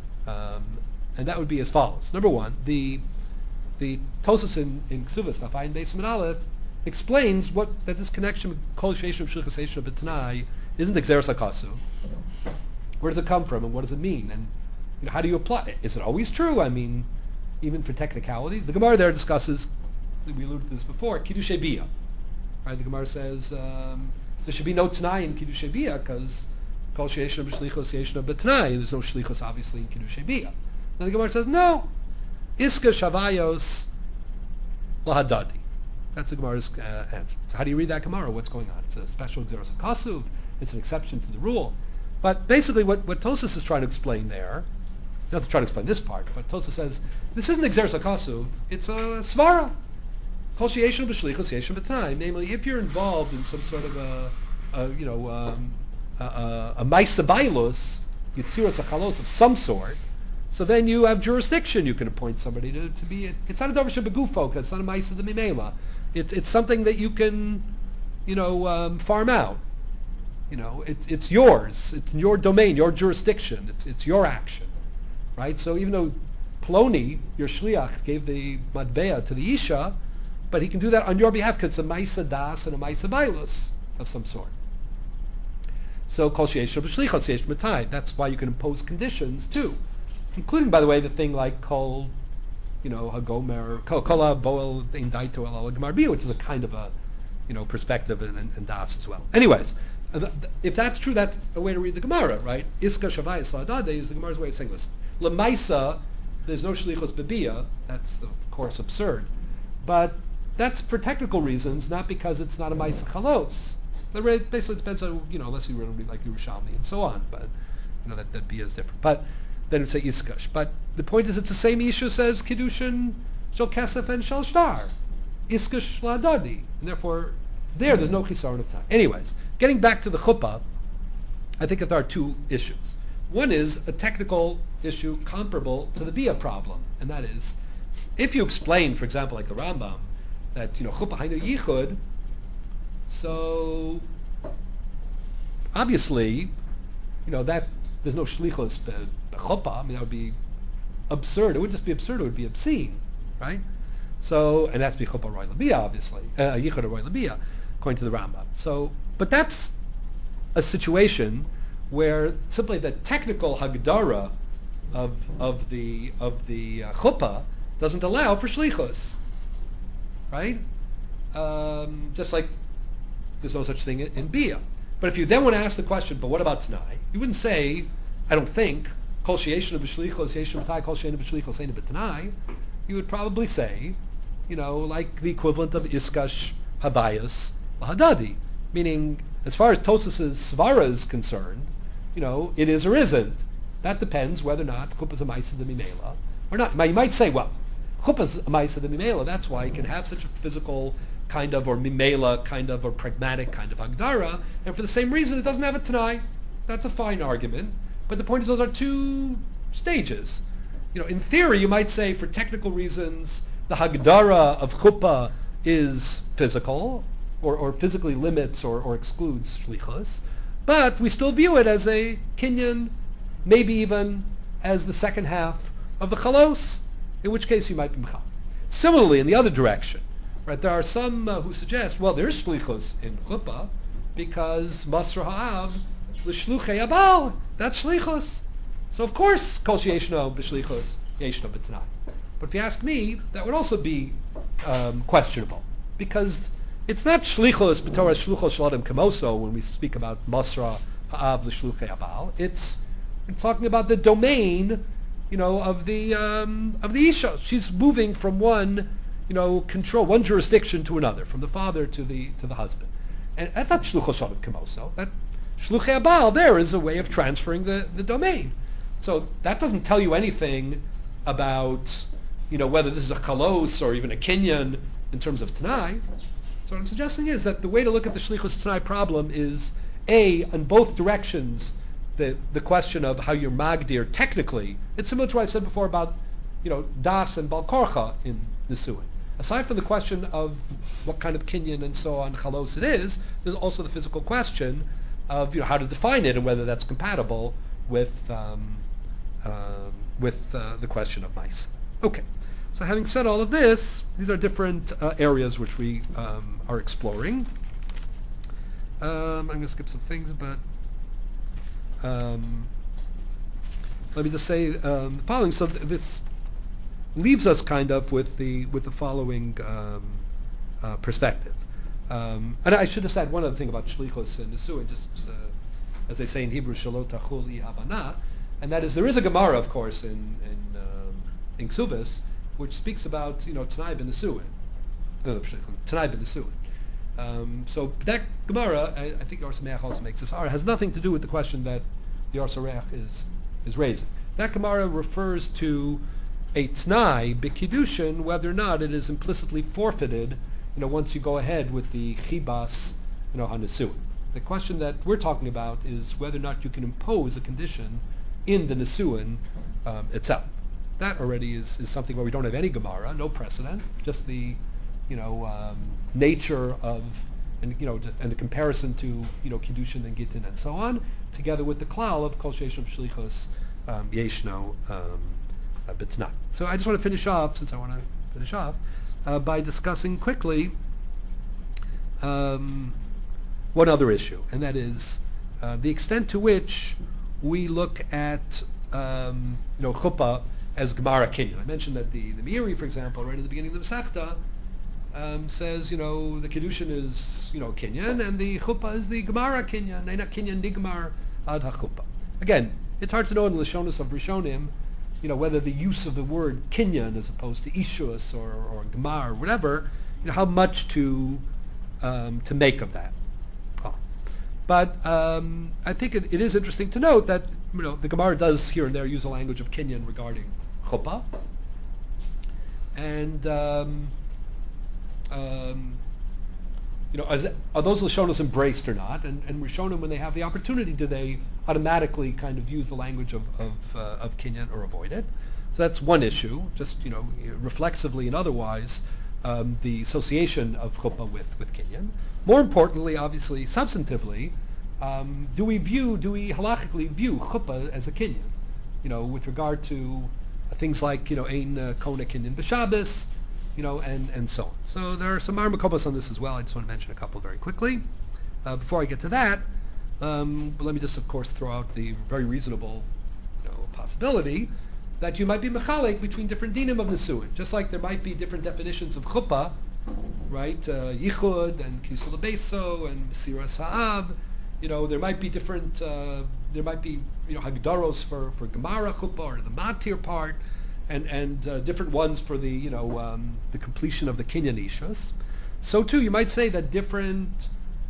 And that would be as follows. Number one, the Tosas in Ksuvas, Tafayin Beis Amid Aleph, explains that this connection with Kol Sheishim Shlichus Yeishno B'Tanai isn't Xeris HaKasu. Where does it come from, and what does it mean? And how do you apply it? Is it always true? I mean, even for technicalities. The Gemara there discusses, we alluded to this before, Kiddushei Bia. Right? The Gemara says there should be no Tanai in Kiddushei Bia because Kol Sheishno B'Shlichus Yeishno B'Tanai. There's no Shlichus, obviously, in Kiddushei Bia. Then the Gemara says, no, Iska Shavayos Lahadadi. That's the Gemara's answer. So how do you read that Gemara? What's going on? It's a special Xeris HaKasuv. It's an exception to the rule. But basically what Tosas is trying to explain there, not to try to explain this part, but Tosas says, this isn't Xeris HaKasuv, it's a Svara. Kol she'eshno b'shlichus yeishno b'tanai. Namely, if you're involved in some sort of a Maisa Bailus, Yitziras HaChalos of some sort, so then you have jurisdiction. You can appoint somebody to be it. It's not a Dover Shebegufo, it's not a Maisa de Mimela. It's something that you can, farm out. It's yours. It's in your domain, your jurisdiction. It's your action, right? So even though Ploni, your shliach, gave the matbea to the isha, but he can do that on your behalf because it's a Maisa Das and a Maisa Bailus of some sort. So Kol She'eshno B'Shlichus Yeishno B'Tanai. That's why you can impose conditions too, including, by the way, the thing like Kol, Hagomer, Kol Boel Ein Daito El Gemar Bia, which is a kind of a, perspective and Das as well. Anyways, if that's true, that's a way to read the Gemara, right? Iska Shavayis La'adade is the Gemara's way of saying this. L'maisa, there's no Shlichus B'Bia. That's of course absurd, but that's for technical reasons, not because it's not a Maisa Chalos. It basically depends on, unless you really like the Yerushalmi and so on, but, that Bia is different. But then we say Iskash. But the point is, it's the same issue says Kiddushin, Shel Kesef, and Shel Shtar. Iskash La'adadi. And therefore, there's no Chisaron of time. Anyways, getting back to the Chuppah, I think that there are two issues. One is a technical issue comparable to the Bia problem, and that is, if you explain, for example, like the Rambam, that, Chuppah Hainu Yichud, so obviously, that there's no shlichus bechuppah. I mean, that would be absurd. It wouldn't just be absurd; it would be obscene, right? So, and that's bechuppah roy labia, obviously, yichud roy labia, according to the Rambam. So, but that's a situation where simply the technical hagdara of the chuppah doesn't allow for shlichus, right? Just like there's no such thing in bia. But if you then want to ask the question, but what about Tanai? You wouldn't say, I don't think, kol sheyeshnu b'shlichos yeshnu b'tai, kol sheyenu b'shlichos einu b'tanai. You would probably say, like the equivalent of iskash habayas lahadadi, meaning as far as Tosas's svara is concerned, it is or isn't. That depends whether or not chuppah is a ma'aseh d'mimela or not. Now you might say, well, chuppah is a ma'aseh d'mimela. That's why you can have such a physical kind of, or mimela kind of, or pragmatic kind of hagdara, and for the same reason it doesn't have a tanai. That's a fine argument, but the point is those are two stages. In theory, you might say for technical reasons the hagdara of chuppah is physical, or physically limits or excludes shlichus, but we still view it as a kinyan, maybe even as the second half of the chalos, in which case you might be mechal. Similarly, in the other direction, right, there are some who suggest, well, there's shlichus in chuppah because masr ha'av l'shluchei abal, that's shlichus. So of course, kol sheyeshno b'shlichus yeshno b'tanai. But if you ask me, that would also be questionable, because it's not shlichus b'torah shluchos shel adam kamoso when we speak about masra ha'av l'shluchei abal. It's talking about the domain, of the isha. She's moving from one, control, one jurisdiction to another, from the father to the husband. And that's not shluchos shel adam kamoso. That shluchei abal there is a way of transferring the domain. So that doesn't tell you anything about, whether this is a kalos or even a kinyan in terms of tanai. So what I'm suggesting is that the way to look at the shlichus tanai problem is, on both directions, the question of how you're magdir technically. It's similar to what I said before about, das and bal korcha in Nisuin. Aside from the question of what kind of kinyan and so on, chalos it is, there's also the physical question of, how to define it and whether that's compatible with the question of mice. Okay. So having said all of this, these are different areas which we are exploring. I'm going to skip some things, but let me just say the following. So this leaves us kind of with the following perspective. And I should have said one other thing about shlichus and nisuin, just as they say in Hebrew, shalot tachul habana, and that is there is a Gemara, of course, in Ksubis, which speaks about Tanai ben Nisuin. Tanai ben Nisuin. So that Gemara, I think Yor Sameach also makes this, has nothing to do with the question that the Yor Sameach is raising. That Gemara refers to a Tanai b'Kiddushin, whether or not it is implicitly forfeited, once you go ahead with the Chibas, HaNisuin. The question that we're talking about is whether or not you can impose a condition in the Nisuin itself. That already is something where we don't have any Gemara, no precedent, just the nature of, and the comparison to Kiddushin and Gittin and so on, together with the klal of Kol Sheishno B'Shlichos Yeshno B'Tnai. So I just want to finish off, since I want to finish off, by discussing quickly one other issue, and that is the extent to which we look at chuppah as Gemara Kinyan. I mentioned that the Meiri, for example, right at the beginning of the Masechta, says, the Kiddushin is, Kinyan, and the Chuppah is the Gemara Kinyan, Eina Kinyan Nigmar Ad HaChuppah. Again, it's hard to know in the Lashonos of Rishonim, whether the use of the word Kinyan as opposed to Ishus or Gemar or whatever, how much to make of that. But I think it is interesting to note that the Gemara does here and there use a language of Kinyan regarding Chuppah, and are those Lashonos embraced or not? And Rishonim, when they have the opportunity, do they automatically kind of use the language of Kinyan or avoid it? So that's one issue, just reflexively and otherwise, the association of Chuppah with Kinyan. More importantly, obviously, substantively, do we halachically view chuppah as a kinyan? With regard to things like, ein kona kinyan b'Shabbos, and so on. So there are some marmakobos on this as well. I just want to mention a couple very quickly. Before I get to that, let me just, of course, throw out the very reasonable, possibility that you might be mechalek between different dinim of nesuin, just like there might be different definitions of chuppah, right? Yichud and kisel beso and mesiras ha'av. There might be different. There might be hagdaros for gemara chuppah or the matir part, and different ones for the the completion of the kinyan ishas. So too, you might say that different.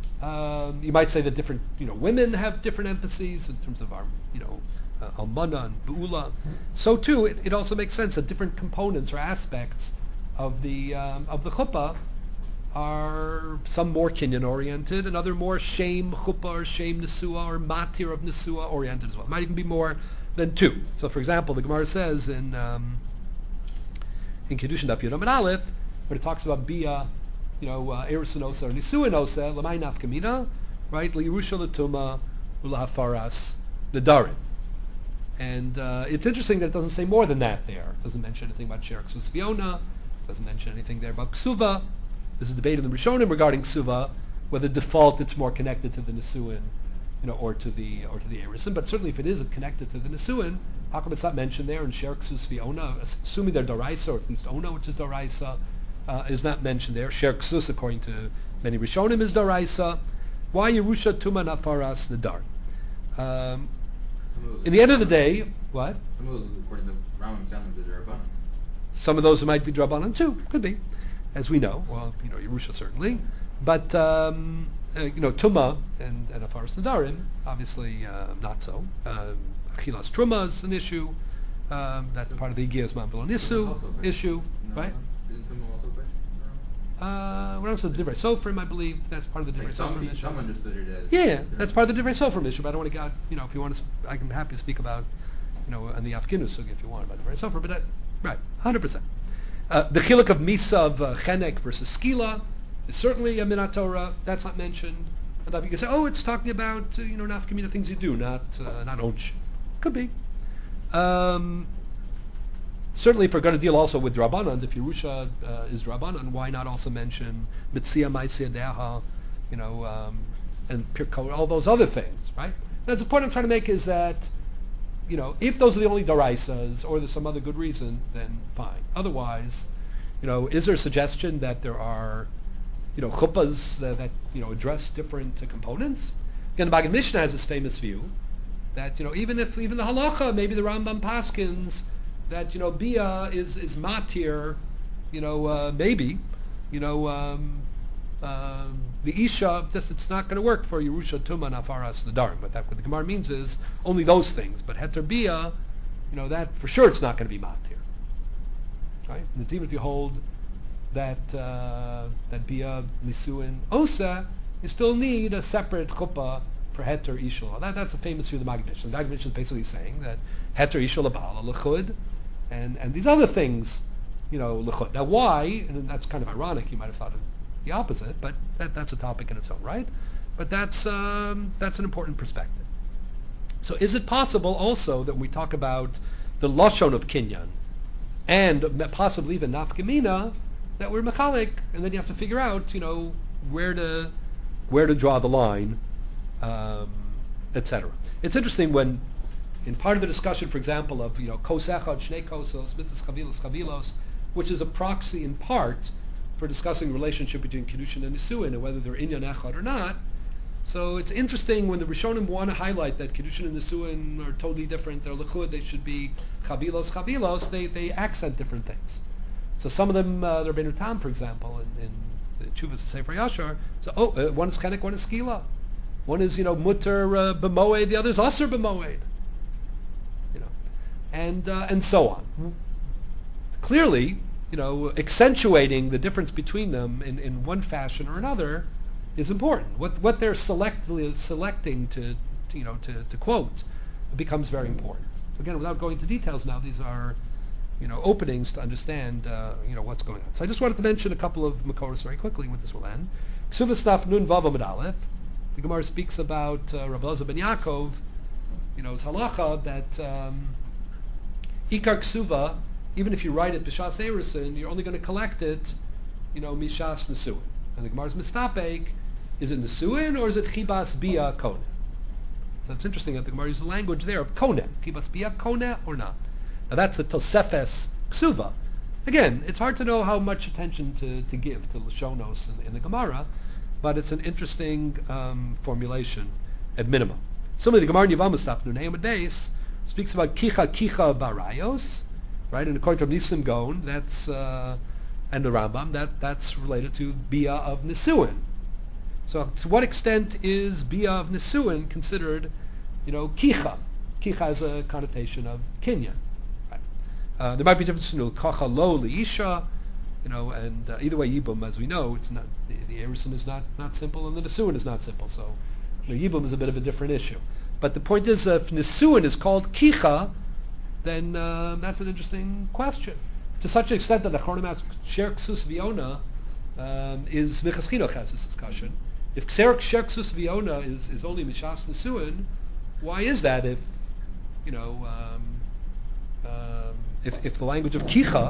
Women have different emphases in terms of our almana and bu'ula. So too, it also makes sense that different components or aspects of the chuppah are some more kinyan oriented and other more shame chuppah or shame nesua or matir of nesua oriented as well. It might even be more than two. So, for example, the Gemara says in Kedushin Daf Yud Amud Aleph, when it talks about bia, erusin or nisuin osa, lamay nafkamina, right? Liyerusha l'tuma ulahafaras nadarim. And it's interesting that it doesn't say more than that there. It doesn't mention anything about Sher Ksus Fiona. It doesn't mention anything there about Ksuva. There's a debate in the Rishonim regarding Ksuva, whether default it's more connected to the Nisuin, or to the Erisin. But certainly if it is connected to the Nisuin, how come it's not mentioned there in Sher Ksus Fiona? Assuming they're Daraisa, or at least Ona, which is Daraisa, is not mentioned there. Sher Ksus, according to many Rishonim, is Daraisa. Why Yerusha Tuma Nafaras Nadar? In the end of the day, what? Some of those, according to Rambam, sound like the Darabanan. Some of those might be Drabanan too. Could be, as we know. Well, Yerusha certainly, but Tuma and Afaras Nadarim obviously not so. Achilas Truma is an issue. That's part of the Igiyas Ma'amvelo Nisu issue, right? Isn't Tuma also a question? When I said the Divrei Sofrim, I believe that's part of the Divrei Sofrim issue. Some understood it as... Yeah, that's part of the Divrei Sofrim issue, but I don't want to get, if you want to, I'm happy to speak about, on the Afkinu Sugi if you want, about the Divrei Sofrim, but right, 100%. The chiluk of Misa of Chenek versus Skila is certainly a Minat Torah. That's not mentioned. And you can say, it's talking about, nafkamina things you do, not onsh. Could be. Certainly, if we're going to deal also with Rabbanan, if Yerusha is Rabbanan, why not also mention Mitzia, Maisya, Deha, and Pirko, all those other things, right? Now, the point I'm trying to make is that, if those are the only Daraisas, or there's some other good reason, then fine. Otherwise, is there a suggestion that there are, chuppahs that address different components? Again, the Maggid Mishnah has this famous view that, even the halacha, maybe the Rambam paskins, that bia is matir, maybe, the isha, just it's not going to work for Yerusha Tuma Nafaras Nadarim. But what the Gemara means is only those things. But heter bia, that for sure it's not going to be matir, right? And it's even if you hold that bia nisuin osa, you still need a separate chuppah for heter ishul. That's a famous view of the Maggid Mishnah. The Maggid Mishnah is basically saying that heter ishul abala lechud, and these other things, lechud. Now why? And that's kind of ironic. You might have thought of the opposite, but that's a topic in its own right. But that's an important perspective. So is it possible also that when we talk about the lashon of kinyan and possibly even nafkamina, that we're mechalik, and then you have to figure out, where to draw the line, etc. It's interesting when, in part of the discussion, for example, of kos echad, shnei kosos, mitzvos chavilos, which is a proxy in part for discussing the relationship between Kedushin and Nisuin and whether they're inyan echad or not. So it's interesting when the Rishonim want to highlight that Kedushin and Nisuin are totally different, they're lechud, they should be chavilos, they accent different things. So some of them, the Rabbeinu Tam, for example, in the Chuvas Sefer Yashar, so one is chenek, one is skila. One is, mutter b'moed, the other is aser b'moed. And so on. Clearly, accentuating the difference between them in one fashion or another is important. What they're selecting to quote becomes very important. Again, without going into details now, these are openings to understand what's going on. So I just wanted to mention a couple of makoros very quickly. With this will end. Ksuvas Naf Nun Vav Amud Aleph. The Gemara speaks about Rabbi Elazar ben Yaakov, his halacha that Ikar Ksuva, even if you write it B'Shas Erusin, you're only going to collect it, Mishas Nesuin. And the Gemara's mistapek, is it Nesuin or is it Chibas Bia Kone? So it's interesting that the Gemara uses the language there of Kone. Chibas Bia Kone or not? Now that's the Tosefes Ksuva. Again, it's hard to know how much attention to give to Lashonos in the Gemara, but it's an interesting formulation at minimum. Similarly, the Gemara in Yevamos Daf Nun Amud Beis speaks about Kicha Barayos, right? And according to Nisim Gon, that's and the Rambam, that's related to Bia of Nisuin. So to what extent is Bia of Nisuin considered, Kicha? Kicha has a connotation of Kinyan. Right? There might be differences in Kacha Lo Liisha, and either way, Yibum, as we know, it's not the Erusin is not simple, and the Nisuin is not simple. So Yibum is a bit of a different issue. But the point is, if Nisuin is called Kicha, then that's an interesting question. To such an extent that the Achronim asks, Sher Ksus Viona is Michas Chinuch has this discussion. If Sher Ksus Viona is only Mishas Nisuin, why is that if if the language of Kicha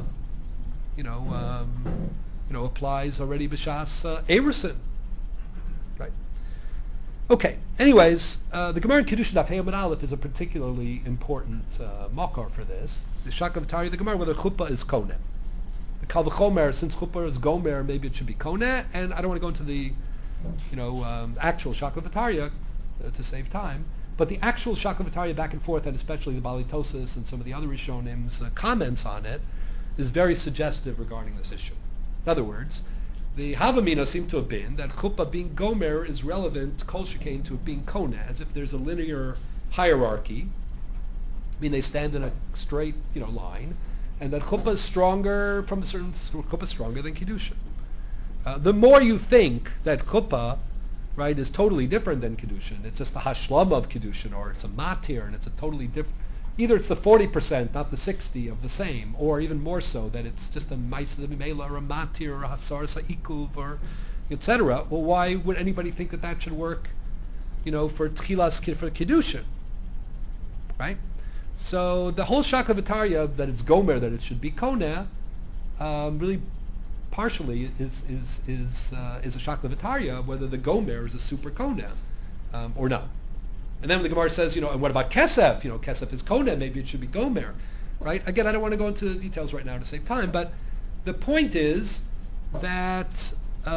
applies already b'shas Erusin, right? Okay. Anyways, the Gemara in Kedushin Daf Hey Amud Aleph is a particularly important makar for this. The Shakav Tari, the Gemara, whether chuppah is koneh. The Kal V'chomer, since chuppah is gomer, maybe it should be koneh. And I don't want to go into the actual Shakav V'tarya to save time. But the actual Shakav V'tarya back and forth, and especially the Balitosis and some of the other Rishonim's comments on it, is very suggestive regarding this issue. In other words, the Havamina seem to have been that chuppah being gomer is relevant kol shekain to it being koneh, as if there's a linear hierarchy. I mean, they stand in a straight, line, and that chuppah is stronger from a certain chuppah is stronger than kiddushin. The more you think that chuppah, right, is totally different than kiddushin, it's just the hashlam of kiddushin, or it's a matir, and it's a totally different. Either it's the 40%, not the 60% of the same, or even more so, that it's just a ma'aseh b'meila or a matir or a hasar sa'ikuv or etc. Well, why would anybody think that should work, for tchilas for kiddushin, right? So the whole Shakav V'tarya that it's gomer, that it should be koneh, really partially is a Shakav V'tarya whether the gomer is a super koneh or not. And then when the Gemara says, and what about kesef? Kesef is koneh, maybe it should be gomer, right? Again, I don't want to go into the details right now to save time, but the point is that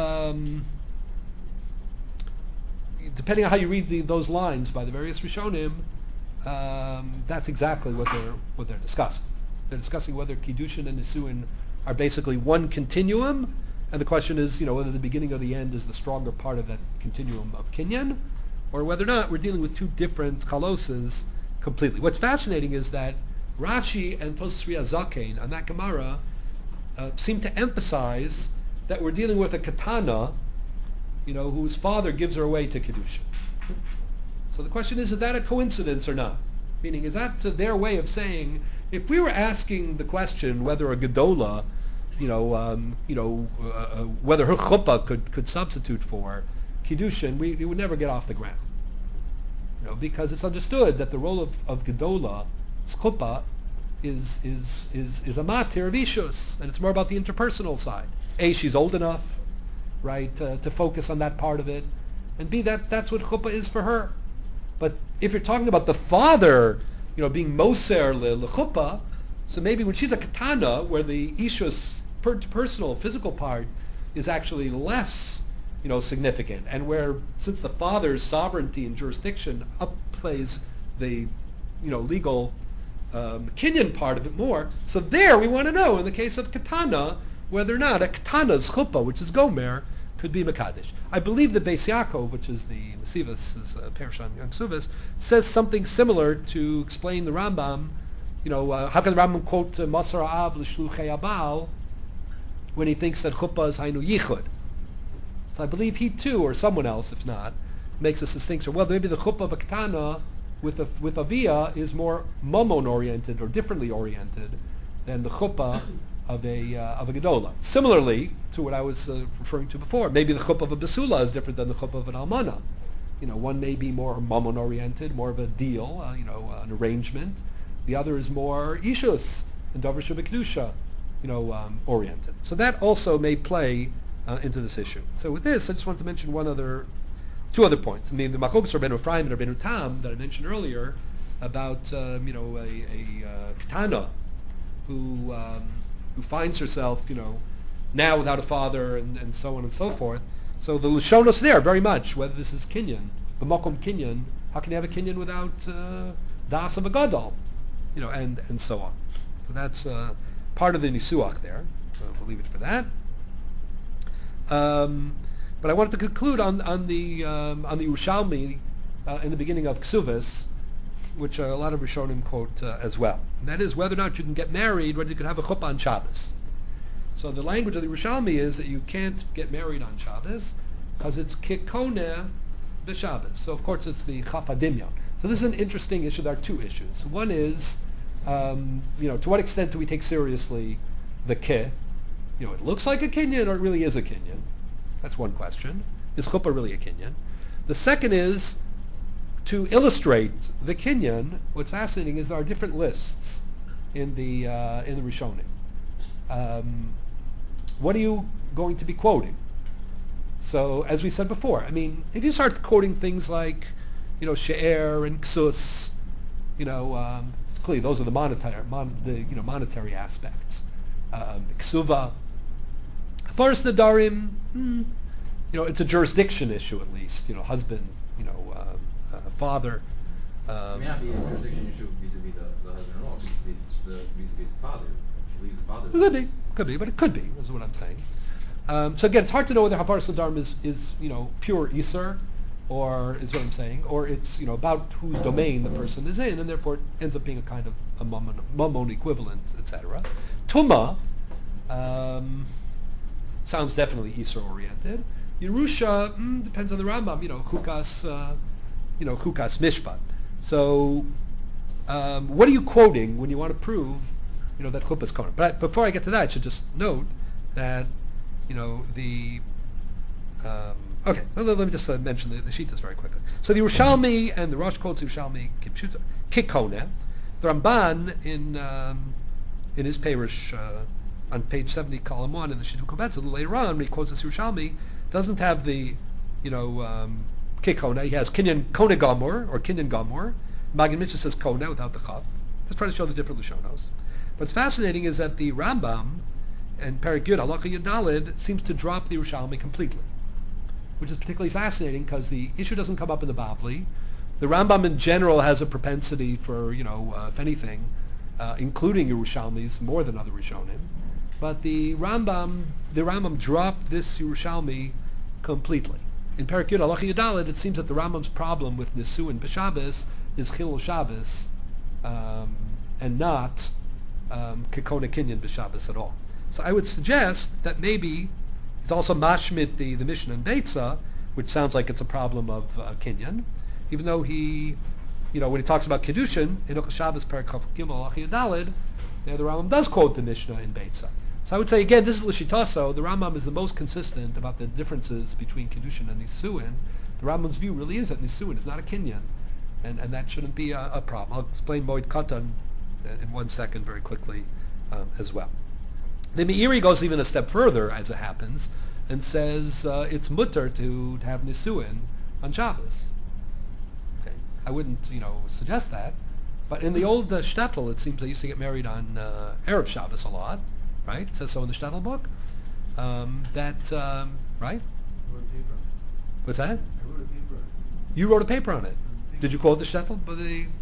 depending on how you read those lines by the various Rishonim, that's exactly what they're discussing. They're discussing whether kiddushin and nisuin are basically one continuum, and the question is, whether the beginning or the end is the stronger part of that continuum of kinyan, or whether or not we're dealing with two different chaloses completely. What's fascinating is that Rashi and Tosri Azaken on that Gemara seem to emphasize that we're dealing with a katana, whose father gives her away to Kedusha. So the question is that a coincidence or not? Meaning, is that their way of saying, if we were asking the question whether a Gedola, whether her chuppah could substitute for Kiddushin, we would never get off the ground. Because it's understood that the role of Gedola, chuppah, is a matir of ishus, and it's more about the interpersonal side. A, she's old enough, right, to focus on that part of it, and B, that's what chuppah is for her. But if you're talking about the father, being moser lechuppah, so maybe when she's a katana, where the ishus personal physical part is actually less significant, and where, since the father's sovereignty and jurisdiction outplays the legal kinyan part of it more, so there we want to know, in the case of katana, whether or not a katana's chuppah, which is gomer, could be mekadesh. I believe the Beis Yaakov, which is the Nesivos, is Perush on Yom Ksuvos, says something similar to explain the Rambam. How can the Rambam quote Masar Av l'shluchei Abal when he thinks that chuppah is hainu yichud? So I believe he too, or someone else, if not, makes this distinction. Well, maybe the chuppah of a ketana with aviyah is more mamon oriented or differently oriented than the chuppah of a gedola. Similarly to what I was referring to before, maybe the chuppah of a basula is different than the chuppah of an almana, one may be more mammon oriented, more of a deal, an arrangement. The other is more ishus and davar shebekdusha, oriented. So that also may play into this issue. So with this, I just want to mention two other points. I mean, the Machlokas Rabbeinu Ephraim and Rabbeinu Tam that I mentioned earlier about a Ketana who finds herself, now without a father and so on and so forth. So the Lashonos there very much, whether this is Kinyan, the Mokom Kinyan, how can you have a Kinyan without Das of a Gadol, and so on. So that's part of the Nisuach there. We'll leave it for that. But I wanted to conclude on the Yerushalmi in the beginning of Ksuvas, which a lot of Rishonim quote as well. And that is whether or not you can get married, whether you can have a chuppah on Shabbos. So the language of the Yerushalmi is that you can't get married on Shabbos because it's kikoneh b'Shabbos. So of course it's the chafadimya. So this is an interesting issue. There are two issues. One is, to what extent do we take seriously the ki? It looks like a kinyan or it really is a kinyan. That's one question. Is chuppah really a kinyan? The second is, to illustrate the kinyan, what's fascinating is there are different lists in the Rishonim. What are you going to be quoting? So, as we said before, if you start quoting things like, she'er and ksus, clearly those are the monetary aspects. Ksuva. First, the darim, it's a jurisdiction issue at least. Husband, father. It may not be a jurisdiction issue vis-a-vis the husband-in-law. It could be vis-a-vis the father. She leaves the father. Could be, but it could be. Is what I'm saying. So again, it's hard to know whether Haparas Darim is pure Isser, or is what I'm saying, or it's about whose domain the person is in, and therefore it ends up being a kind of a mammon equivalent, etc. Tuma sounds definitely Isser oriented. Yerusha depends on the Rambam. Chukas Mishpat. So what are you quoting when you want to prove that chuppah is kohen? But before I get to that, I should just note that okay. Let me just mention the Shitas very quickly. So the Yerushalmi and the Rosh quotes Yerushalmi kikone. The Ramban in his Perush on page 70, column 1 in the Shidduch Kovetz, later on when he quotes this Yerushalmi, doesn't have the kikone. He has kinyan kone gamor or kinyan gamor. Magen Mishnah says kone without the chaf. Just trying to show the different Lashonos. What's fascinating is that the Rambam and Perek Yud Halacha Yud Daled seems to drop the Yerushalmi completely, which is particularly fascinating because the issue doesn't come up in the Bavli. The Rambam in general has a propensity for, if anything, including Yerushalmis more than other Rishonim. But the Rambam dropped this Yerushalmi completely. In Perek Yud Halacha Yud Daled, it seems that the Rambam's problem with Nisuin b'Shabbos is Chilul Shabbos, and not Kekona Kinyan b'Shabbos at all. So I would suggest that maybe it's also mashmit the Mishnah in Beitza, which sounds like it's a problem of Kinyan, even though he, when he talks about Kedushin, in Hilchos Shabbos Perek Chaf Gimel Halacha Yud Daled, the Rambam does quote the Mishnah in Beitza. So I would say, again, this is L'Shitaso. The Rambam is the most consistent about the differences between Kedushin and Nisuin. The Rambam's view really is that Nisuin is not a Kinyan, and that shouldn't be a problem. I'll explain Moed Katan in 1 second very quickly as well. The Meiri goes even a step further, as it happens, and says it's mutter to have Nisuin on Shabbos. Okay. I wouldn't, suggest that, but in the old shtetl, it seems they used to get married on Erev Shabbos a lot, right? It says so in the shtetl book. Right? What's that? I wrote a paper on it. You wrote a paper on it. Did you quote the shtetl book?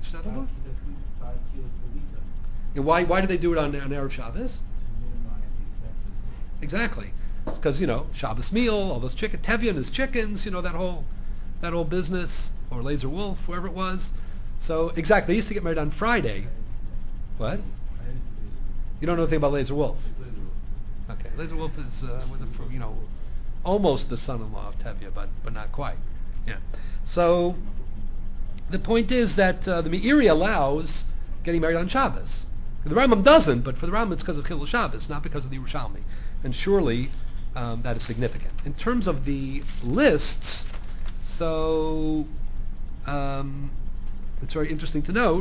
And why did they do it on Erev Shabbos? To minimize the expenses. Exactly, because Shabbos meal, all those chicken, Tevyon is chickens, that whole business, or Laser Wolf, whoever it was. So exactly, they used to get married on Friday. What? You don't know anything about Laser Wolf? It's Laser Wolf. Okay, Laser Wolf was almost the son-in-law of Tevye, but not quite. Yeah. So the point is that the Meiri allows getting married on Shabbos. The Rambam doesn't, but for the Rambam it's because of Chilul Shabbos, not because of the Yerushalmi. And surely that is significant. In terms of the lists, So it's very interesting to note.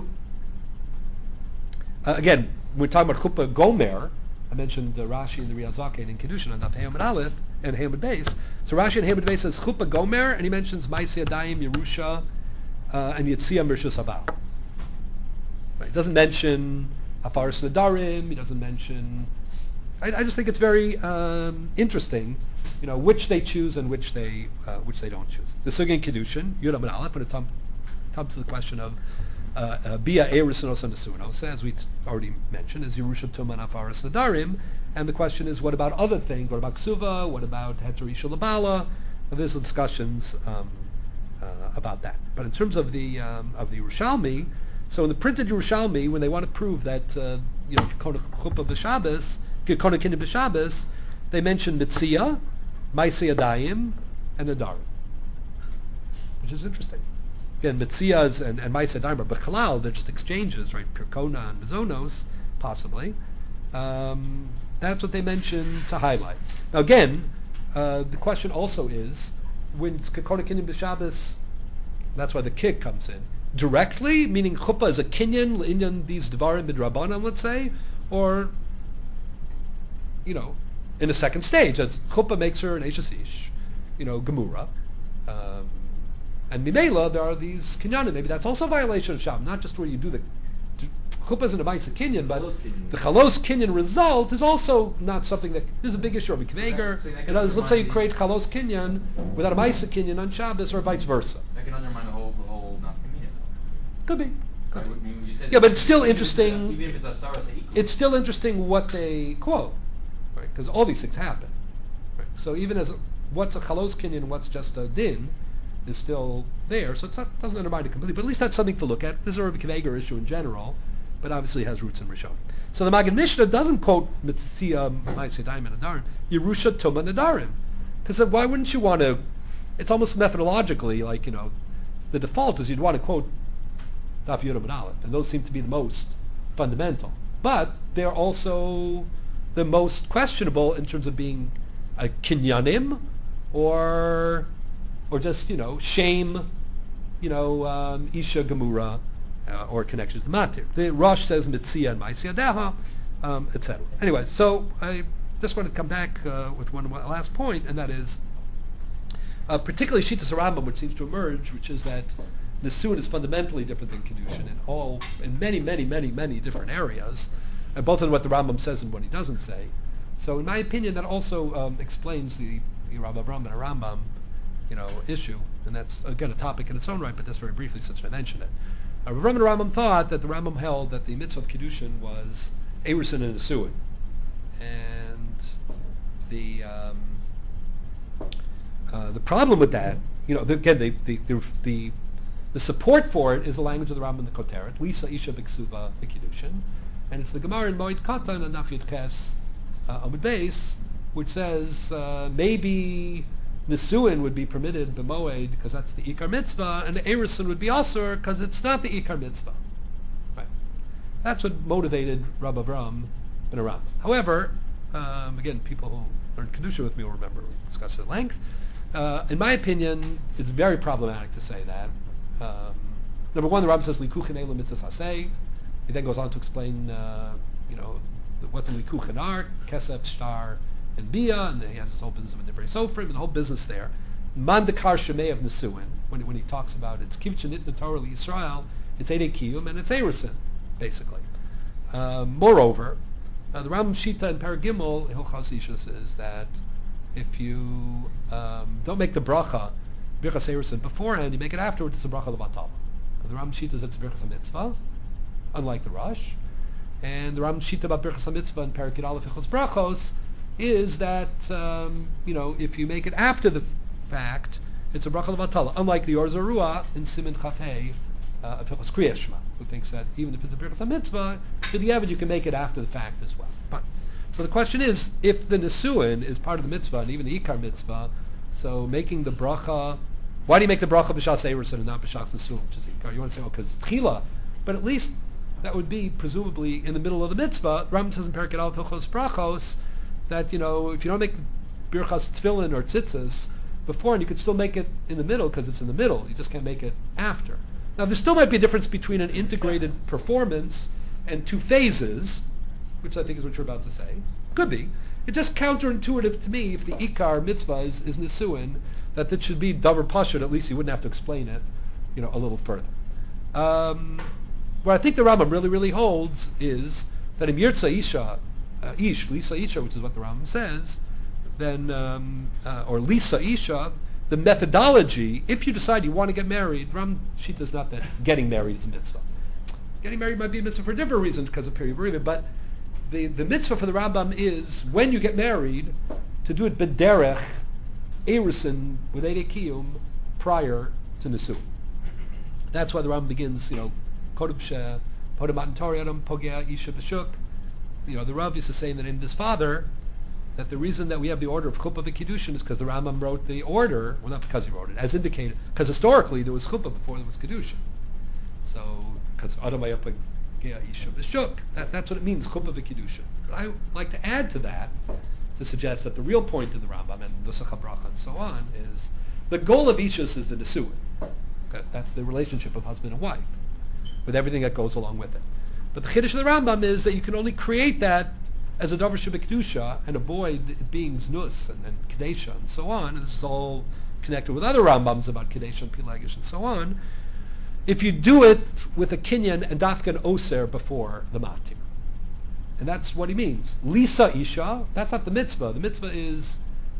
Again, we're talking about Chuppah Gomer. I mentioned Rashi and the Riyaz Zaken in Kedushin on Daf Hayom Aleph and Hayom Beis. So Rashi and Hayom Beis says Chuppah Gomer, and he mentions Maaseh Yadayim, Yerusha, and Yitzia Mirshus Habal. Right. He doesn't mention Hafaras Nadarim. He doesn't mention. I just think it's very interesting, which they choose and which they don't choose. The Sugin Kedushin, Yud Amud Aleph, when it comes to the question of Bia Eris and Nesunos, as we already mentioned, is Yerusha Tumah and Hafaras Nadarim, and the question is, what about other things? What about Ksuva? What about Heter Isha Labala? There's discussions about that. But in terms of the Yerushalmi, so in the printed Yerushalmi, when they want to prove that Kekona Chuppah b'Shabbos, Kekona Kinyan b'Shabbos, they mention Mitzia, Maaseh Yadayim, and Nadarim, which is interesting. Again, Mitzias and Maaseh Yadayim are B'Chalal, they're just exchanges, right? Pirkona and Mizonos, possibly. That's what they mention to highlight. Now again, the question also is, when it's Kekona Kinyan b'Shabbos, that's why the kick comes in. Directly, meaning chuppah is a kinyan, inyan these dvarim midrabanan, let's say, or, in a second stage, as chuppah makes her an eshes ish, gemura, and mimela, there are these kinyanim. Maybe that's also a violation of Shabbat, not just where you do the chuppah is in a ma'isa kinyan, but the chalos kinyan result is also not something that this is a big issue of Kveger. In other words, let's say you create chalos kinyan without a ma'isa kinyan on Shabbos, or vice versa. That can undermine the whole nafkamina. Could be. Right? You said Yeah, but it's still interesting. Even if it's a saras ha'ikut. It's still interesting what they quote, right? Because all these things happen. Right? So even as what's a chalos kinyan and what's just a din is still there. So it doesn't undermine it completely. But at least that's something to look at. This is a Rabbi Kiva issue in general, but obviously it has roots in Rishon. So the Maggid Mishnah doesn't quote Mitzia, Maaseh Yadayim, and Nadarim, Yerusha Tumah Nadarim. Because why wouldn't you want to? It's almost methodologically like the default is you'd want to quote Daf Yud Amud Aleph, and those seem to be the most fundamental. But they're also the most questionable in terms of being a kinyanim or just shame, isha gemura, or connection to the matir. The Rosh says mitzia and ma'aseh yadeha, etc. Anyway, so I just want to come back with one last point, and that is particularly Shittas Rambam, which seems to emerge, which is that Nisuin is fundamentally different than Kedushin in many, many, many, many different areas, both in what the Rambam says and what he doesn't say. So in my opinion, that also explains the Rav Avram and Rambam issue, and that's again a topic in its own right, but just very briefly since I mentioned it. Rav Avram and Rambam thought that the Rambam held that the mitzvah of Kedushin was Erusin and Nisuin, and the problem with that, the support for it is the language of the Rambam in the Koteret, Lisa Isha B'Ksuva B'Kiddushin, and it's the Gemara in Moed Katan and Daf Yud Ches Amud Beis, which says maybe Nisuin would be permitted b'Moed because that's the Ikar Mitzvah, and the Erusin would be Asur because it's not the Ikar Mitzvah. Right. That's what motivated Rabbi Avram ben Aram. However, again, people who learned Kedusha with me will remember we discussed it at length. In my opinion, it's very problematic to say that. Number one, the Rambam says likuchin elam mitzvahs hasei. He then goes on to explain, what the likuchin are: kesef, shtar, and bia, and he has this whole business of a different sofrim and the whole business there. Mandakar shemei of nesuin, when he talks about it's kivchin nitna Torah Yisrael, it's edei kiyum and it's erusin, basically. Moreover, the Rambam Shita in Paragimel Hilchos Ishus is that if you don't make the bracha Birchas Erusin beforehand, you make it afterwards, it's a bracha levatala. The Rambam Shita is it's a Birchas HaMitzvah, unlike the Rosh. And the Rambam Shita about Birchas HaMitzvah and Parakid Aleph Hilchos Brachos is that, if you make it after the fact, it's a bracha levatala, unlike the Or Zarua in Siman Chafei of Hilchos Kriyas Shema, who thinks that even if it's a Birchas HaMitzvah, to the Eved you can make it after the fact as well. But, so the question is, if the Nesuin is part of the mitzvah, and even the Ikar mitzvah, so making the bracha, why do you make the bracha b'shas Erusin and not b'shas Nesuin, which is Ikar? You want to say, because it's Tchila, but at least that would be presumably in the middle of the mitzvah. Rambam says in Perek Aleph Hilchos Brachos that, if you don't make Birchas Tefillin or Tzitzis before, and you could still make it in the middle because it's in the middle. You just can't make it after. Now, there still might be a difference between an integrated performance and two phases, which I think is what you're about to say. Could be. It's just counterintuitive to me if the Ikar mitzvah is Nisuin, that it should be Davar Pashut, at least you wouldn't have to explain it, a little further. What I think the Rambam really, really holds is that in Yirtza Isha, Lisa Isha, which is what the Rambam says, then, or Lisa Isha, the methodology, if you decide you want to get married, Ram Shita is not that getting married is a mitzvah. Getting married might be a mitzvah for a different reason because of period bereavement, but the mitzvah for the Rambam is when you get married to do it b'derech erusin with Eidei Kiyum prior to Nisu. That's why the Rambam begins, Kodem Sheh, Podem Matan Torah Adam Pogea Isha B'Shuk. The Rav used to say in the name of his father that the reason that we have the order of Chuppah v'Kiddushin is because the Rambam wrote the order, well, not because he wrote it, as indicated, because historically there was Chuppah before there was Kiddushin. So, because Adam Pogea Isha B'Shuk, that's what it means, Chuppah v'Kiddushin. But I like to add to that to suggest that the real point of the Rambam and Nusach HaBracha and so on is the goal of Ishus is the Nisuin. That's the relationship of husband and wife, with everything that goes along with it. But the Chiddush of the Rambam is that you can only create that as a Davar Shebekdusha and avoid it being Znus and Kadesha and so on. And this is all connected with other Rambams about Kadesha and Pilagish and so on. If you do it with a Kinyan and Dafkan Oser before the Matir. And that's what he means. Lisa Isha, that's not the mitzvah. The mitzvah is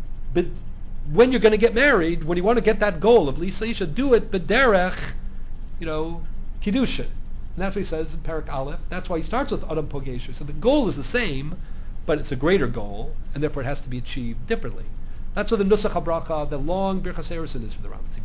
when you're going to get married, when you want to get that goal of Lisa Isha, do it b'derech, Kiddushin. And that's what he says in Parak Aleph. That's why he starts with Adam Pogesher. So the goal is the same, but it's a greater goal, and therefore it has to be achieved differently. That's what the Nusach HaBracha, the long Birchas Erusin is for the Rambam.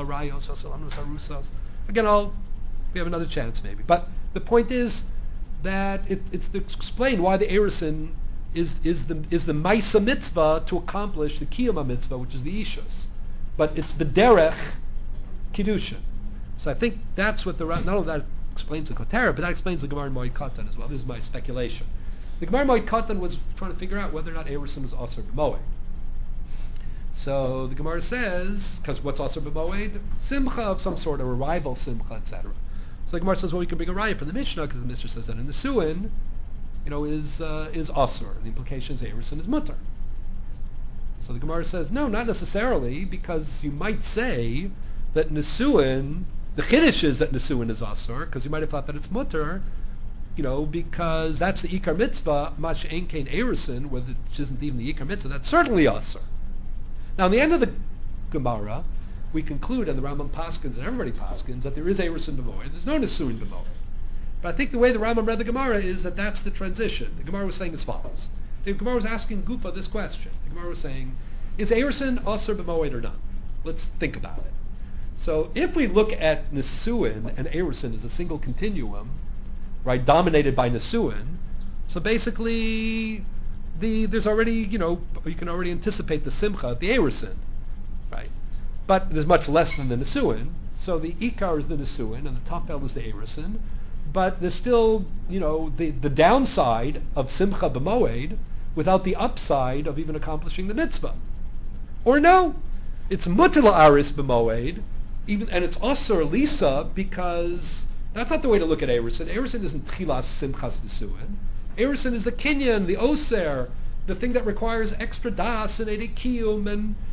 Again, we have another chance maybe. But the point is that it's to explain why the Erusin is the Maisa mitzvah to accomplish the Kiyama mitzvah, which is the Ishus. But it's B'derech Kiddushin. So I think that's what not only that explains the Kotera, but that explains the Gemara in Moed Katan as well. This is my speculation. The Gemara in Moed Katan was trying to figure out whether or not Erusin was Asur B'Moed. So the Gemara says, because what's Asur B'Moed? Simcha of some sort, or a rival Simcha, etc. So the Gemara says, well, we can bring a riot from the Mishnah, because the Mishnah says that in the Suin, is Asur. The implication is Erusin is Mutter. So the Gemara says, no, not necessarily, because you might say that Nisuin, the Chiddush is that Nisuin is Asur, because you might have thought that it's Mutter, because that's the Ikar Mitzvah, Mash Ein Kein Erusin, which isn't even the Ikar Mitzvah, that's certainly Asur. Now, in the end of the Gemara, we conclude, and the Rambam Paskins, and everybody Paskins, that there is Erusin B'Moed, there's no Nisuin B'Moed. But I think the way the Rambam read the Gemara is that that's the transition. The Gemara was saying as follows. The Gemara was asking Gufa this question. The Gemara was saying, is Erusin Asur B'Moed or not? Let's think about it. So if we look at Nisuin and Erusin as a single continuum, right, dominated by Nisuin, so basically there's already, you can already anticipate the Simcha at the Erusin, right? But there's much less than the Nisuin, so the Ikar is the Nisuin and the Tafel is the Erusin, but there's still, the downside of Simcha B'Moed without the upside of even accomplishing the mitzvah. Or no, it's Mutal Aris B'Moed, and it's Asur Lisa, because that's not the way to look at Erusin. Erusin isn't Tchilas Simchas Nisuin. Erusin is the Kinyan, the Oser, the thing that requires extra das and Eidei Kiyum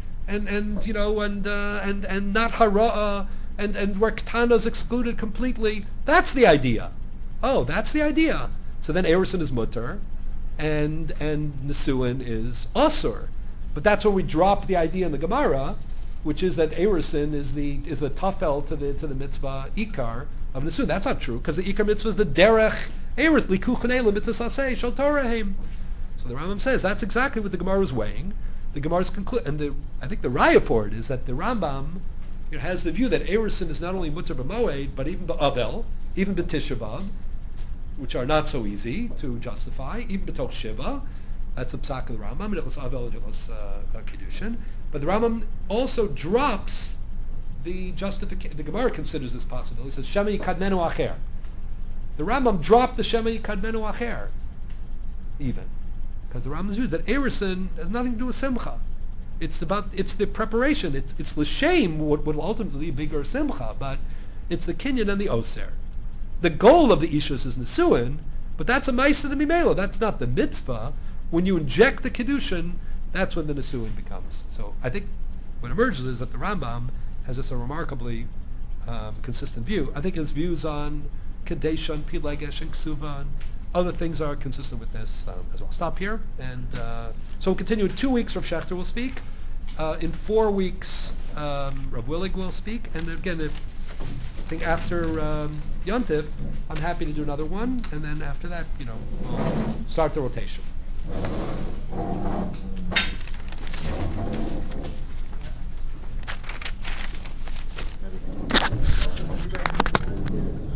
and not Hara'ah, and where Ketana is excluded completely. That's the idea. Oh, that's the idea. So then Erusin is Mutter, and Nisuin is Asur. But that's where we drop the idea in the Gemara, which is that Erusin is the tafel to the mitzvah Ikar of Nisuin. That's not true, because the Ikar mitzvah is the derech Erus likuchanei mitzvah saseh shel Torahim. So the Rambam says that's exactly what the Gemara is weighing. The Gemara's conclude, and I think the raya for it is that the Rambam has the view that Erusin is not only mutter b'moed, but even b'avel, even b'tisha b'av, which are not so easy to justify, even b'toch shiva. That's the psak of the Rambam, Nichos Avel and Nichos Kiddushin. But the Rambam also drops the justification. The Gemara considers this possibility. It says, Shema Yikadmenu Acher. The Rambam dropped the Shema Yikadmenu Acher, even. Because the Rambam's view is that Erusin has nothing to do with Simcha. It's the preparation. It's l'shem what will ultimately be ger simcha, but it's the kinyan and the oser. The goal of the ishus is nesuin, but that's a ma'aseh de mimela. That's not the mitzvah. When you inject the kedushin, that's when the nesuin becomes. So I think what emerges is that the Rambam has just a remarkably consistent view. I think his views on Kadesha and Pilegesh and Ksuva and other things are consistent with this as well. Stop here. And so we'll continue in 2 weeks. Rav Shechter will speak. In 4 weeks, Rav Willig will speak. And again, I think after Yontif, I'm happy to do another one. And then after that, we'll start the rotation.